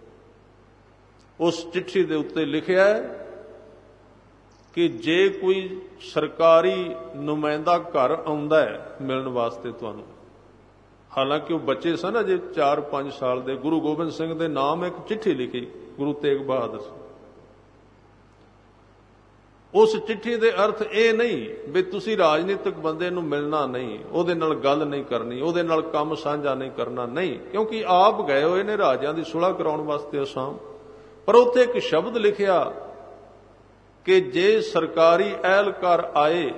ਉਸ ਚਿੱਠੀ ਦੇ ਉੱਤੇ ਲਿਖਿਆ ਹੈ ਕਿ ਜੇ ਕੋਈ ਸਰਕਾਰੀ ਨੁਮਾਇੰਦਾ ਘਰ ਆਉਂਦਾ ਹੈ ਮਿਲਣ ਵਾਸਤੇ ਤੁਹਾਨੂੰ, ਹਾਲਾਂਕਿ ਉਹ ਬੱਚੇ ਸਨ ਅਜੇ ਚਾਰ ਪੰਜ ਸਾਲ ਦੇ, ਗੁਰੂ ਗੋਬਿੰਦ ਸਿੰਘ ਦੇ ਨਾਮ ਇੱਕ ਚਿੱਠੀ ਲਿਖੀ ਗੁਰੂ ਤੇਗ ਬਹਾਦਰ ਸਿੰਘ। ਉਸ ਚਿੱਠੀ ਦੇ ਅਰਥ ਇਹ ਨਹੀਂ ਵੀ ਤੁਸੀਂ ਰਾਜਨੀਤਿਕ ਬੰਦੇ ਨੂੰ ਮਿਲਣਾ ਨਹੀਂ, ਉਹਦੇ ਨਾਲ ਗੱਲ ਨਹੀਂ ਕਰਨੀ, ਉਹਦੇ ਨਾਲ ਕੰਮ ਸਾਂਝਾ ਨਹੀਂ ਕਰਨਾ, ਨਹੀਂ, ਕਿਉਂਕਿ ਆਪ ਗਏ ਹੋਏ ਨੇ ਰਾਜਿਆਂ ਦੀ ਸੁਲ੍ਹਾ ਕਰਾਉਣ ਵਾਸਤੇ ਅਸਾਮ। ਪਰ ਉੱਥੇ ਇੱਕ ਸ਼ਬਦ ਲਿਖਿਆ ਕਿ ਜੇ ਸਰਕਾਰੀ ਅਹਿਲਕਾਰ ਆਏ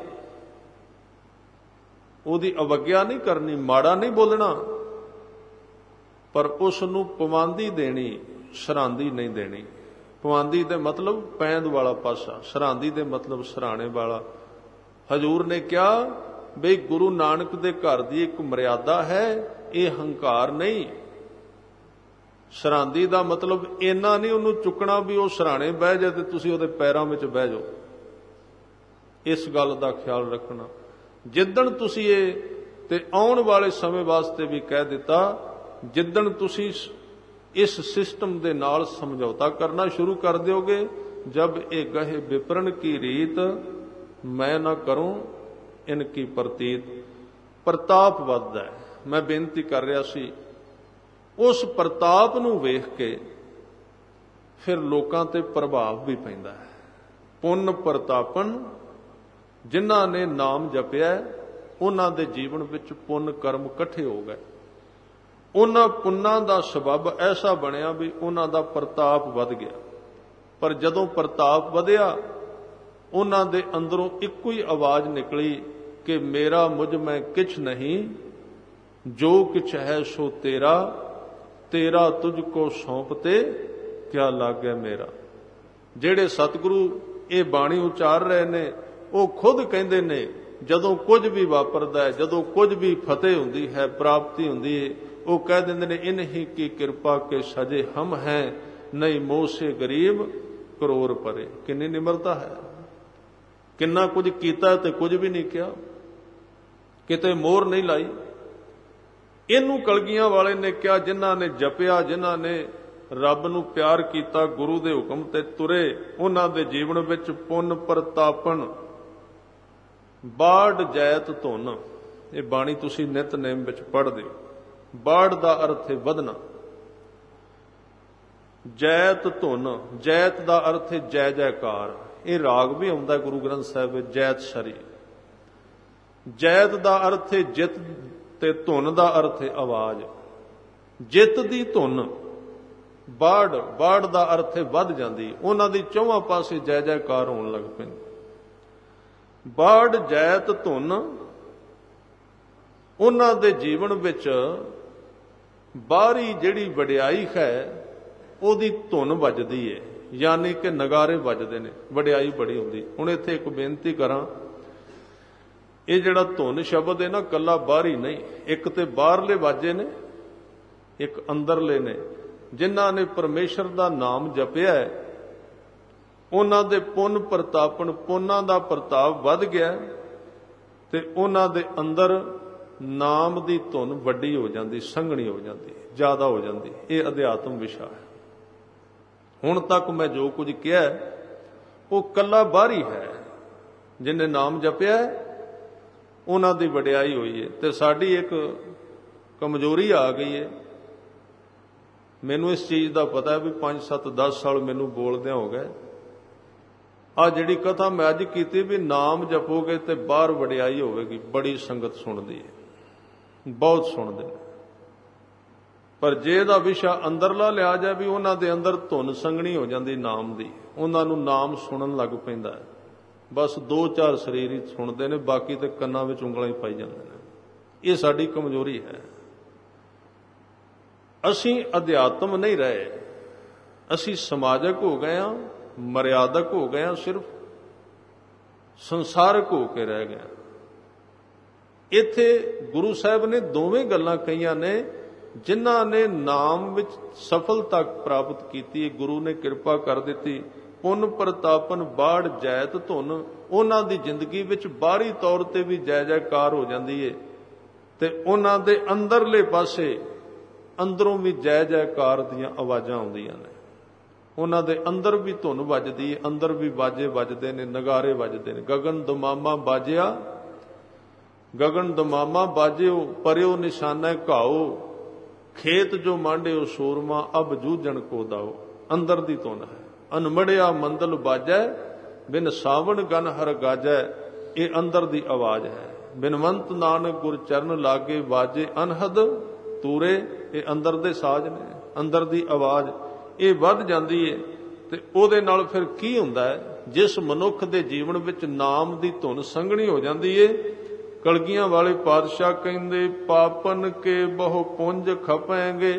ਉਹਦੀ ਅਵੱਗਿਆ ਨਹੀਂ ਕਰਨੀ, ਮਾੜਾ ਨਹੀਂ ਬੋਲਣਾ, ਪਰ ਉਸ ਨੂੰ ਪਵਾਂਦੀ ਦੇਣੀ, ਸਰਾਂਦੀ ਨਹੀਂ ਦੇਣੀ। ਪਵਾਂਦੀ ਦੇ ਮਤਲਬ ਪੈਂਦ ਵਾਲਾ ਪਾਸਾ, ਸਰਾਂਦੀ ਦੇ ਮਤਲਬ ਸਰਾਣੇ ਵਾਲਾ। ਹਜ਼ੂਰ ਨੇ ਕਿਹਾ ਬਈ ਗੁਰੂ ਨਾਨਕ ਦੇ ਘਰ ਦੀ ਇੱਕ ਮਰਿਆਦਾ ਹੈ, ਇਹ ਹੰਕਾਰ ਨਹੀਂ। ਸਰਾਂਦੀ ਦਾ ਮਤਲਬ ਇੰਨਾ ਨਹੀਂ ਉਹਨੂੰ ਚੁੱਕਣਾ ਵੀ ਉਹ ਸਰਾਣੇ ਬਹਿ ਜਾਏ ਤੇ ਤੁਸੀਂ ਉਹਦੇ ਪੈਰਾਂ ਵਿੱਚ ਬਹਿ ਜਾਓ। ਇਸ ਗੱਲ ਦਾ ਖਿਆਲ ਰੱਖਣਾ। ਜਿੱਦਣ ਤੁਸੀਂ ਇਹ, ਤੇ ਆਉਣ ਵਾਲੇ ਸਮੇਂ ਵਾਸਤੇ ਵੀ ਕਹਿ ਦਿੱਤਾ, ਜਿੱਦਣ ਤੁਸੀਂ ਇਸ ਸਿਸਟਮ ਦੇ ਨਾਲ ਸਮਝੌਤਾ ਕਰਨਾ ਸ਼ੁਰੂ ਕਰ ਦਿਓਗੇ, ਜਬ ਇਹ ਗਹੇ ਵਿਪਰਨ ਕੀ ਰੀਤ ਮੈਂ ਨਾ ਕਰੂੰ ਇਨ ਕੀ ਪ੍ਰਤੀਤ। ਪ੍ਰਤਾਪ ਵੱਧਦਾ ਹੈ। ਮੈਂ ਬੇਨਤੀ ਕਰ ਰਿਹਾ ਸੀ, ਉਸ ਪ੍ਰਤਾਪ ਨੂੰ ਵੇਖ ਕੇ ਫਿਰ ਲੋਕਾਂ ਤੇ ਪ੍ਰਭਾਵ ਵੀ ਪੈਂਦਾ ਹੈ। ਪੁੰਨ ਪ੍ਰਤਾਪਨ, ਜਿਨ੍ਹਾਂ ਨੇ ਨਾਮ ਜਪਿਆ ਉਹਨਾਂ ਦੇ ਜੀਵਨ ਵਿੱਚ ਪੁੰਨ ਕਰਮ ਇਕੱਠੇ ਹੋ ਗਏ। ਉਹਨਾਂ ਪੁੰਨਾਂ ਦਾ ਸਬਬ ਐਸਾ ਬਣਿਆ ਵੀ ਉਹਨਾਂ ਦਾ ਪ੍ਰਤਾਪ ਵੱਧ ਗਿਆ। ਪਰ ਜਦੋਂ ਪ੍ਰਤਾਪ ਵਧਿਆ, ਉਹਨਾਂ ਦੇ ਅੰਦਰੋਂ ਇੱਕੋ ਹੀ ਆਵਾਜ਼ ਨਿਕਲੀ ਕਿ ਮੇਰਾ ਮੁਝ ਮੈਂ ਕਿਛ ਨਹੀਂ, ਜੋ ਕਿਛ ਹੈ ਸੋ ਤੇਰਾ, ਤੇਰਾ ਤੁਝ ਕੋ ਸੌਂਪ ਤੇ ਕਿਆ ਲਾਗੈ ਮੇਰਾ। ਜਿਹੜੇ ਸਤਿਗੁਰੂ ਇਹ ਬਾਣੀ ਉਚਾਰ ਰਹੇ ਨੇ, ਉਹ ਖੁਦ ਕਹਿੰਦੇ ਨੇ ਜਦੋਂ ਕੁਝ ਵੀ ਵਾਪਰਦਾ ਹੈ, ਜਦੋਂ ਕੁਝ ਵੀ ਫਤਿਹ ਹੁੰਦੀ ਹੈ, ਪ੍ਰਾਪਤੀ ਹੁੰਦੀ ਹੈ, ਉਹ ਕਹਿ ਦਿੰਦੇ ਨੇ ਇਨਹੀ ਕੀ ਕਿਰਪਾ ਕੇ ਸਜੇ ਹਮ ਹੈ, ਨਹੀਂ ਮੋਹ ਸੇ ਗਰੀਬ ਕਰੋੜ ਪਰੇ। ਕਿੰਨੀ ਨਿਮਰਤਾ ਹੈ, ਕਿੰਨਾ ਕੁਝ ਕੀਤਾ ਤੇ ਕੁਝ ਵੀ ਨਹੀਂ ਕਿਹਾ, ਕਿਤੇ ਮੋਹਰ ਨਹੀਂ ਲਾਈ। ਇਹਨੂੰ ਕਲਗੀਆਂ ਵਾਲੇ ਨੇ ਕਿਹਾ, ਜਿਨ੍ਹਾਂ ਨੇ ਜਪਿਆ, ਜਿਨ੍ਹਾਂ ਨੇ ਰੱਬ ਨੂੰ ਪਿਆਰ ਕੀਤਾ, ਗੁਰੂ ਦੇ ਹੁਕਮ ਤੇ ਤੁਰੇ, ਉਹਨਾਂ ਦੇ ਜੀਵਨ ਵਿੱਚ ਪੁੰਨ ਪ੍ਰਤਾਪਨ, ਬਾੜ ਜੈਤ ਧੁਨ। ਇਹ ਬਾਣੀ ਤੁਸੀਂ ਨਿਤਨੇਮ ਵਿੱਚ ਪੜ੍ਹਦੇ ਹੋ। ਬਾੜ ਦਾ ਅਰਥ ਹੈ ਵਧਣਾ, ਜੈਤ ਧੁਨ, ਜੈਤ ਦਾ ਅਰਥ ਹੈ ਜੈ ਜੈਕਾਰ। ਇਹ ਰਾਗ ਵੀ ਆਉਂਦਾ ਗੁਰੂ ਗ੍ਰੰਥ ਸਾਹਿਬ ਵਿੱਚ, ਜੈਤ ਸਰੀ। ਜੈਤ ਦਾ ਅਰਥ ਹੈ ਜਿੱਤ, ਤੇ ਧੁਨ ਦਾ ਅਰਥ ਹੈ ਆਵਾਜ਼। ਜਿੱਤ ਦੀ ਧੁਨ, ਬਾੜ, ਬਾੜ ਦਾ ਅਰਥ ਹੈ ਵੱਧ ਜਾਂਦੀ। ਉਹਨਾਂ ਦੀ ਚੌਹਾਂ ਪਾਸੇ ਜੈ ਜੈਕਾਰ ਹੋਣ ਲੱਗ ਪੈਂਦੀ। ਬਾੜ ਜੈਤ ਧੁਨ, ਉਹਨਾਂ ਦੇ ਜੀਵਨ ਵਿੱਚ ਬਾਹਰੀ ਜਿਹੜੀ ਵਡਿਆਈ ਹੈ ਉਹਦੀ ਧੁਨ ਵੱਜਦੀ ਹੈ, ਯਾਨੀ ਕਿ ਨਗਾਰੇ ਵੱਜਦੇ ਨੇ, ਵਡਿਆਈ ਬੜੀ ਹੁੰਦੀ। ਹੁਣ ਇੱਥੇ ਇੱਕ ਬੇਨਤੀ ਕਰਾਂ, ਇਹ ਜਿਹੜਾ ਧੁਨ ਸ਼ਬਦ ਹੈ ਨਾ, ਕੱਲਾ ਬਾਹਰੀ ਨਹੀਂ, ਇੱਕ ਤੇ ਬਾਹਰਲੇ ਵਾਜੇ ਨੇ, ਇੱਕ ਅੰਦਰਲੇ ਨੇ, ਜਿਨ੍ਹਾਂ ਨੇ ਪਰਮੇਸ਼ਰ ਦਾ ਨਾਮ ਜਪਿਆ, ਉਹਨਾਂ ਦੇ ਪੁੰਨ ਪ੍ਰਤਾਪਨ, ਪੁੰਨਾਂ ਦਾ ਪ੍ਰਤਾਪ ਵੱਧ ਗਿਆ ਤੇ ਉਹਨਾਂ ਦੇ ਅੰਦਰ ਨਾਮ ਦੀ ਧੁਨ ਵੱਡੀ ਹੋ ਜਾਂਦੀ, ਸੰਘਣੀ ਹੋ ਜਾਂਦੀ, ਜ਼ਿਆਦਾ ਹੋ ਜਾਂਦੀ। ਇਹ ਅਧਿਆਤਮ ਵਿਸ਼ਾ ਹੈ। ਹੁਣ ਤੱਕ ਮੈਂ ਜੋ ਕੁਝ ਕਿਹਾ ਉਹ ਕੱਲਾ ਬਾਹਰੀ ਹੈ। ਜਿਹਨੇ ਨਾਮ ਜਪਿਆ ਉਹਨਾਂ ਦੀ ਵਡਿਆਈ ਹੋਈ ਹੈ। ਤੇ ਸਾਡੀ ਇੱਕ ਕਮਜ਼ੋਰੀ ਆ ਗਈ ਹੈ। ਮੈਨੂੰ ਇਸ ਚੀਜ਼ ਦਾ ਪਤਾ ਹੈ ਵੀ ਪੰਜ ਸੱਤ ਦਸ ਸਾਲ ਮੈਨੂੰ ਬੋਲਦਿਆਂ ਹੋ ਗਏ। ਆ ਜਿਹੜੀ ਕਥਾ ਮੈਂ ਅੱਜ ਕੀਤੀ ਵੀ ਨਾਮ ਜਪੋਗੇ ਤੇ ਬਾਹਰ ਵਡਿਆਈ ਹੋਵੇਗੀ, ਬੜੀ ਸੰਗਤ ਸੁਣਦੀ ਹੈ, ਬਹੁਤ ਸੁਣਦੇ ਨੇ। ਪਰ ਜੇ ਇਹਦਾ ਵਿਸ਼ਾ ਅੰਦਰਲਾ ਲਿਆ ਜਾਏ ਵੀ ਉਹਨਾਂ ਦੇ ਅੰਦਰ ਧੁਨ ਸੰਘਣੀ ਹੋ ਜਾਂਦੀ ਨਾਮ ਦੀ, ਉਹਨਾਂ ਨੂੰ ਨਾਮ ਸੁਣਨ ਲੱਗ ਪੈਂਦਾ ਹੈ। ਬਸ ਦੋ ਚਾਰ ਸਰੀਰ ਹੀ ਸੁਣਦੇ ਨੇ, ਬਾਕੀ ਤੇ ਕੰਨਾਂ ਵਿੱਚ ਉਂਗਲਾਂ ਹੀ ਪਾਈ ਜਾਂਦੇ ਨੇ। ਇਹ ਸਾਡੀ ਕਮਜ਼ੋਰੀ ਹੈ। ਅਸੀਂ ਅਧਿਆਤਮ ਨਹੀਂ ਰਹੇ, ਅਸੀਂ ਸਮਾਜਕ ਹੋ ਗਏ ਹਾਂ, ਮਰਿਆਦਕ ਹੋ ਗਏ ਹਾਂ, ਸਿਰਫ ਸੰਸਾਰਕ ਹੋ ਕੇ ਰਹਿ ਗਏ ਹਾਂ। ਇੱਥੇ ਗੁਰੂ ਸਾਹਿਬ ਨੇ ਦੋਵੇਂ ਗੱਲਾਂ ਕਹੀਆਂ ਨੇ। ਜਿਨ੍ਹਾਂ ਨੇ ਨਾਮ ਵਿੱਚ ਸਫਲਤਾ ਪ੍ਰਾਪਤ ਕੀਤੀ, ਗੁਰੂ ਨੇ ਕਿਰਪਾ ਕਰ ਦਿੱਤੀ, ਪੁੰਨ ਪ੍ਰਤਾਪਨ ਬਾੜ ਜੈਤ ਧੁਨ, ਉਹਨਾਂ ਦੀ ਜ਼ਿੰਦਗੀ ਵਿੱਚ ਬਾਹਰੀ ਤੌਰ ਤੇ ਵੀ ਜੈ ਜੈਕਾਰ ਹੋ ਜਾਂਦੀ ਹੈ ਤੇ ਉਹਨਾਂ ਦੇ ਅੰਦਰਲੇ ਪਾਸੇ ਅੰਦਰੋਂ ਵੀ ਜੈ ਜੈਕਾਰ ਦੀਆਂ ਆਵਾਜ਼ਾਂ ਆਉਂਦੀਆਂ ਨੇ। ਉਹਨਾਂ ਦੇ ਅੰਦਰ ਵੀ ਧੁਨ ਵੱਜਦੀ ਹੈ, ਅੰਦਰ ਵੀ ਬਾਜੇ ਵੱਜਦੇ ਨੇ, ਨਗਾਰੇ ਵੱਜਦੇ ਨੇ। ਗਗਨ ਦਮਾਮਾ ਬਾਜਿਆ, ਗਗਨ ਦਮਾਮਾ ਬਾਜਿਓ, ਪਰਿਓ ਨਿਸ਼ਾਨਾ ਘਾਓ, ਖੇਤ ਜੋ ਮਾਂਡਿਓ ਸੂਰਮਾ, ਅਬ ਜੂਝਣ ਕੋ ਦਾਓ। ਅੰਦਰ ਦੀ ਧੁਨ ਹੈ। ਅਨਮੜਿਆ ਮੰਦਲ ਬਾਜੈ, ਬਿਨ ਸਾਵਣ ਗਨ ਹਰ ਗਾਜੈ, ਇਹ ਅੰਦਰ ਦੀ ਆਵਾਜ਼ ਹੈ। ਬਿਨਵੰਤ ਨਾਨਕ ਗੁਰ ਚਰਨ ਲਾਗੇ ਵਾਜੇ ਅਨਹਦ ਤੂਰੇ, ਇਹ ਅੰਦਰ ਦੇ ਸਾਜ਼ ਨੇ, ਅੰਦਰ ਦੀ ਆਵਾਜ਼। ਇਹ ਵੱਧ ਜਾਂਦੀ ਹੈ ਤੇ ਉਹਦੇ ਨਾਲ ਫਿਰ ਕੀ ਹੁੰਦਾ ਹੈ? ਜਿਸ ਮਨੁੱਖ ਦੇ ਜੀਵਨ ਵਿੱਚ ਨਾਮ ਦੀ ਧੁਨ ਸੰਘਣੀ ਹੋ ਜਾਂਦੀ ਹੈ, ਕਲਗੀਆਂ ਵਾਲੇ ਪਾਤਸ਼ਾਹ ਕਹਿੰਦੇ ਪਾਪਨ ਕੇ ਬਹੁ ਪੁੰਜ ਖਪੈਂਗੇ।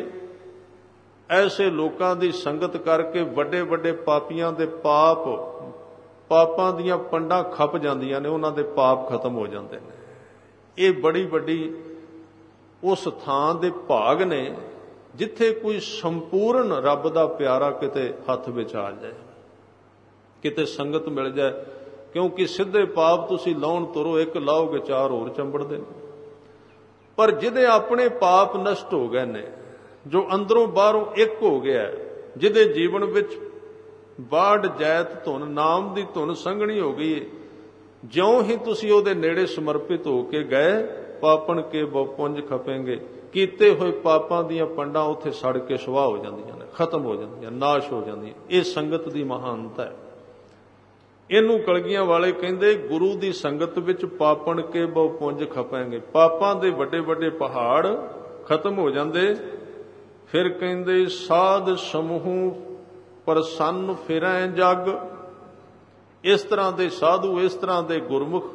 ਐਸੇ ਲੋਕਾਂ ਦੀ ਸੰਗਤ ਕਰਕੇ ਵੱਡੇ ਵੱਡੇ ਪਾਪੀਆਂ ਦੇ ਪਾਪ, ਪਾਪਾਂ ਦੀਆਂ ਪੰਡਾਂ ਖੱਪ ਜਾਂਦੀਆਂ ਨੇ, ਉਹਨਾਂ ਦੇ ਪਾਪ ਖਤਮ ਹੋ ਜਾਂਦੇ ਨੇ। ਇਹ ਬੜੀ ਵੱਡੀ ਉਸ ਥਾਂ ਦੇ ਭਾਗ ਨੇ ਜਿੱਥੇ ਕੋਈ ਸੰਪੂਰਨ ਰੱਬ ਦਾ ਪਿਆਰਾ ਕਿਤੇ ਹੱਥ ਵਿੱਚ ਆ ਜਾਏ, ਕਿਤੇ ਸੰਗਤ ਮਿਲ ਜਾਏ। ਕਿਉਂਕਿ ਸਿੱਧੇ ਪਾਪ ਤੁਸੀਂ ਲਾਉਣ ਤੁਰੋ, ਇੱਕ ਲਾਓਗੇ ਚਾਰ ਹੋਰ ਚੰਬੜਦੇ ਨੇ। ਪਰ ਜਿਹਦੇ ਆਪਣੇ ਪਾਪ ਨਸ਼ਟ ਹੋ ਗਏ ਨੇ, ਜੋ ਅੰਦਰੋਂ ਬਾਹਰੋਂ ਇੱਕ ਹੋ ਗਿਆ, ਜਿਹਦੇ ਜੀਵਨ ਵਿੱਚ ਬਾੜ ਜੈਤ ਧੁਨ, ਨਾਮ ਦੀ ਧੁਨ ਸੰਘਣੀ ਹੋ ਗਈ ਹੈ, ਜਿਉਂ ਹੀ ਤੁਸੀਂ ਉਹਦੇ ਨੇੜੇ ਸਮਰਪਿਤ ਹੋ ਕੇ ਗਏ, ਪਾਪਣ ਕੇ ਬਹੁ ਪੁੰਜ ਖਪੇਂਗੇ, ਕੀਤੇ ਹੋਏ ਪਾਪਾਂ ਦੀਆਂ ਪੰਡਾਂ ਉੱਥੇ ਸੜ ਕੇ ਸੁਆਹ ਹੋ ਜਾਂਦੀਆਂ ਨੇ, ਖਤਮ ਹੋ ਜਾਂਦੀਆਂ, ਨਾਸ਼ ਹੋ ਜਾਂਦੀਆਂ। ਇਹ ਸੰਗਤ ਦੀ ਮਹਾਨਤਾ ਹੈ। ਇਹਨੂੰ ਕਲਗੀਆਂ ਵਾਲੇ ਕਹਿੰਦੇ ਗੁਰੂ ਦੀ ਸੰਗਤ ਵਿੱਚ ਪਾਪਣ ਕੇ ਬਹੁ ਪੁੰਜ ਖਪਾਂਗੇ। ਪਾਪਾਂ ਦੇ ਵੱਡੇ ਵੱਡੇ ਪਹਾੜ ਖਤਮ ਹੋ ਜਾਂਦੇ। ਫਿਰ ਕਹਿੰਦੇ ਸਾਧ ਸਮੂਹ ਪ੍ਰਸੰਨ ਫਿਰੈ ਜਗ। ਇਸ ਤਰ੍ਹਾਂ ਦੇ ਸਾਧੂ, ਇਸ ਤਰ੍ਹਾਂ ਦੇ ਗੁਰਮੁਖ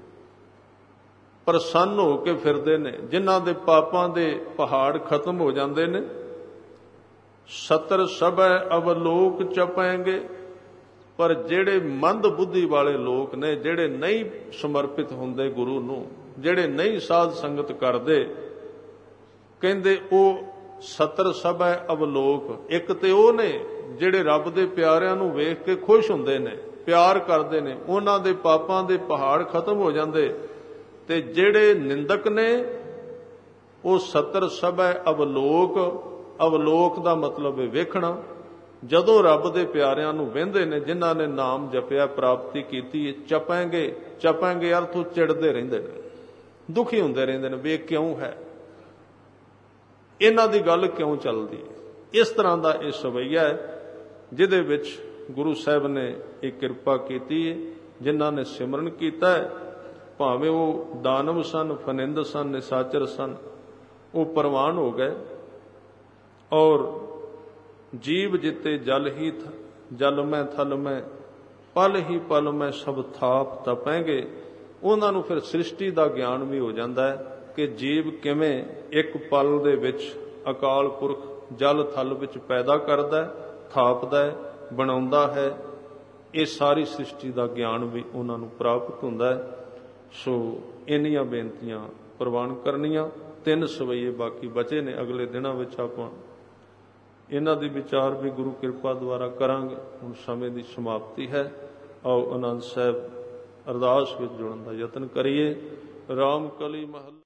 ਪ੍ਰਸੰਨ ਹੋ ਕੇ ਫਿਰਦੇ ਨੇ, ਜਿਨ੍ਹਾਂ ਦੇ ਪਾਪਾਂ ਦੇ ਪਹਾੜ ਖਤਮ ਹੋ ਜਾਂਦੇ ਨੇ। ਸਤਰ ਸਭੈ ਅਵਲੋਕ ਚਪੈਂਗੇ। ਪਰ ਜਿਹੜੇ ਮੰਦ ਬੁੱਧੀ ਵਾਲੇ ਲੋਕ ਨੇ, ਜਿਹੜੇ ਨਹੀਂ ਸਮਰਪਿਤ ਹੁੰਦੇ ਗੁਰੂ ਨੂੰ, ਜਿਹੜੇ ਨਹੀਂ ਸਾਧ ਸੰਗਤ ਕਰਦੇ, ਕਹਿੰਦੇ ਉਹ ਸਤਰ ਸਭੈ ਅਵਲੋਕ। ਇੱਕ ਤੇ ਉਹ ਨੇ ਜਿਹੜੇ ਰੱਬ ਦੇ ਪਿਆਰਿਆਂ ਨੂੰ ਵੇਖ ਕੇ ਖੁਸ਼ ਹੁੰਦੇ ਨੇ, ਪਿਆਰ ਕਰਦੇ ਨੇ, ਉਹਨਾਂ ਦੇ ਪਾਪਾਂ ਦੇ ਪਹਾੜ ਖਤਮ ਹੋ ਜਾਂਦੇ। ਤੇ ਜਿਹੜੇ ਨਿੰਦਕ ਨੇ ਉਹ ਸਤਰ ਸਭੈ ਅਵਲੋਕ। ਅਵਲੋਕ ਦਾ ਮਤਲਬ ਹੈ ਵੇਖਣਾ। ਜਦੋਂ ਰੱਬ ਦੇ ਪਿਆਰਿਆਂ ਨੂੰ ਵਹਿੰਦੇ ਨੇ, ਜਿਨ੍ਹਾਂ ਨੇ ਨਾਮ ਜਪਿਆ, ਪ੍ਰਾਪਤੀ ਕੀਤੀ ਹੈ, ਚਪਾਂਗੇ। ਚਪਾਂਗੇ ਅਰਥ ਉਹ ਚਿੜਦੇ ਰਹਿੰਦੇ ਨੇ, ਦੁਖੀ ਹੁੰਦੇ ਰਹਿੰਦੇ ਨੇ, ਵੇ ਕਿਉਂ ਹੈ, ਇਹਨਾਂ ਦੀ ਗੱਲ ਕਿਉਂ ਚੱਲਦੀ ਹੈ। ਇਸ ਤਰ੍ਹਾਂ ਦਾ ਇਹ ਸਵਈਆ ਹੈ ਜਿਹਦੇ ਵਿੱਚ ਗੁਰੂ ਸਾਹਿਬ ਨੇ ਇਹ ਕਿਰਪਾ ਕੀਤੀ ਹੈ। ਜਿਨ੍ਹਾਂ ਨੇ ਸਿਮਰਨ ਕੀਤਾ ਹੈ, ਭਾਵੇਂ ਉਹ ਦਾਨਵ ਸਨ, ਫਨਿੰਦ ਸਨ, ਨਿਸ਼ਾਚਰ ਸਨ, ਉਹ ਪ੍ਰਵਾਨ ਹੋ ਗਏ। ਔਰ ਜੀਵ ਜਿੱਤੇ ਜਲ ਹੀ ਜਲ ਮੈਂ ਥਲ ਮੈਂ, ਪਲ ਹੀ ਪਲ ਮੈਂ ਸਭ ਥਾਪ ਤਪੈਂਗੇ। ਉਹਨਾਂ ਨੂੰ ਫਿਰ ਸ੍ਰਿਸ਼ਟੀ ਦਾ ਗਿਆਨ ਵੀ ਹੋ ਜਾਂਦਾ ਹੈ ਕਿ ਜੀਵ ਕਿਵੇਂ ਇੱਕ ਪਲ ਦੇ ਵਿੱਚ ਅਕਾਲ ਪੁਰਖ ਜਲ ਥਲ ਵਿੱਚ ਪੈਦਾ ਕਰਦਾ, ਥਾਪਦਾ, ਬਣਾਉਂਦਾ ਹੈ। ਇਹ ਸਾਰੀ ਸ੍ਰਿਸ਼ਟੀ ਦਾ ਗਿਆਨ ਵੀ ਉਹਨਾਂ ਨੂੰ ਪ੍ਰਾਪਤ ਹੁੰਦਾ ਹੈ। ਸੋ ਇੰਨੀਆਂ ਬੇਨਤੀਆਂ ਪ੍ਰਵਾਨ ਕਰਨੀਆਂ। ਤਿੰਨ ਸਵਈਏ ਬਾਕੀ ਬਚੇ ਨੇ। ਅਗਲੇ ਦਿਨਾਂ ਵਿੱਚ ਆਪਾਂ ਇਹਨਾਂ ਦੀ ਵਿਚਾਰ ਵੀ ਗੁਰੂ ਕਿਰਪਾ ਦੁਆਰਾ ਕਰਾਂਗੇ। ਹੁਣ ਸਮੇਂ ਦੀ ਸਮਾਪਤੀ ਹੈ। ਆਓ ਆਨੰਦ ਸਾਹਿਬ ਅਰਦਾਸ ਵਿੱਚ ਜੁੜਨ ਦਾ ਯਤਨ ਕਰੀਏ। ਰਾਮ ਕਲੀ ਮਹੱਲਾ।